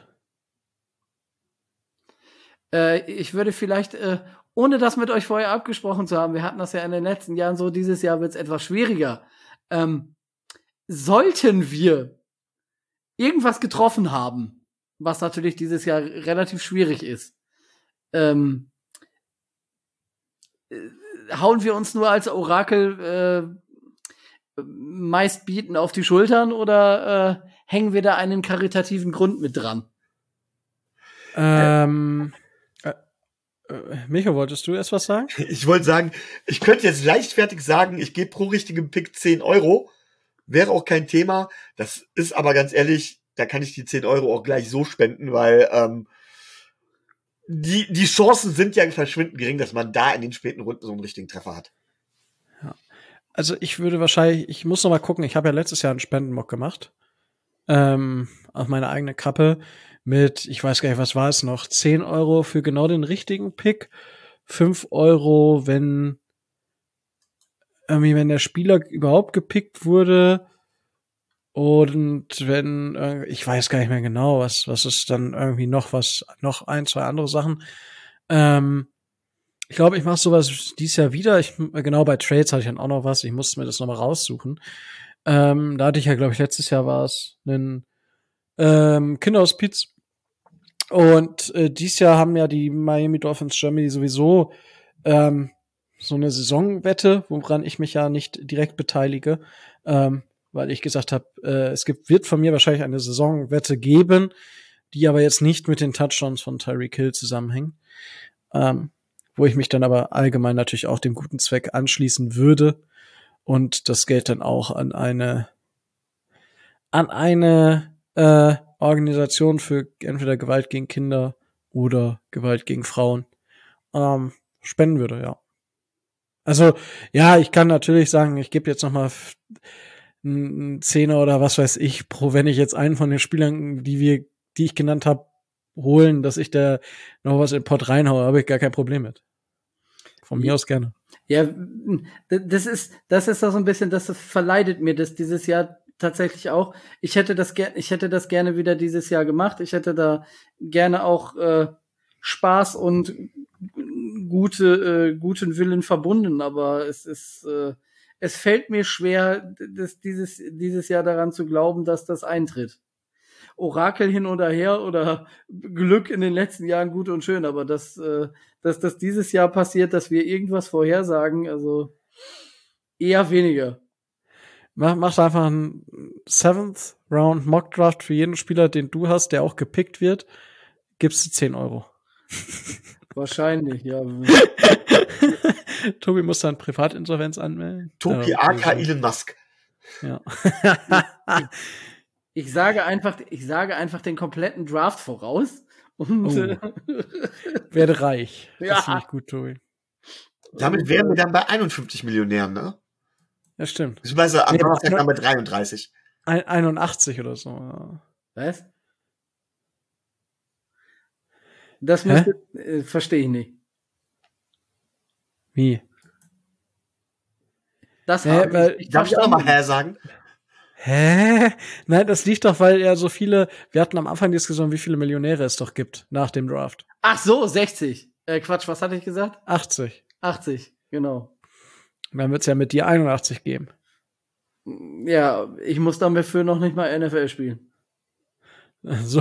Äh, ich würde vielleicht, äh, ohne das mit euch vorher abgesprochen zu haben, wir hatten das ja in den letzten Jahren so, dieses Jahr wird es etwas schwieriger. Ähm, sollten wir irgendwas getroffen haben, was natürlich dieses Jahr relativ schwierig ist, ähm, äh, hauen wir uns nur als Orakel äh, meist bieten auf die Schultern oder äh, hängen wir da einen karitativen Grund mit dran? Ähm, äh, äh, Micho, wolltest du erst was sagen? Ich wollte sagen, ich könnte jetzt leichtfertig sagen, ich gebe pro richtigen Pick zehn Euro. Wäre auch kein Thema. Das ist aber ganz ehrlich, da kann ich die zehn Euro auch gleich so spenden, weil ähm, die, die Chancen sind ja verschwindend gering, dass man da in den späten Runden so einen richtigen Treffer hat. Also ich würde wahrscheinlich, ich muss noch mal gucken, ich habe ja letztes Jahr einen Spendenmock gemacht. Ähm, auf meine eigene Kappe mit, ich weiß gar nicht, was war es noch, zehn Euro für genau den richtigen Pick, fünf Euro, wenn irgendwie, wenn der Spieler überhaupt gepickt wurde und wenn, äh, ich weiß gar nicht mehr genau, was, was ist dann irgendwie noch was, noch ein, zwei andere Sachen. Ähm, Ich glaube, ich mache sowas dieses Jahr wieder. Ich, genau, bei Trades hatte ich dann auch noch was. Ich musste mir das noch mal raussuchen. Ähm, da hatte ich ja, glaube ich, letztes Jahr war es einen ähm, Kinderhospiz. Und äh, dieses Jahr haben ja die Miami Dolphins Germany sowieso ähm, so eine Saisonwette, woran ich mich ja nicht direkt beteilige, ähm, weil ich gesagt habe, äh, es gibt, wird von mir wahrscheinlich eine Saisonwette geben, die aber jetzt nicht mit den Touchdowns von Tyreek Hill zusammenhängen. Ähm, wo ich mich dann aber allgemein natürlich auch dem guten Zweck anschließen würde und das Geld dann auch an eine an eine äh, Organisation für entweder Gewalt gegen Kinder oder Gewalt gegen Frauen ähm, spenden würde, ja. Also, ja, ich kann natürlich sagen, ich gebe jetzt noch mal einen Zehner oder was weiß ich, pro, wenn ich jetzt einen von den Spielern, die wir, die ich genannt habe, holen, dass ich da noch was in den Pott reinhaue, habe ich gar kein Problem mit. Von mir aus gerne. Ja, das ist, das ist doch so ein bisschen, das verleidet mir das dieses Jahr tatsächlich auch. Ich hätte das gerne, ich hätte das gerne wieder dieses Jahr gemacht. Ich hätte da gerne auch äh, Spaß und gute, äh, guten Willen verbunden, aber es ist, äh, es fällt mir schwer, das, dieses, dieses Jahr daran zu glauben, dass das eintritt. Orakel hin oder her oder Glück in den letzten Jahren gut und schön, aber dass, äh, dass das dieses Jahr passiert, dass wir irgendwas vorhersagen, also eher weniger. Mach, mach einfach einen Seventh Round Mock Draft für jeden Spieler, den du hast, der auch gepickt wird, gibst du zehn Euro. Wahrscheinlich, ja. Tobi muss dann Privatinsolvenz anmelden. Tobi Ja, aka okay. Elon Musk. Ja. Ich sage einfach, ich sage einfach den kompletten Draft voraus und Oh. äh, Werde reich. Ja. Das finde ich gut, Tobi. Damit wären wir dann bei einundfünfzig Millionären, ne? Ja, stimmt. Beziehungsweise am Nee, Donnerstag aber- dann bei dreiunddreißig. Ein, einundachtzig oder so. Ja. was? Das Hä? müsste, äh, verstehe ich nicht. Wie? Das Hä, habe weil- ich nicht Darf ich auch mal verstanden. Hä sagen? Hä? Nein, das liegt doch, weil ja so viele, wir hatten am Anfang Diskussion, wie viele Millionäre es doch gibt nach dem Draft. Ach so, sechzig. Äh, Quatsch, was hatte ich gesagt? achtzig. achtzig, genau. Und dann wird's ja mit dir einundachtzig geben. Ja, ich muss dann dafür noch nicht mal N F L spielen. So.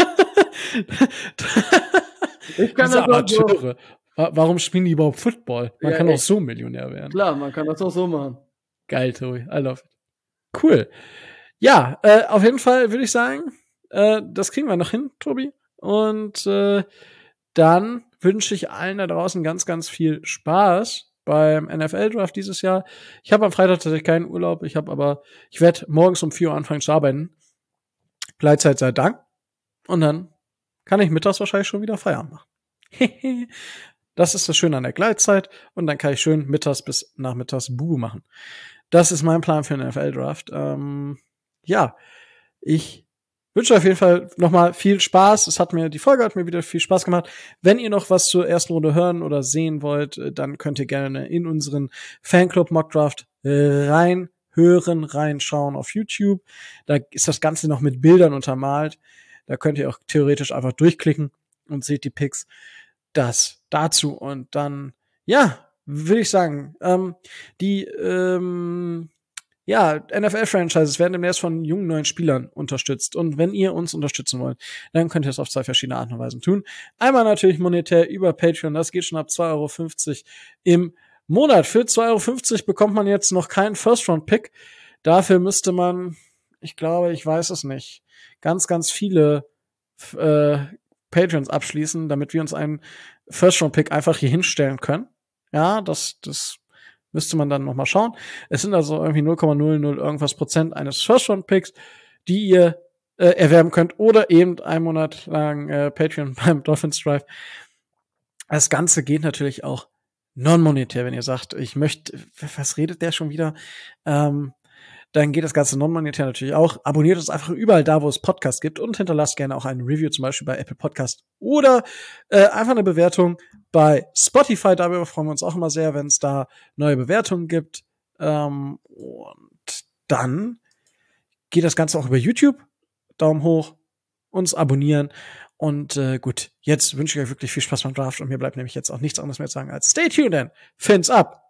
Ich kann Diese das auch so. Amateure. Wa- Warum spielen die überhaupt Football? Man Ja, kann auch echt. so Millionär werden. Klar, man kann das auch so machen. Geil, Tobi. I love it. Cool. Ja, äh, auf jeden Fall würde ich sagen, äh, das kriegen wir noch hin, Tobi. Und äh, dann wünsche ich allen da draußen ganz, ganz viel Spaß beim N F L-Draft dieses Jahr. Ich habe am Freitag tatsächlich keinen Urlaub. Ich habe aber, ich werde morgens um vier Uhr anfangen zu arbeiten. Gleitzeit sei Dank. Und dann kann ich mittags wahrscheinlich schon wieder Feierabend machen. Das ist das Schöne an der Gleitzeit. Und dann kann ich schön mittags bis nachmittags Bubu machen. Das ist mein Plan für den N F L-Draft. Ähm, ja, ich wünsche auf jeden Fall nochmal viel Spaß. Es hat mir, die Folge hat mir wieder viel Spaß gemacht. Wenn ihr noch was zur ersten Runde hören oder sehen wollt, äh, dann könnt ihr gerne in unseren Fanclub Mockdraft äh, reinhören, reinschauen auf YouTube. Da ist das Ganze noch mit Bildern untermalt. Da könnt ihr auch theoretisch einfach durchklicken und seht die Picks. Das dazu. Und dann, ja, würde ich sagen, ähm, die ähm, ja, N F L-Franchises werden demnächst von jungen neuen Spielern unterstützt. Und wenn ihr uns unterstützen wollt, dann könnt ihr das auf zwei verschiedene Arten und Weisen tun. Einmal natürlich monetär über Patreon. Das geht schon ab zwei Euro fünfzig im Monat. Für zwei Euro fünfzig bekommt man jetzt noch keinen First-Round-Pick. Dafür müsste man, ich glaube, ich weiß es nicht, ganz, ganz viele äh, Patreons abschließen, damit wir uns einen First-Round-Pick einfach hier hinstellen können. Ja, das, das müsste man dann noch mal schauen. Es sind also irgendwie null Komma null null irgendwas Prozent eines First-Round-Picks, die ihr äh, erwerben könnt oder eben einen Monat lang äh, Patreon beim Dolphins Drive. Das Ganze geht natürlich auch non-monetär, wenn ihr sagt, ich möchte, was redet der schon wieder? Ähm, dann geht das Ganze non-monetär natürlich auch. Abonniert uns einfach überall da, wo es Podcasts gibt und hinterlasst gerne auch ein Review, zum Beispiel bei Apple Podcast oder äh, einfach eine Bewertung bei Spotify. Darüber freuen wir uns auch immer sehr, wenn es da neue Bewertungen gibt. Ähm, und dann geht das Ganze auch über YouTube. Daumen hoch, uns abonnieren. Und äh, gut, jetzt wünsche ich euch wirklich viel Spaß beim Draft und mir bleibt nämlich jetzt auch nichts anderes mehr zu sagen als stay tuned and fins up.